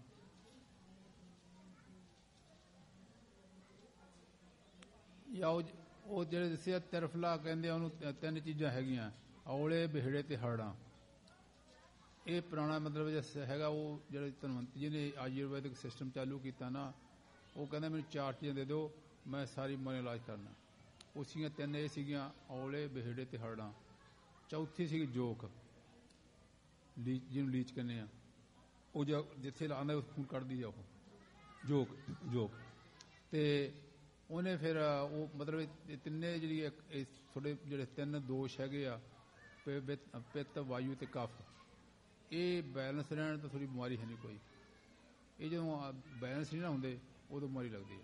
ਜਾਂ ਉਹ ਉਹ ਜਿਹੜੇ ਦੱਸਿਆ ਤਿਰਫਲਾ ਕਹਿੰਦੇ ਆ ਉਹਨੂੰ, ਤਿੰਨ ਚੀਜ਼ਾਂ ਹੈਗੀਆਂ, ਔਲੇ, ਬਿਹੜੇ ਅਤੇ ਹਰੜਾਂ। ਇਹ ਪੁਰਾਣਾ ਮਤਲਬ ਜਿਹੜਾ ਹੈਗਾ, ਉਹ ਜਿਹੜੇ ਧਨਵੰਤਰੀ ਜੀ ਨੇ ਆਯੁਰਵੈਦਿਕ ਸਿਸਟਮ ਚਾਲੂ ਕੀਤਾ ਨਾ, ਉਹ ਕਹਿੰਦਾ ਮੈਨੂੰ ਚਾਰ ਚੀਜ਼ਾਂ ਦੇ ਦਿਓ, ਮੈਂ ਸਾਰੀ ਬਿਮਾਰੀ ਇਲਾਜ ਕਰਨਾ। ਉਹ ਸੀਗੀਆਂ ਤਿੰਨ, ਇਹ ਸੀਗੀਆਂ ਔਲੇ, ਬਿਹੜੇ ਅਤੇ ਹਰੜਾਂ। ਚੌਥੀ ਸੀਗੀ ਜੋਕ, ਲੀਚ, ਜਿਹਨੂੰ ਲੀਚ ਕਹਿੰਦੇ ਆ। ਉਹ ਜੋ ਜਿੱਥੇ ਲਾਉਂਦਾ ਉਹ ਖੂਨ ਕੱਢਦੀ ਆ, ਉਹ ਜੋਕ ਜੋਕ ਅਤੇ ਉਹਨੇ ਫਿਰ ਉਹ ਮਤਲਬ ਇਹ ਤਿੰਨੇ ਜਿਹੜੀ ਤੁਹਾਡੇ ਜਿਹੜੇ ਤਿੰਨ ਦੋਸ਼ ਹੈਗੇ ਆ, ਪਿੱਤ, ਵਾਯੂ ਅਤੇ ਕਫ, ਇਹ ਬੈਲੈਂਸ ਰਹਿਣ ਤਾਂ ਥੋੜ੍ਹੀ ਬਿਮਾਰੀ ਹੈ ਨਹੀਂ ਕੋਈ। ਇਹ ਜਦੋਂ ਬੈਲੈਂਸ ਨਹੀਂ ਨਾ ਹੁੰਦੇ ਉਦੋਂ ਬਿਮਾਰੀ ਲੱਗਦੀ ਹੈ।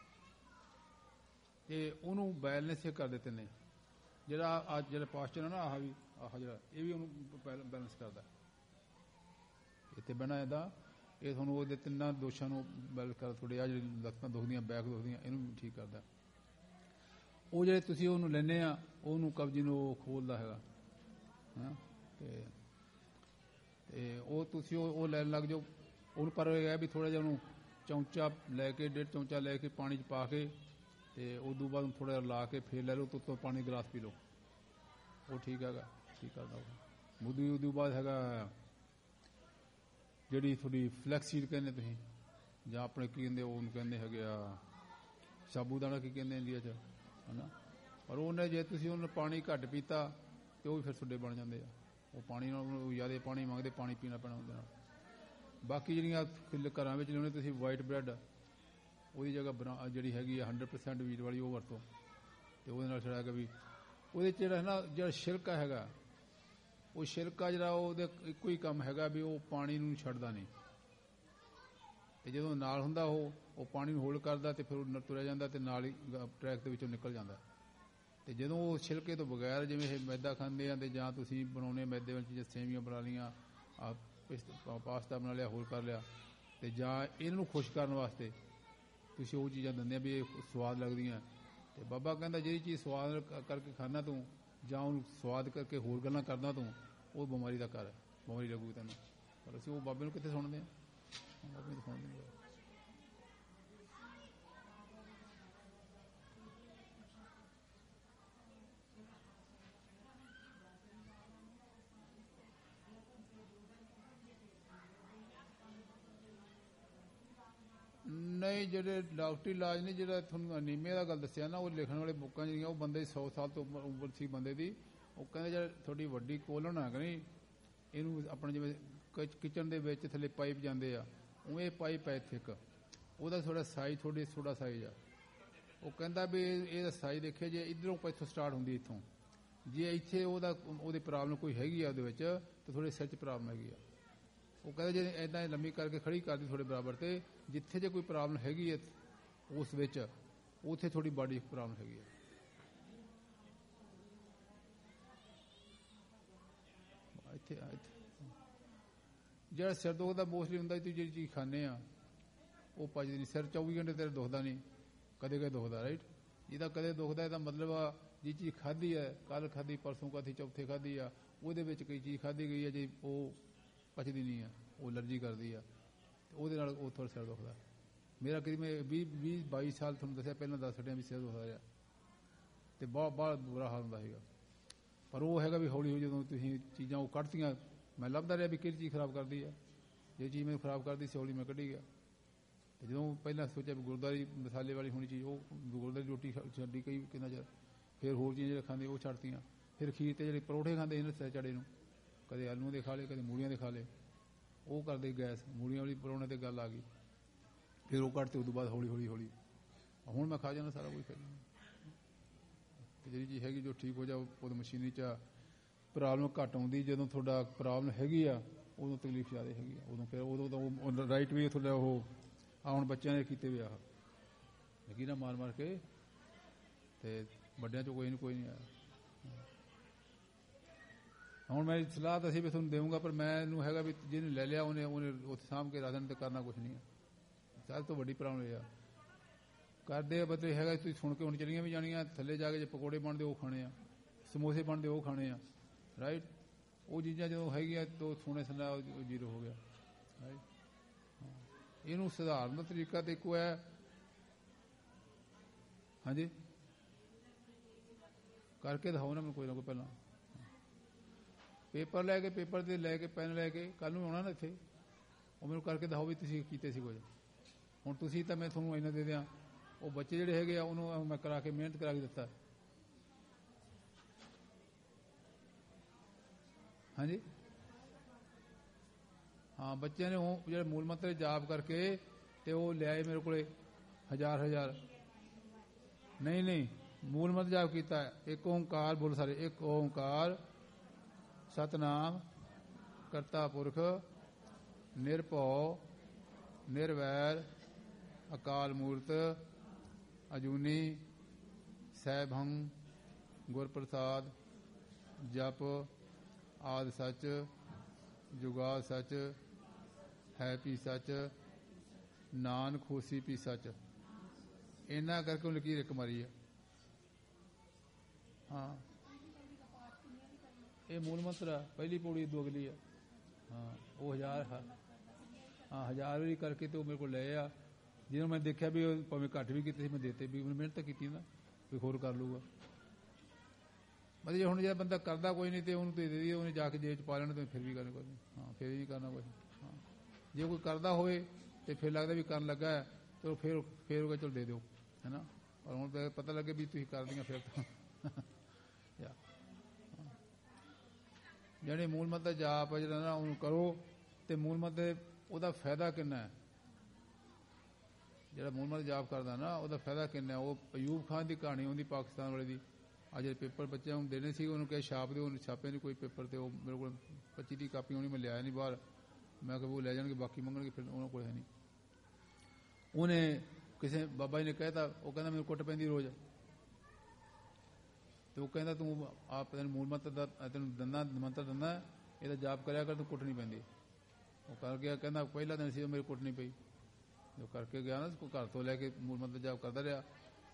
ਅਤੇ ਉਹਨੂੰ ਬੈਲੈਂਸ ਕਰ ਦਿੱਤੇ ਨੇ। ਜਿਹੜਾ ਅੱਜ ਜਿਹੜਾ ਪਾਸਚਰ ਹੈ ਨਾ, ਆਹ ਵੀ ਆਹ ਜਿਹੜਾ ਇਹ ਵੀ ਉਹਨੂੰ ਬੈਲੈਂਸ ਕਰਦਾ। ਇੱਥੇ ਬਹਿਣਾ ਇਹਦਾ, ਇਹ ਤੁਹਾਨੂੰ ਉਹਦੇ ਤਿੰਨਾਂ ਦੋਸ਼ਾਂ ਨੂੰ ਬੈਲੈਂਸ ਕਰ, ਤੁਹਾਡੇ ਆ ਜਿਹੜੀ ਲੱਤਾਂ ਦੁਖਦੀਆਂ, ਬੈਕ ਦੁਖਦੀਆਂ, ਇਹਨੂੰ ਠੀਕ ਕਰਦਾ। ਉਹ ਜਿਹੜੇ ਤੁਸੀਂ ਉਹਨੂੰ ਲੈਂਦੇ ਆ, ਉਹਨੂੰ ਕਬਜੀ ਨੂੰ ਉਹ ਖੋਲ੍ਹਦਾ ਹੈਗਾ ਹਾਂ। ਅਤੇ ਅਤੇ ਉਹ ਤੁਸੀਂ ਉਹ ਉਹ ਲੈਣ ਲੱਗ ਜਾਓ। ਉਹਨੂੰ ਪਰ ਇਹ ਹੈ ਵੀ ਥੋੜ੍ਹਾ ਜਿਹਾ ਉਹਨੂੰ ਚਮਚਾ ਲੈ ਕੇ, ਡੇਢ ਚਮਚਾ ਲੈ ਕੇ ਪਾਣੀ 'ਚ ਪਾ ਕੇ, ਅਤੇ ਉਦੋਂ ਬਾਅਦ ਥੋੜ੍ਹਾ ਜਿਹਾ ਲਾ ਕੇ ਫਿਰ ਲੈ ਲਓ, ਤੋਂ ਉੱਤੋਂ ਪਾਣੀ ਗਲਾਸ ਪੀ ਲਓ, ਉਹ ਠੀਕ ਹੈਗਾ, ਠੀਕ ਕਰਦਾ ਉਹ। ਉਦੋਂ ਉਦੋਂ ਬਾਅਦ ਹੈਗਾ ਜਿਹੜੀ ਤੁਹਾਡੀ ਫਲੈਕਸੀਡ ਕਹਿੰਦੇ ਤੁਸੀਂ, ਜਾਂ ਆਪਣੇ ਕੀ ਕਹਿੰਦੇ ਉਹਨੂੰ ਕਹਿੰਦੇ ਹੈਗੇ ਆ ਸਾਬੂਦਾਨਾ, ਕੀ ਕਹਿੰਦੇ ਇੰਡੀਆ 'ਚ ਹੈ ਨਾ। ਪਰ ਉਹਨੇ ਜੇ ਤੁਸੀਂ ਉਹਨੂੰ ਪਾਣੀ ਘੱਟ ਪੀਤਾ ਅਤੇ ਉਹ ਵੀ ਫਿਰ ਤੁਹਾਡੇ ਬਣ ਜਾਂਦੇ ਆ। ਉਹ ਪਾਣੀ ਨਾਲ ਜ਼ਿਆਦਾ ਪਾਣੀ ਮੰਗਦੇ, ਪਾਣੀ ਪੀਣਾ ਪੈਣਾ ਉਹਦੇ ਨਾਲ। ਬਾਕੀ ਜਿਹੜੀਆਂ ਘਰਾਂ ਵਿੱਚ ਲਿਆਉਣੇ ਤੁਸੀਂ ਵਾਈਟ ਬਰੈੱਡ, ਉਹਦੀ ਜਗ੍ਹਾ ਬਣਾ ਜਿਹੜੀ ਹੈਗੀ ਆ ਹੰਡਰਡ ਪਰਸੈਂਟ ਵੀਟ ਵਾਲੀ, ਉਹ ਵਰਤੋਂ। ਅਤੇ ਉਹਦੇ ਨਾਲ ਛੜਾ ਹੈਗਾ ਵੀ ਉਹਦੇ 'ਚ ਜਿਹੜਾ ਹੈ ਨਾ, ਜਿਹੜਾ ਛਿਲਕਾ ਹੈਗਾ, ਉਹ ਛਿਲਕਾ ਜਿਹੜਾ ਉਹਦੇ ਇੱਕੋ ਹੀ ਕੰਮ ਹੈਗਾ ਵੀ ਉਹ ਪਾਣੀ ਨੂੰ ਛੱਡਦਾ ਨਹੀਂ। ਅਤੇ ਜਦੋਂ ਨਾਲ ਹੁੰਦਾ ਉਹ ਉਹ ਪਾਣੀ ਨੂੰ ਹੋਲਡ ਕਰਦਾ, ਅਤੇ ਫਿਰ ਉਹ ਤੁਰਿਆ ਜਾਂਦਾ, ਅਤੇ ਨਾਲ ਹੀ ਟਰੈਕ ਦੇ ਵਿੱਚੋਂ ਨਿਕਲ ਜਾਂਦਾ। ਅਤੇ ਜਦੋਂ ਉਹ ਛਿਲਕੇ ਤੋਂ ਬਗੈਰ, ਜਿਵੇਂ ਇਹ ਮੈਦਾ ਖਾਂਦੇ ਆ, ਅਤੇ ਜਾਂ ਤੁਸੀਂ ਬਣਾਉਣੇ ਮੈਦੇ ਵਿੱਚ ਜਾਂ ਸੇਵੀਆਂ ਬਣਾ ਲਈਆਂ, ਪਾਸਤਾ ਬਣਾ ਲਿਆ, ਹੋਰ ਕਰ ਲਿਆ, ਅਤੇ ਜਾਂ ਇਹਨਾਂ ਨੂੰ ਖੁਸ਼ ਕਰਨ ਵਾਸਤੇ ਤੁਸੀਂ ਉਹ ਚੀਜ਼ਾਂ ਦਿੰਦੇ ਆ ਵੀ ਇਹ ਸਵਾਦ ਲੱਗਦੀਆਂ। ਅਤੇ ਬਾਬਾ ਕਹਿੰਦਾ ਜਿਹੜੀ ਚੀਜ਼ ਸਵਾਦ ਕਰਕੇ ਖਾਣਾ ਤੂੰ, ਜਾਂ ਉਹਨੂੰ ਸਵਾਦ ਕਰਕੇ ਹੋਰ ਗੱਲਾਂ ਕਰਦਾ ਤੂੰ, ਉਹ ਬਿਮਾਰੀ ਦਾ ਘਰ ਹੈ, ਬਿਮਾਰੀ ਲੱਗੂਗੀ ਤੈਨੂੰ। ਪਰ ਅਸੀਂ ਉਹ ਬਾਬੇ ਨੂੰ ਕਿੱਥੇ ਸੁਣਦੇ ਹਾਂ, ਬਾਬੇ ਨੂੰ ਸੁਣਦੇ ਨਹੀਂ। ਨਹੀਂ, ਜਿਹੜੇ ਡਾਕਟਰੀ ਇਲਾਜ ਨੇ, ਜਿਹੜਾ ਤੁਹਾਨੂੰ ਅਨੀਮੀਆ ਦਾ ਗੱਲ ਦੱਸਿਆ ਨਾ, ਉਹ ਲਿਖਣ ਵਾਲੇ ਬੁੱਕਾਂ ਜਿਹੜੀਆਂ, ਉਹ ਬੰਦੇ ਸੌ ਸਾਲ ਤੋਂ ਉਮਰ ਸੀ ਬੰਦੇ ਦੀ। ਉਹ ਕਹਿੰਦੇ ਜਿਹੜਾ ਤੁਹਾਡੀ ਵੱਡੀ ਕੋਲਨ ਹੈ ਕਿ ਨਹੀਂ, ਇਹਨੂੰ ਆਪਣੇ ਜਿਵੇਂ ਕਿਚਨ ਦੇ ਵਿੱਚ ਥੱਲੇ ਪਾਈਪ ਜਾਂਦੇ ਆ, ਉਵੇਂ ਪਾਈਪ ਹੈ ਇੱਥੇ ਇੱਕ, ਉਹਦਾ ਥੋੜ੍ਹਾ ਸਾਈਜ਼ ਥੋੜ੍ਹੀ ਥੋੜ੍ਹਾ ਸਾਈਜ਼ ਆ। ਉਹ ਕਹਿੰਦਾ ਵੀ ਇਹਦਾ ਸਾਈਜ਼ ਦੇਖਿਆ ਜੇ ਇੱਧਰੋਂ ਇੱਥੋਂ ਸਟਾਰਟ ਹੁੰਦੀ, ਇੱਥੋਂ ਜੇ ਇੱਥੇ ਉਹਦਾ ਉਹਦੀ ਪ੍ਰੋਬਲਮ ਕੋਈ ਹੈਗੀ ਆ ਉਹਦੇ ਵਿੱਚ ਤਾਂ ਥੋੜੇ ਸਿਰ 'ਚ ਪ੍ਰੋਬਲਮ ਹੈਗੀ ਆ। ਉਹ ਕਹਿੰਦੇ ਜੇ ਇੱਦਾਂ ਲੰਮੀ ਕਰਕੇ ਖੜੀ ਕਰਦੀ ਥੋੜੇ ਬਰਾਬਰ, ਤੇ ਜਿੱਥੇ ਜੇ ਕੋਈ ਪ੍ਰੋਬਲਮ ਹੈਗੀ ਹੈ ਉਸ ਵਿੱਚ ਉੱਥੇ ਥੋੜੀ ਬਾਡੀ ਪ੍ਰੋਬਲਮ ਹੈਗੀ ਆ। ਇੱਥੇ ਇੱਥੇ ਜਿਹੜਾ ਸਿਰ ਦੁਖਦਾ ਮੋਸਟਲੀ ਹੁੰਦਾ ਤੁਸੀਂ ਜਿਹੜੀ ਚੀਜ਼ ਖਾਂਦੇ ਆ ਉਹ ਪਚਦੀ ਨਹੀਂ। ਸਿਰ ਚੌਵੀ ਘੰਟੇ ਤੇਰੇ ਦੁਖਦਾ ਨਹੀਂ, ਕਦੇ ਕਦੇ ਦੁਖਦਾ, ਰਾਈਟ। ਜਿਹਦਾ ਕਦੇ ਦੁਖਦਾ ਇਹਦਾ ਮਤਲਬ ਆ ਜੀ ਚੀਜ਼ ਖਾਧੀ ਹੈ, ਕੱਲ੍ਹ ਖਾਧੀ, ਪਰਸੋਂ ਖਾਧੀ, ਚੌਥੇ ਖਾਧੀ ਆ, ਉਹਦੇ ਵਿੱਚ ਕਈ ਚੀਜ਼ ਖਾਧੀ ਗਈ ਹੈ ਜੀ ਉਹ ਪਚਦੀ ਨਹੀਂ ਆ, ਉਹ ਐਲਰਜੀ ਕਰਦੀ ਆ, ਉਹਦੇ ਨਾਲ ਉਹ ਥੋੜ੍ਹਾ ਸਿਰ ਦੁਖਦਾ। ਮੇਰਾ ਕਦੀ ਮੈਂ ਵੀਹ ਵੀਹ ਬਾਈ ਸਾਲ ਤੁਹਾਨੂੰ ਦੱਸਿਆ ਪਹਿਲਾਂ ਦੱਸ ਛੱਡਿਆ ਵੀ ਸਿਰ ਦੁਖਦਾ ਰਿਹਾ ਅਤੇ ਬਹੁਤ ਬਹੁਤ ਬੁਰਾ ਹਾਲ ਹੁੰਦਾ ਸੀਗਾ। ਪਰ ਉਹ ਹੈਗਾ ਵੀ ਹੌਲੀ ਹੌਲੀ ਜਦੋਂ ਤੁਸੀਂ ਚੀਜ਼ਾਂ ਉਹ ਕੱਢਤੀਆਂ, ਮੈਂ ਲੱਭਦਾ ਰਿਹਾ ਵੀ ਕਿਹੜੀ ਚੀਜ਼ ਖਰਾਬ ਕਰਦੀ ਆ। ਜੇ ਚੀਜ਼ ਮੈਨੂੰ ਖਰਾਬ ਕਰਦੀ ਸੀ ਹੌਲੀ ਮੈਂ ਕੱਢੀ ਗਿਆ। ਅਤੇ ਜਦੋਂ ਪਹਿਲਾਂ ਸੋਚਿਆ ਵੀ ਗੁਰਦੁਆਰੇ ਮਸਾਲੇ ਵਾਲੀ ਹੋਣੀ ਚੀਜ਼, ਉਹ ਗੁਰਦੁਆਰੇ ਰੋਟੀ ਛੱਡੀ ਕਈ ਕਿੰਨਾ ਚਿਰ, ਫਿਰ ਹੋਰ ਚੀਜ਼ਾਂ ਜਿਹੜੇ ਖਾਂਦੇ ਉਹ ਛੱਡਤੀਆਂ। ਫਿਰ ਖੀਰ 'ਤੇ ਜਿਹੜੇ ਪਰੌਂਠੇ ਖਾਂਦੇ ਇਹਨਾਂ ਸਿਰ ਚੜੇ ਨੂੰ, ਕਦੇ ਆਲੂਆਂ ਦੇ ਖਾ ਲਏ, ਕਦੇ ਮੂਲੀਆਂ ਦੇ ਖਾ ਲਏ, ਉਹ ਕਰਦੇ ਗੈਸ। ਮੂਲੀਆਂ ਵਾਲੀ ਪਰੌਂਠੇ 'ਤੇ ਗੱਲ ਆ ਗਈ, ਫਿਰ ਉਹ ਕੱਢਤੇ। ਉਸ ਤੋਂ ਬਾਅਦ ਹੌਲੀ ਹੌਲੀ ਹੌਲੀ ਹੁਣ ਮੈਂ ਖਾ ਜਾਂਦਾ ਸਾਰਾ ਕੁਝ। ਫਿਰ ਜਿਹੜੀ ਚੀਜ਼ ਹੈਗੀ ਜੋ ਠੀਕ ਹੋ ਜਾ ਉਹ ਮਸ਼ੀਨੀ 'ਚ ਪ੍ਰੋਬਲਮ ਘੱਟ ਆਉਂਦੀ। ਜਦੋਂ ਤੁਹਾਡਾ ਪ੍ਰੋਬਲਮ ਹੈਗੀ ਆ ਉਦੋਂ ਤਕਲੀਫ ਜ਼ਿਆਦਾ ਹੈਗੀ ਆ, ਉਦੋਂ ਫਿਰ ਉਦੋਂ ਤਾਂ ਉਹ ਰਾਈਟ ਵੀ ਤੁਹਾਡਾ ਉਹ ਆ ਹੁਣ ਬੱਚਿਆਂ ਨੇ ਕੀਤੇ ਵੀ ਆਹ ਲੱਗੀ ਨਾ ਮਾਰ ਮਾਰ ਕੇ, ਅਤੇ ਵੱਡਿਆਂ 'ਚ ਕੋਈ ਨਹੀਂ ਕੋਈ ਨਹੀਂ ਆਇਆ। ਹੁਣ ਮੈਂ ਸਲਾਹ ਤਾਂ ਅਸੀਂ ਵੀ ਤੁਹਾਨੂੰ ਦੇਵਾਂਗਾ, ਪਰ ਮੈਂ ਇਹਨੂੰ ਹੈਗਾ ਵੀ ਜਿਹਨੇ ਲੈ ਲਿਆ ਉਹਨੇ ਉਹਨੇ ਉੱਥੇ ਸਾਂਭ ਕੇ ਰੱਖ ਦੇਣ, ਤੇ ਕਰਨਾ ਕੁਛ ਨਹੀਂ ਹੈ। ਸਾਰਿਆਂ ਤੋਂ ਵੱਡੀ ਪ੍ਰੋਬਲਮ ਇਹ ਆ ਕਰਦੇ ਆ ਬਦਲੇ ਹੈਗਾ ਤੁਸੀਂ ਸੁਣ ਕੇ ਹੁਣ ਚਲੀਆਂ ਵੀ ਜਾਣੀਆਂ, ਥੱਲੇ ਜਾ ਕੇ ਜੇ ਪਕੌੜੇ ਬਣਦੇ ਉਹ ਖਾਣੇ ਆ, ਸਮੋਸੇ ਬਣਦੇ ਉਹ ਖਾਣੇ ਆ, ਰਾਈਟ। ਉਹ ਚੀਜ਼ਾਂ ਜਦੋਂ ਹੈਗੀਆਂ ਤਾਂ ਸੁਣੇ ਸੁਣਾ ਜ਼ੀਰੋ ਹੋ ਗਿਆ, ਰਾਈਟ। ਇਹਨੂੰ ਸੁਧਾਰਨ ਦਾ ਤਰੀਕਾ ਤਾਂ ਇੱਕੋ ਹੈ, ਹਾਂਜੀ ਕਰਕੇ ਦਿਖਾਓ ਨਾ ਮੈਨੂੰ ਕੋਈ ਨਾ ਕੋਈ। ਪਹਿਲਾਂ ਪੇਪਰ ਲੈ ਕੇ ਪੇਪਰ 'ਤੇ ਲੈ ਕੇ ਪੈਨ ਲੈ ਕੇ ਕੱਲ੍ਹ ਨੂੰ ਆਉਣਾ ਨਾ ਇੱਥੇ, ਉਹ ਮੈਨੂੰ ਕਰਕੇ ਦਿਖਾਓ ਵੀ ਤੁਸੀਂ ਕੀਤੇ ਸੀ ਕੁਝ। ਹੁਣ ਤੁਸੀਂ ਤਾਂ ਮੈਂ ਤੁਹਾਨੂੰ ਇੰਨਾ ਦੇ ਦਿਆਂ, ਉਹ ਬੱਚੇ ਜਿਹੜੇ ਹੈਗੇ ਆ ਉਹਨੂੰ ਮੈਂ ਕਰਾ ਕੇ ਮਿਹਨਤ ਕਰਾ ਕੇ ਦਿੱਤਾ, ਹਾਂਜੀ। ਹਾਂ ਬੱਚਿਆਂ ਨੇ ਉਹ ਜਿਹੜੇ ਮੂਲ ਮੰਤਰ ਜਾਪ ਕਰਕੇ ਅਤੇ ਉਹ ਲਿਆਏ ਮੇਰੇ ਕੋਲ ਹਜ਼ਾਰ ਹਜ਼ਾਰ। ਨਹੀਂ ਨਹੀਂ ਮੂਲ ਮੰਤਰ ਜਾਪ ਕੀਤਾ, ਇੱਕ ਓਂਕਾਰ ਬੋਲ ਸਾਰੇ, ਇੱਕ ਓਂਕਾਰ ਸਤਨਾਮ ਕਰਤਾ ਪੁਰਖ ਨਿਰਭਉ ਨਿਰਵੈਰ ਅਕਾਲ ਮੂਰਤ ਅਜੂਨੀ ਸੈਭੰ ਗੁਰ ਪ੍ਰਸਾਦ ਜਪ ਆਦਿ ਸੱਚ ਜੁਗਾਦ ਸੱਚ ਹੈ ਪੀ ਸੱਚ ਨਾਨਕ ਹੋਸੀ ਪੀ ਸੱਚ। ਇਹਨਾਂ ਕਰਕੇ ਉਹ ਲਕੀਰ ਇੱਕ ਮਾਰੀ ਹੈ। ਹਾਂ ਇਹ ਮੂਲ ਮੰਤਰ ਆ, ਪਹਿਲੀ ਪੌੜੀ ਦੋ ਅਗਲੀ ਆ। ਹਾਂ ਉਹ ਹਜ਼ਾਰ ਹਾਂ ਹਜ਼ਾਰ ਵਾਰੀ ਕਰਕੇ ਤੇ ਉਹ ਮੇਰੇ ਕੋਲ ਲਏ ਆ। ਜਿਹਨੂੰ ਮੈਂ ਦੇਖਿਆ ਵੀ ਉਹ ਭਾਵੇਂ ਘੱਟ ਵੀ ਕੀਤੇ ਸੀ ਮੈਂ ਦੇਤੇ, ਵੀ ਉਹਨੇ ਮਿਹਨਤ ਕੀਤੀ ਨਾ ਕੋਈ ਹੋਰ ਕਰ ਲੂਗਾ। ਮਤਲਬ ਹੁਣ ਜਿਹੜਾ ਬੰਦਾ ਕਰਦਾ ਕੋਈ ਨਹੀਂ ਤੇ ਉਹਨੂੰ ਦੇ ਦੇ ਉਹਨੇ ਜਾ ਕੇ ਜੇਬ 'ਚ ਪਾ ਲੈਣਾ ਤੇ ਫਿਰ ਵੀ ਕਰਨਾ ਕੁਛ। ਹਾਂ ਫਿਰ ਵੀ ਕਰਨਾ ਕੁਛ। ਹਾਂ ਜੇ ਕੋਈ ਕਰਦਾ ਹੋਵੇ ਤੇ ਫਿਰ ਲੱਗਦਾ ਵੀ ਕਰਨ ਲੱਗਾ ਹੈ ਤੇ ਉਹ ਫਿਰ ਫਿਰ ਉਹ ਚਲ ਦੇ ਦਿਓ, ਹੈ ਨਾ। ਪਰ ਹੁਣ ਪਤਾ ਲੱਗੇ ਵੀ ਤੁਸੀਂ ਕਰਦੀਆਂ ਫਿਰ ਤਾਂ ਜਿਹੜੇ ਮੂਲ ਮੰਤਰ ਜਾਪ ਜਿਹੜਾ ਨਾ ਉਹਨੂੰ ਕਰੋ। ਤੇ ਮੂਲ ਮੰਤਰ ਉਹਦਾ ਫਾਇਦਾ ਕਿੰਨਾ ਹੈ, ਜਿਹੜਾ ਮੂਲ ਮੰਤਰ ਜਾਪ ਕਰਦਾ ਨਾ ਉਹਦਾ ਫਾਇਦਾ ਕਿੰਨਾ। ਉਹ ਅਯੂਬ ਖਾਨ ਦੀ ਕਹਾਣੀ ਆਉਂਦੀ ਪਾਕਿਸਤਾਨ ਵਾਲੇ ਦੀ, ਅੱਜ ਪੇਪਰ ਬੱਚਿਆਂ ਨੂੰ ਦੇਣੇ ਸੀ, ਉਹਨੂੰ ਕਿਹਾ ਛਾਪ ਦਿਓ, ਉਹਨੇ ਛਾਪੇ ਨਹੀਂ ਕੋਈ ਪੇਪਰ, ਤੇ ਉਹ ਮੇਰੇ ਕੋਲ ਪੱਚੀ ਦੀ ਕਾਪੀ ਹੋਣੀ, ਮੈਂ ਲਿਆਇਆ ਨਹੀਂ ਬਾਹਰ। ਮੈਂ ਕਿਹਾ ਉਹ ਲੈ ਜਾਣਗੇ ਬਾਕੀ ਮੰਗਣਗੇ, ਫਿਰ ਉਹਨਾਂ ਕੋਲ ਹੈ ਨਹੀਂ। ਉਹਨੇ ਕਿਸੇ ਬਾਬਾ ਜੀ ਨੇ ਕਹਿਤਾ, ਉਹ ਕਹਿੰਦਾ ਮੈਨੂੰ ਕੁੱਟ ਪੈਂਦੀ ਰੋਜ਼, ਤੇ ਉਹ ਕਹਿੰਦਾ ਤੂੰ ਆਪ ਤੈਨੂੰ ਮੂਲ ਮੰਤਰ ਦਾ ਤੈਨੂੰ ਦੰਦਾ ਮੰਤਰ ਦਿੰਦਾ, ਇਹਦਾ ਜਾਪ ਕਰਿਆ ਕਰ, ਤੂੰ ਕੁੱਟ ਨਹੀਂ ਪੈਂਦੀ। ਉਹ ਕਰ ਗਿਆ, ਕਹਿੰਦਾ ਪਹਿਲਾ ਦਿਨ ਸੀ ਮੇਰੇ ਕੁੱਟ ਨਹੀਂ ਪਈ। ਜੋ ਕਰਕੇ ਗਿਆ ਨਾ ਘਰ ਤੋਂ ਲੈ ਕੇ ਮੂਲ ਮੰਤਰ ਜਾਪ ਕਰਦਾ ਰਿਹਾ।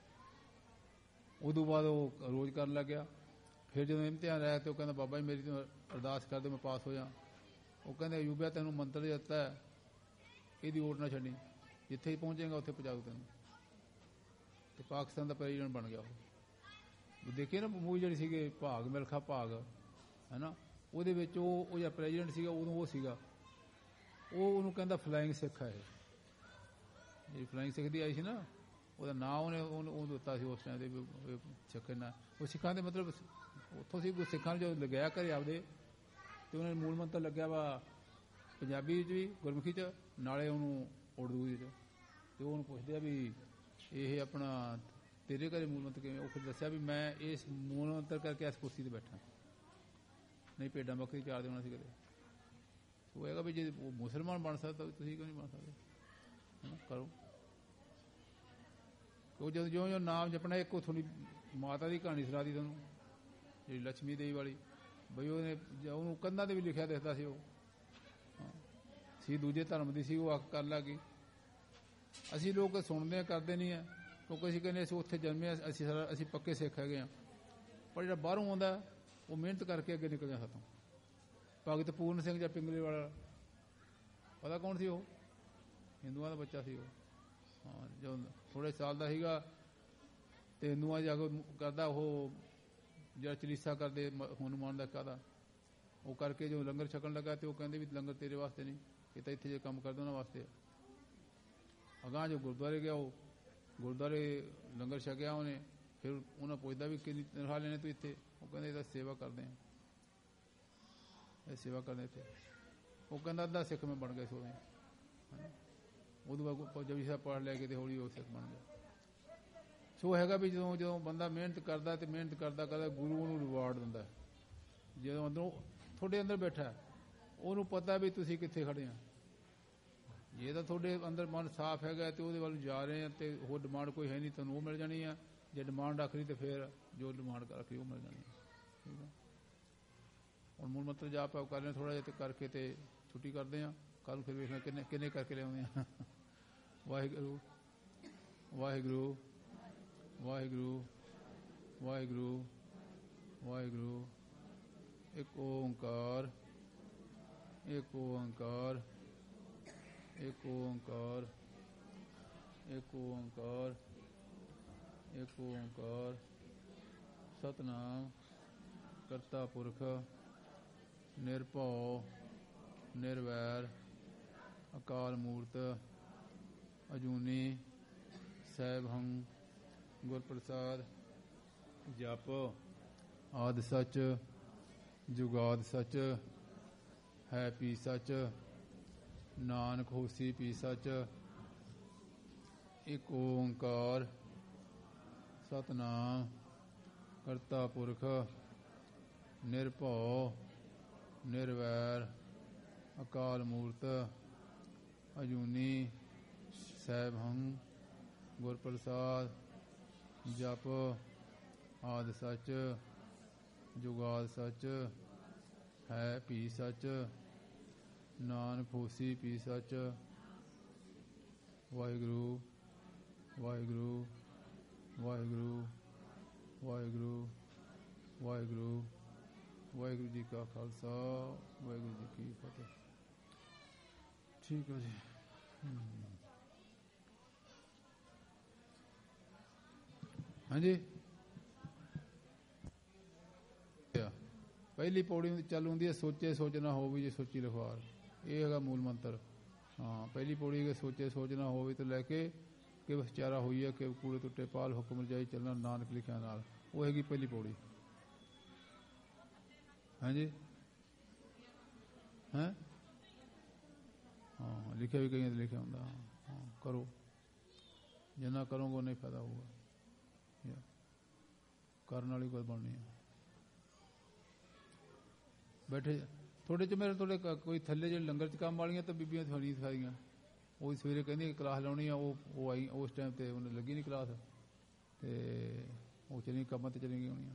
ਉਦੋਂ ਬਾਅਦ ਉਹ ਰੋਜ਼ ਕਰਨ ਲੱਗ ਗਿਆ। ਫਿਰ ਜਦੋਂ ਇਮਤਿਹਾਨ ਆਇਆ ਤੇ ਉਹ ਕਹਿੰਦਾ ਬਾਬਾ ਜੀ ਮੇਰੀ ਤੂੰ ਅਰਦਾਸ ਕਰ ਦਿਓ ਮੈਂ ਪਾਸ ਹੋ ਜਾ। ਉਹ ਕਹਿੰਦੇ ਅਯੂਬਿਆ ਤੈਨੂੰ ਮੰਤਰ ਦਿੱਤਾ ਹੈ, ਇਹਦੀ ਓਟ ਨਾ ਛੱਡੀ, ਜਿੱਥੇ ਹੀ ਪਹੁੰਚੇਗਾ ਉੱਥੇ ਪਹੁੰਚਾ ਦੂ ਤੈਨੂੰ। ਤੇ ਪਾਕਿਸਤਾਨ ਦਾ ਪ੍ਰੈਜ਼ੀਡੈਂਟ ਬਣ ਗਿਆ ਉਹ। ਦੇਖੀਏ ਨਾ ਮੂਵੀ ਜਿਹੜੀ ਸੀਗੇ ਭਾਗ ਮਿਲਖਾ ਭਾਗ, ਹੈ ਨਾ, ਉਹਦੇ ਵਿੱਚ ਉਹ ਉਹ ਜਿਹੜਾ ਪ੍ਰੈਜ਼ੀਡੈਂਟ ਸੀਗਾ ਉਦੋਂ ਉਹ ਸੀਗਾ, ਉਹ ਉਹਨੂੰ ਕਹਿੰਦਾ ਫਲਾਇੰਗ ਸਿੱਖ ਹੈ। ਜਿਹੜੀ ਫਲਾਇੰਗ ਸਿੱਖ ਦੀ ਆਈ ਸੀ ਨਾ, ਉਹਦਾ ਨਾਂ ਉਹਨੇ ਉਹਨੂੰ ਉਹ ਦਿੱਤਾ ਸੀ ਉਸ ਟਾਈਮ ਦੇ ਸਿੱਖ ਨਾ। ਉਹ ਸਿੱਖਾਂ ਦੇ ਮਤਲਬ ਉੱਥੋਂ ਸੀ ਸਿੱਖਾਂ ਨੂੰ ਜਦੋਂ ਲਗਾਇਆ ਘਰੇ ਆਪਦੇ, ਅਤੇ ਉਹਨਾਂ ਨੇ ਮੂਲ ਮੰਤਰ ਲੱਗਿਆ ਵਾ ਪੰਜਾਬੀ ਵਿੱਚ ਵੀ ਗੁਰਮੁਖੀ 'ਚ, ਨਾਲੇ ਉਹਨੂੰ ਉਰਦੂ ਵਿੱਚ। ਅਤੇ ਉਹ ਉਹਨੂੰ ਪੁੱਛਦੇ ਆ ਵੀ ਇਹ ਆਪਣਾ ਤੇਰੇ ਘਰੇ ਮੂਲ ਮੰਤਰ ਕਿਵੇਂ? ਉਹ ਫਿਰ ਦੱਸਿਆ ਵੀ ਮੈਂ ਇਸ ਮੂਲ ਮੰਤਰ ਕਰਕੇ ਇਸ ਕੁਰਸੀ 'ਤੇ ਬੈਠਾ, ਨਹੀਂ ਭੇਡਾਂ ਬੱਕਰੀ ਚਾਰ ਦੇਣਾ ਸੀ ਕਦੇ। ਉਹ ਹੈਗਾ ਵੀ ਜੇ ਉਹ ਮੁਸਲਮਾਨ ਬਣ ਸਕਦਾ ਤੁਸੀਂ ਕਿਉਂ ਨਹੀਂ ਬਣ ਸਕਦੇ? ਹੈ ਨਾ, ਕਰੋ। ਉਹ ਜਦੋਂ ਜਿਉਂ ਜਿਉਂ ਨਾਮ ਜਪਣਾ, ਇੱਕ ਉਹ ਥੋੜੀ ਮਾਤਾ ਦੀ ਕਹਾਣੀ ਸੁਣਾ ਦੀ ਤੁਹਾਨੂੰ, ਜਿਹੜੀ ਲక్ష్ਮੀ ਦੇਵੀ ਵਾਲੀ, ਬਈ ਉਹਨੇ ਉਹਨੂੰ ਕੰਧਾਂ 'ਤੇ ਵੀ ਲਿਖਿਆ ਦਿਖਦਾ ਸੀ, ਉਹ ਹਾਂ ਸੀ ਦੂਜੇ ਧਰਮ ਦੀ ਸੀ, ਉਹ ਅੱਖ ਕਰ ਲੱਗ ਗਈ। ਅਸੀਂ ਲੋਕ ਸੁਣਦੇ ਹਾਂ, ਕਰਦੇ ਨਹੀਂ ਆ, ਕਿਉਂਕਿ ਅਸੀਂ ਕਹਿੰਦੇ ਅਸੀਂ ਉੱਥੇ ਜਨਮੇ, ਅਸੀਂ ਸਾਰਾ ਅਸੀਂ ਪੱਕੇ ਸਿੱਖ ਹੈਗੇ ਹਾਂ। ਪਰ ਜਿਹੜਾ ਬਾਹਰੋਂ ਆਉਂਦਾ ਉਹ ਮਿਹਨਤ ਕਰਕੇ ਅੱਗੇ ਨਿਕਲ ਜਾਂਦਾ ਸਾਤੋਂ। ਭਗਤ ਪੂਰਨ ਸਿੰਘ ਜਾਂ ਪਿੰਗਲੇ ਵਾਲਾ, ਪਤਾ ਕੌਣ ਸੀ? ਉਹ ਹਿੰਦੂਆਂ ਦਾ ਬੱਚਾ ਸੀ ਉਹ। ਹਾਂ, ਜਦੋਂ ਥੋੜ੍ਹੇ ਸਾਲ ਦਾ ਸੀਗਾ ਅਤੇ ਹਿੰਦੂਆਂ ਜਾ ਕੇ ਕਰਦਾ, ਉਹ ਜਿਹੜਾ ਚਲੀਸਾ ਕਰਦੇ ਹਨੂੰਮਾਨ ਦਾ ਕਾਹਦਾ, ਉਹ ਕਰਕੇ ਜੋ ਲੰਗਰ ਛਕਣ ਲੱਗਾ, ਅਤੇ ਉਹ ਕਹਿੰਦੇ ਵੀ ਲੰਗਰ ਤੇਰੇ ਵਾਸਤੇ ਨਹੀਂ, ਇਹ ਤਾਂ ਇੱਥੇ ਜੇ ਕੰਮ ਕਰਦੇ ਉਹਨਾਂ ਵਾਸਤੇ। ਅਗਾਂਹ ਜੋ ਗੁਰਦੁਆਰੇ ਗਿਆ, ਉਹ ਗੁਰਦੁਆਰੇ ਲੰਗਰ ਛਕਿਆ ਉਹਨੇ, ਫਿਰ ਉਹਨਾਂ ਪੁੱਛਦਾ ਵੀ ਕਿੰਨੀ ਤਨਖਾਹ ਲੈਣੇ ਤੂੰ ਇੱਥੇ? ਉਹ ਕਹਿੰਦੇ ਇਹਦਾ ਸੇਵਾ ਕਰਦੇ ਹਾਂ, ਇਹ ਸੇਵਾ ਕਰਦੇ ਇੱਥੇ। ਉਹ ਕਹਿੰਦਾ ਅੱਧਾ ਸਿੱਖ ਮੈਂ ਬਣ ਗਿਆ ਸੀ ਉਦੋਂ। ਉਦੋਂ ਬਾਅਦ ਜਪਜੀ ਸਾਹਿਬ ਪੜ੍ਹ ਲੈ ਕੇ ਅਤੇ ਹੌਲੀ ਉਹ ਸਿੱਖ ਬਣ ਗਿਆ। ਸੋ ਹੈਗਾ ਵੀ ਜਦੋਂ ਜਦੋਂ ਬੰਦਾ ਮਿਹਨਤ ਕਰਦਾ ਅਤੇ ਮਿਹਨਤ ਕਰਦਾ ਕਰਦਾ ਗੁਰੂ ਉਹਨੂੰ ਰਿਵਾਰਡ ਦਿੰਦਾ। ਜਦੋਂ ਅੰਦਰੋਂ ਤੁਹਾਡੇ ਅੰਦਰ ਬੈਠਾ, ਉਹਨੂੰ ਪਤਾ ਵੀ ਤੁਸੀਂ ਕਿੱਥੇ ਖੜ੍ਹੇ ਆ। ਜੇ ਤਾਂ ਤੁਹਾਡੇ ਅੰਦਰ ਮਨ ਸਾਫ਼ ਹੈਗਾ ਅਤੇ ਉਹਦੇ ਵੱਲ ਜਾ ਰਹੇ ਆ, ਅਤੇ ਹੋਰ ਡਿਮਾਂਡ ਕੋਈ ਹੈ ਨਹੀਂ, ਤੁਹਾਨੂੰ ਉਹ ਮਿਲ ਜਾਣੀ ਆ। ਜੇ ਡਿਮਾਂਡ ਰੱਖ ਲਈ ਤਾਂ ਫਿਰ ਜੋ ਡਿਮਾਂਡ ਰੱਖ ਲਈ ਉਹ ਮਿਲ ਜਾਣੀ ਆ। ਠੀਕ ਆ, ਹੁਣ ਮੂਲ ਮੰਤਰ ਜਾਪ ਆਪ ਕਰ ਰਹੇ ਥੋੜ੍ਹਾ ਜਿਹਾ, ਅਤੇ ਕਰਕੇ ਅਤੇ ਛੁੱਟੀ ਕਰਦੇ ਹਾਂ। ਕੱਲ੍ਹ ਨੂੰ ਫਿਰ ਵੇਖਣਾ ਕਿੰਨੇ ਕਿੰਨੇ ਕਰਕੇ ਲਿਆਉਂਦੇ ਹਾਂ। ਵਾਹਿਗੁਰੂ ਵਾਹਿਗੁਰੂ ਵਾਹਿਗੁਰੂ ਵਾਹਿਗੁਰੂ ਵਾਹਿਗੁਰੂ। ਇੱਕ ਓਂਕਾਰ, ਇੱਕ ਓਂਕਾਰ, ਇੱਕ ਓਂਕਾਰ, ਇੱਕ ਓਂਕਾਰ, ਇੱਕ ਓਂਕਾਰ। ਸਤਿਨਾਮ ਕਰਤਾ ਪੁਰਖ ਨਿਰਭਉ ਨਿਰਵੈਰ ਅਕਾਲ ਮੂਰਤ ਅਜੂਨੀ ਸੈਭੰ ਗੁਰ ਪ੍ਰਸਾਦ। ਜਪ ਆਦਿ ਸੱਚ ਜੁਗਾਦ ਸੱਚ ਹੈ ਪੀ ਸੱਚ, ਨਾਨਕ ਹੋਸੀ ਪੀ ਸੱਚ। ਇੱਕ ਓਂਕਾਰ ਸਤਿਨਾਮ ਕਰਤਾ ਪੁਰਖ ਨਿਰਭਉ ਨਿਰਵੈਰ ਅਕਾਲ ਮੂਰਤ ਅਜੂਨੀ ਸੈਭੰ ਗੁਰ ਪ੍ਰਸਾਦ। ਜਪ ਆਦਿ ਸੱਚ ਜੁਗਾਦ ਸੱਚ ਹੈ ਭੀ ਸੱਚ, ਨਾਨਕ ਹੋਸੀ ਪੀ ਸੱਚ। ਵਾਹਿਗੁਰੂ ਵਾਹਿਗੁਰੂ ਵਾਹਿਗੁਰੂ ਵਾਹਿਗੁਰੂ ਵਾਹਿਗੁਰੂ। ਵਾਹਿਗੁਰੂ ਜੀ ਕਾ ਖਾਲਸਾ ਵਾਹਿਗੁਰੂ ਜੀ ਕੀ ਫਤਿਹ। ਠੀਕ ਹੈ ਜੀ। ਹਾਂਜੀ, ਪਹਿਲੀ ਪੌੜੀ ਚੱਲ ਹੁੰਦੀ ਹੈ ਸੋਚੇ ਸੋਚ ਨਾ ਹੋਵੇ ਜੇ ਸੋਚੀ ਲਿਖਵਾਰ। ਇਹ ਹੈਗਾ ਮੂਲ ਮੰਤਰ। ਹਾਂ, ਪਹਿਲੀ ਪੌੜੀ ਹੈ ਸੋਚੇ ਸੋਚ ਨਾ ਹੋਵੇ ਤੋਂ ਲੈ ਕੇ ਕਿ ਵਿਚਾਰਾ ਹੋਈ ਹੈ ਕਿ ਕੂੜੇ ਟੁੱਟੇ ਪਾਲ ਹੁਕਮ ਰਜਾਈ ਚੱਲਣਾ ਨਾਨਕ ਲਿਖਿਆ ਨਾਲ। ਉਹ ਹੈਗੀ ਪਹਿਲੀ ਪੌੜੀ। ਹਾਂਜੀ ਹੈਂ, ਹਾਂ ਲਿਖਿਆ ਵੀ ਕਈਆਂ 'ਤੇ ਲਿਖਿਆ ਹੁੰਦਾ। ਹਾਂ ਕਰੋ, ਜਿੰਨਾ ਕਰੋਗੇ ਉਨਾ ਹੀ ਫਾਇਦਾ ਹੋਊਗਾ। ਕਰਨ ਵਾਲੀ ਕੋਈ ਬਣਨੀ ਹੈ। ਬੈਠੇ ਤੁਹਾਡੇ 'ਚ ਮੇਰੇ ਤੁਹਾਡੇ ਕੋਈ ਥੱਲੇ ਜਿਹੜੇ ਲੰਗਰ 'ਚ ਕੰਮ ਵਾਲੀਆਂ ਤਾਂ ਬੀਬੀਆਂ ਥੋੜ੍ਹੀ ਸਾਰੀਆਂ, ਉਹ ਸਵੇਰੇ ਕਹਿੰਦੀ ਕਲਾਸ ਲਾਉਣੀ ਆ, ਉਹ ਉਹ ਆਈ ਉਸ ਟਾਈਮ 'ਤੇ ਉਹਨੇ ਲੱਗੀ ਨਹੀਂ ਕਲਾਸ, ਅਤੇ ਉਹ ਚਲੀ ਕੰਮਾਂ 'ਤੇ ਚਲੀ ਗਈ ਹੋਣੀਆਂ।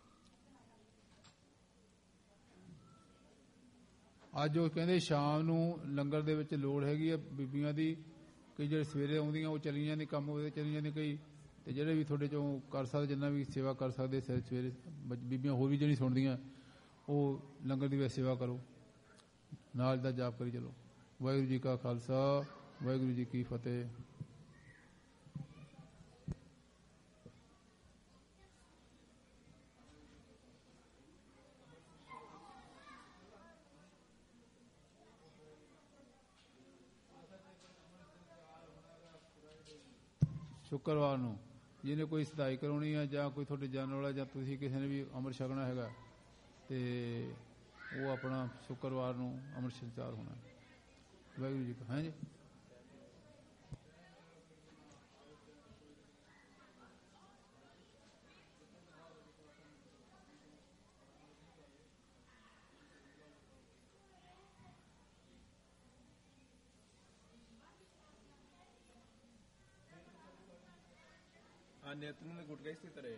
ਅੱਜ ਉਹ ਕਹਿੰਦੇ ਸ਼ਾਮ ਨੂੰ ਲੰਗਰ ਦੇ ਵਿੱਚ ਲੋੜ ਹੈਗੀ ਆ ਬੀਬੀਆਂ ਦੀ, ਕਈ ਜਿਹੜੇ ਸਵੇਰੇ ਆਉਂਦੀਆਂ ਉਹ ਚਲੀ ਜਾਂਦੀ ਕੰਮ ਉਹਦੇ ਚਲੀ ਜਾਂਦੀ ਕਈ, ਅਤੇ ਜਿਹੜੇ ਵੀ ਤੁਹਾਡੇ 'ਚੋਂ ਕਰ ਸਕਦੇ ਜਿੰਨਾ ਵੀ ਸੇਵਾ ਕਰ ਸਕਦੇ ਸਵੇਰੇ ਬੀਬੀਆਂ ਹੋਰ ਵੀ ਜਿਹੜੀ ਸੁਣਦੀਆਂ ਉਹ ਲੰਗਰ ਦੀ ਵਿੱਚ ਸੇਵਾ ਕਰੋ, ਨਾਲ ਦਾ ਜਾਪ ਕਰੀ ਚਲੋ। ਵਾਹਿਗੁਰੂ ਜੀ ਕਾ ਖਾਲਸਾ ਵਾਹਿਗੁਰੂ ਜੀ ਕੀ ਫਤਿਹ। ਸ਼ੁੱਕਰਵਾਰ ਨੂੰ ਜਿਹਨੇ ਕੋਈ ਸਦਾਈ ਕਰਾਉਣੀ ਹੈ ਜਾਂ ਕੋਈ ਤੁਹਾਡੇ ਜਾਣ ਵਾਲਾ ਜਾਂ ਤੁਸੀਂ ਕਿਸੇ ਨੇ ਵੀ ਅੰਮ੍ਰਿਤ ਛਕਣਾ ਹੈਗਾ, ਅਤੇ ਉਹ ਆਪਣਾ ਸ਼ੁੱਕਰਵਾਰ ਨੂੰ ਅੰਮ੍ਰਿਤ ਸੰਚਾਰ ਹੋਣਾ। ਵਾਹਿਗੁਰੂ ਜੀ ਕਾ। ਹਾਂਜੀ ಆ ನೇತ್ರದಿಂದ ಗುಟ್ಕೈಸ್ತಿರ್ತಾರೆ.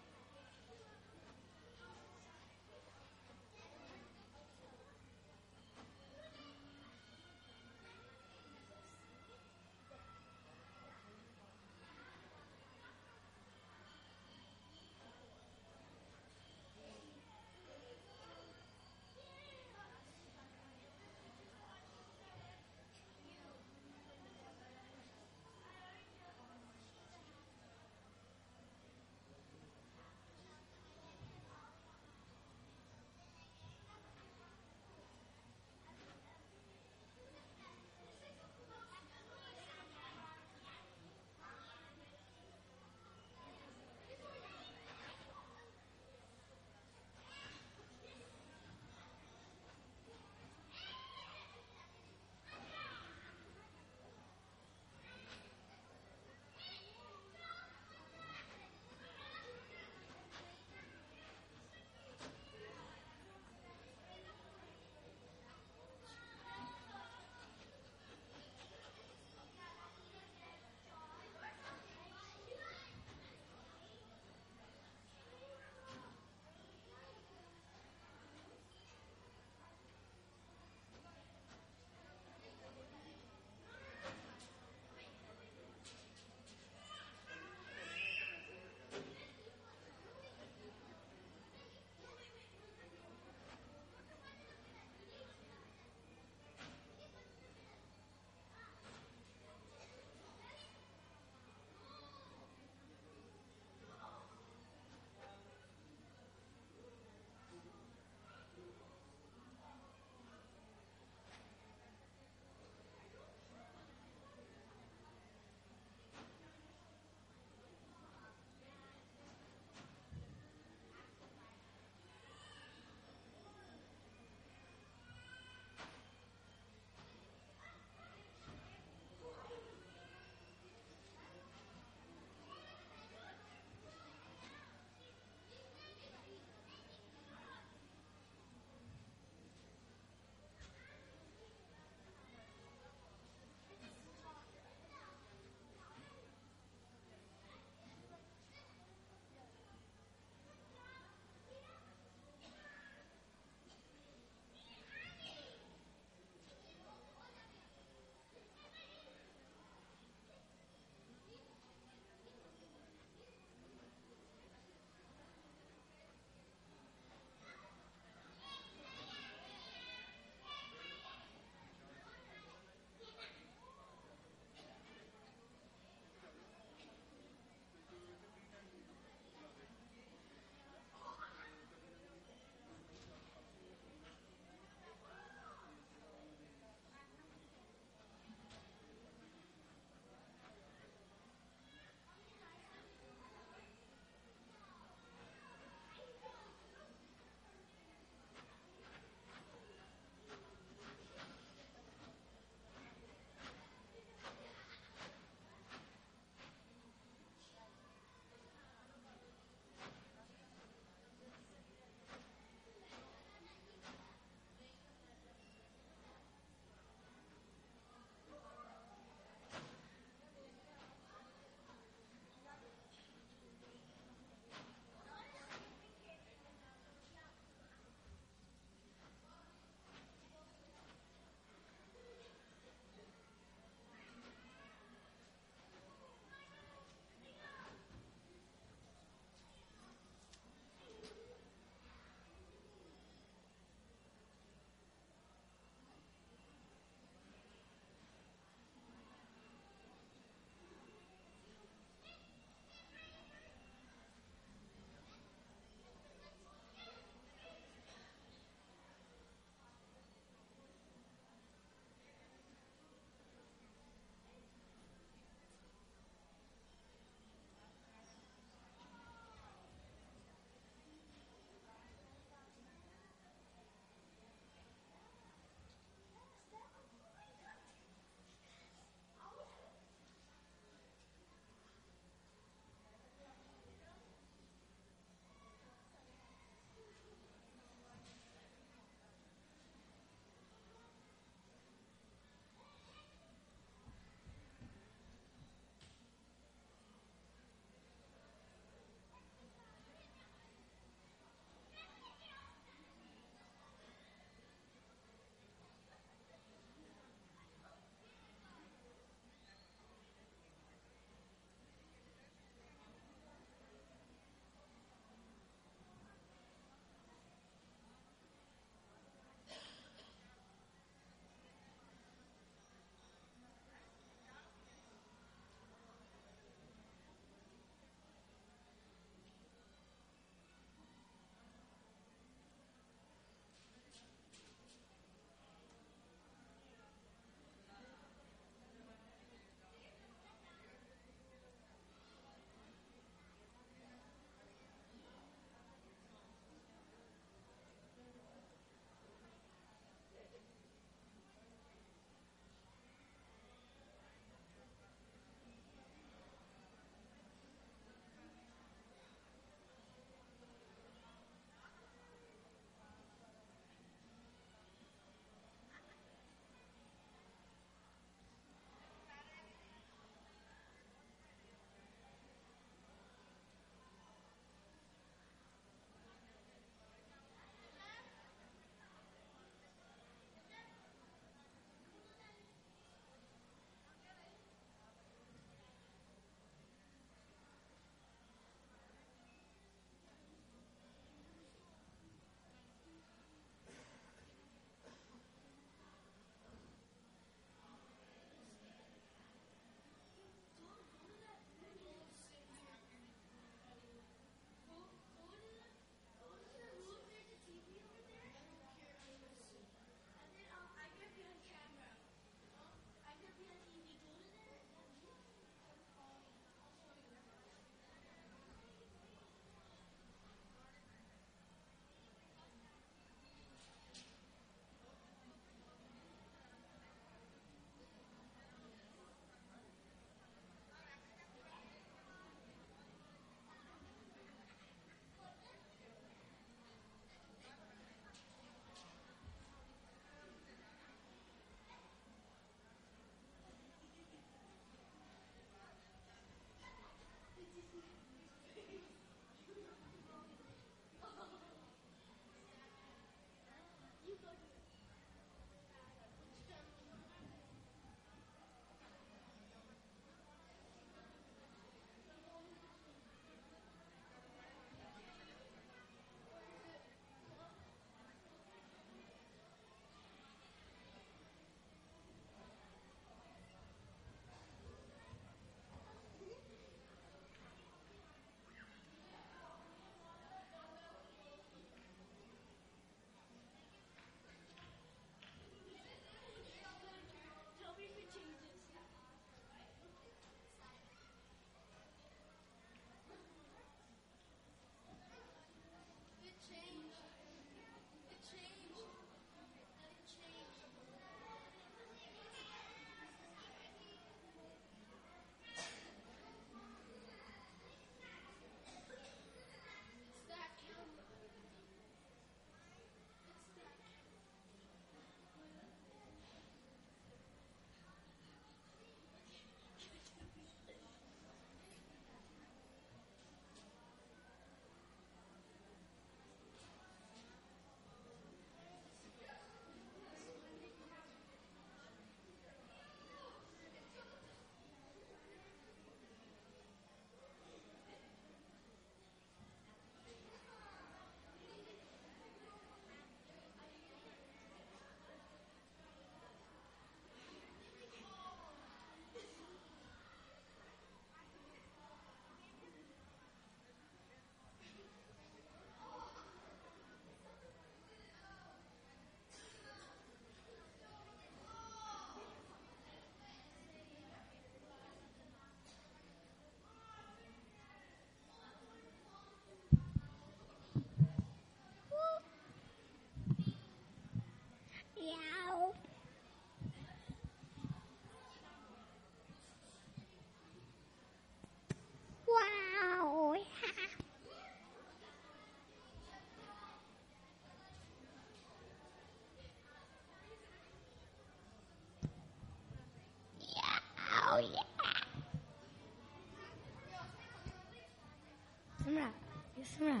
the matter?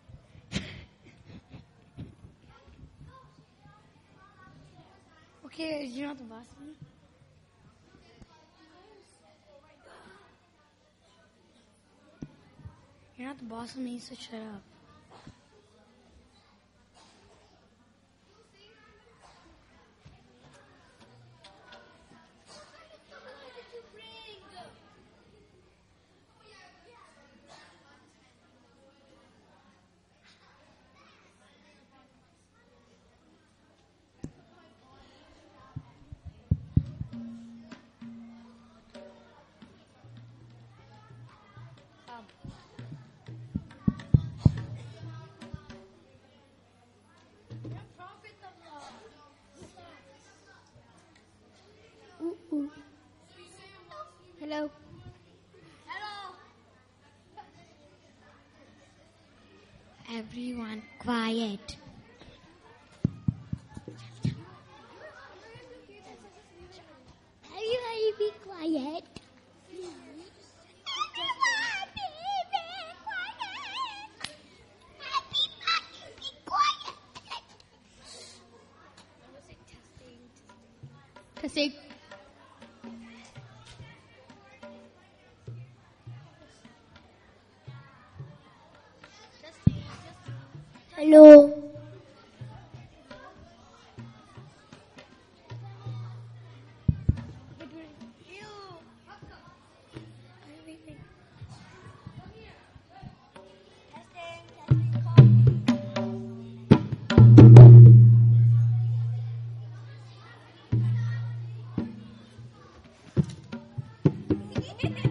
Okay, you're not the boss of me? You're not the boss of me, so shut up. Ooh, ooh. Hello. Hello. Everyone, quiet. Everybody be quiet. Testing. Hello. Testing.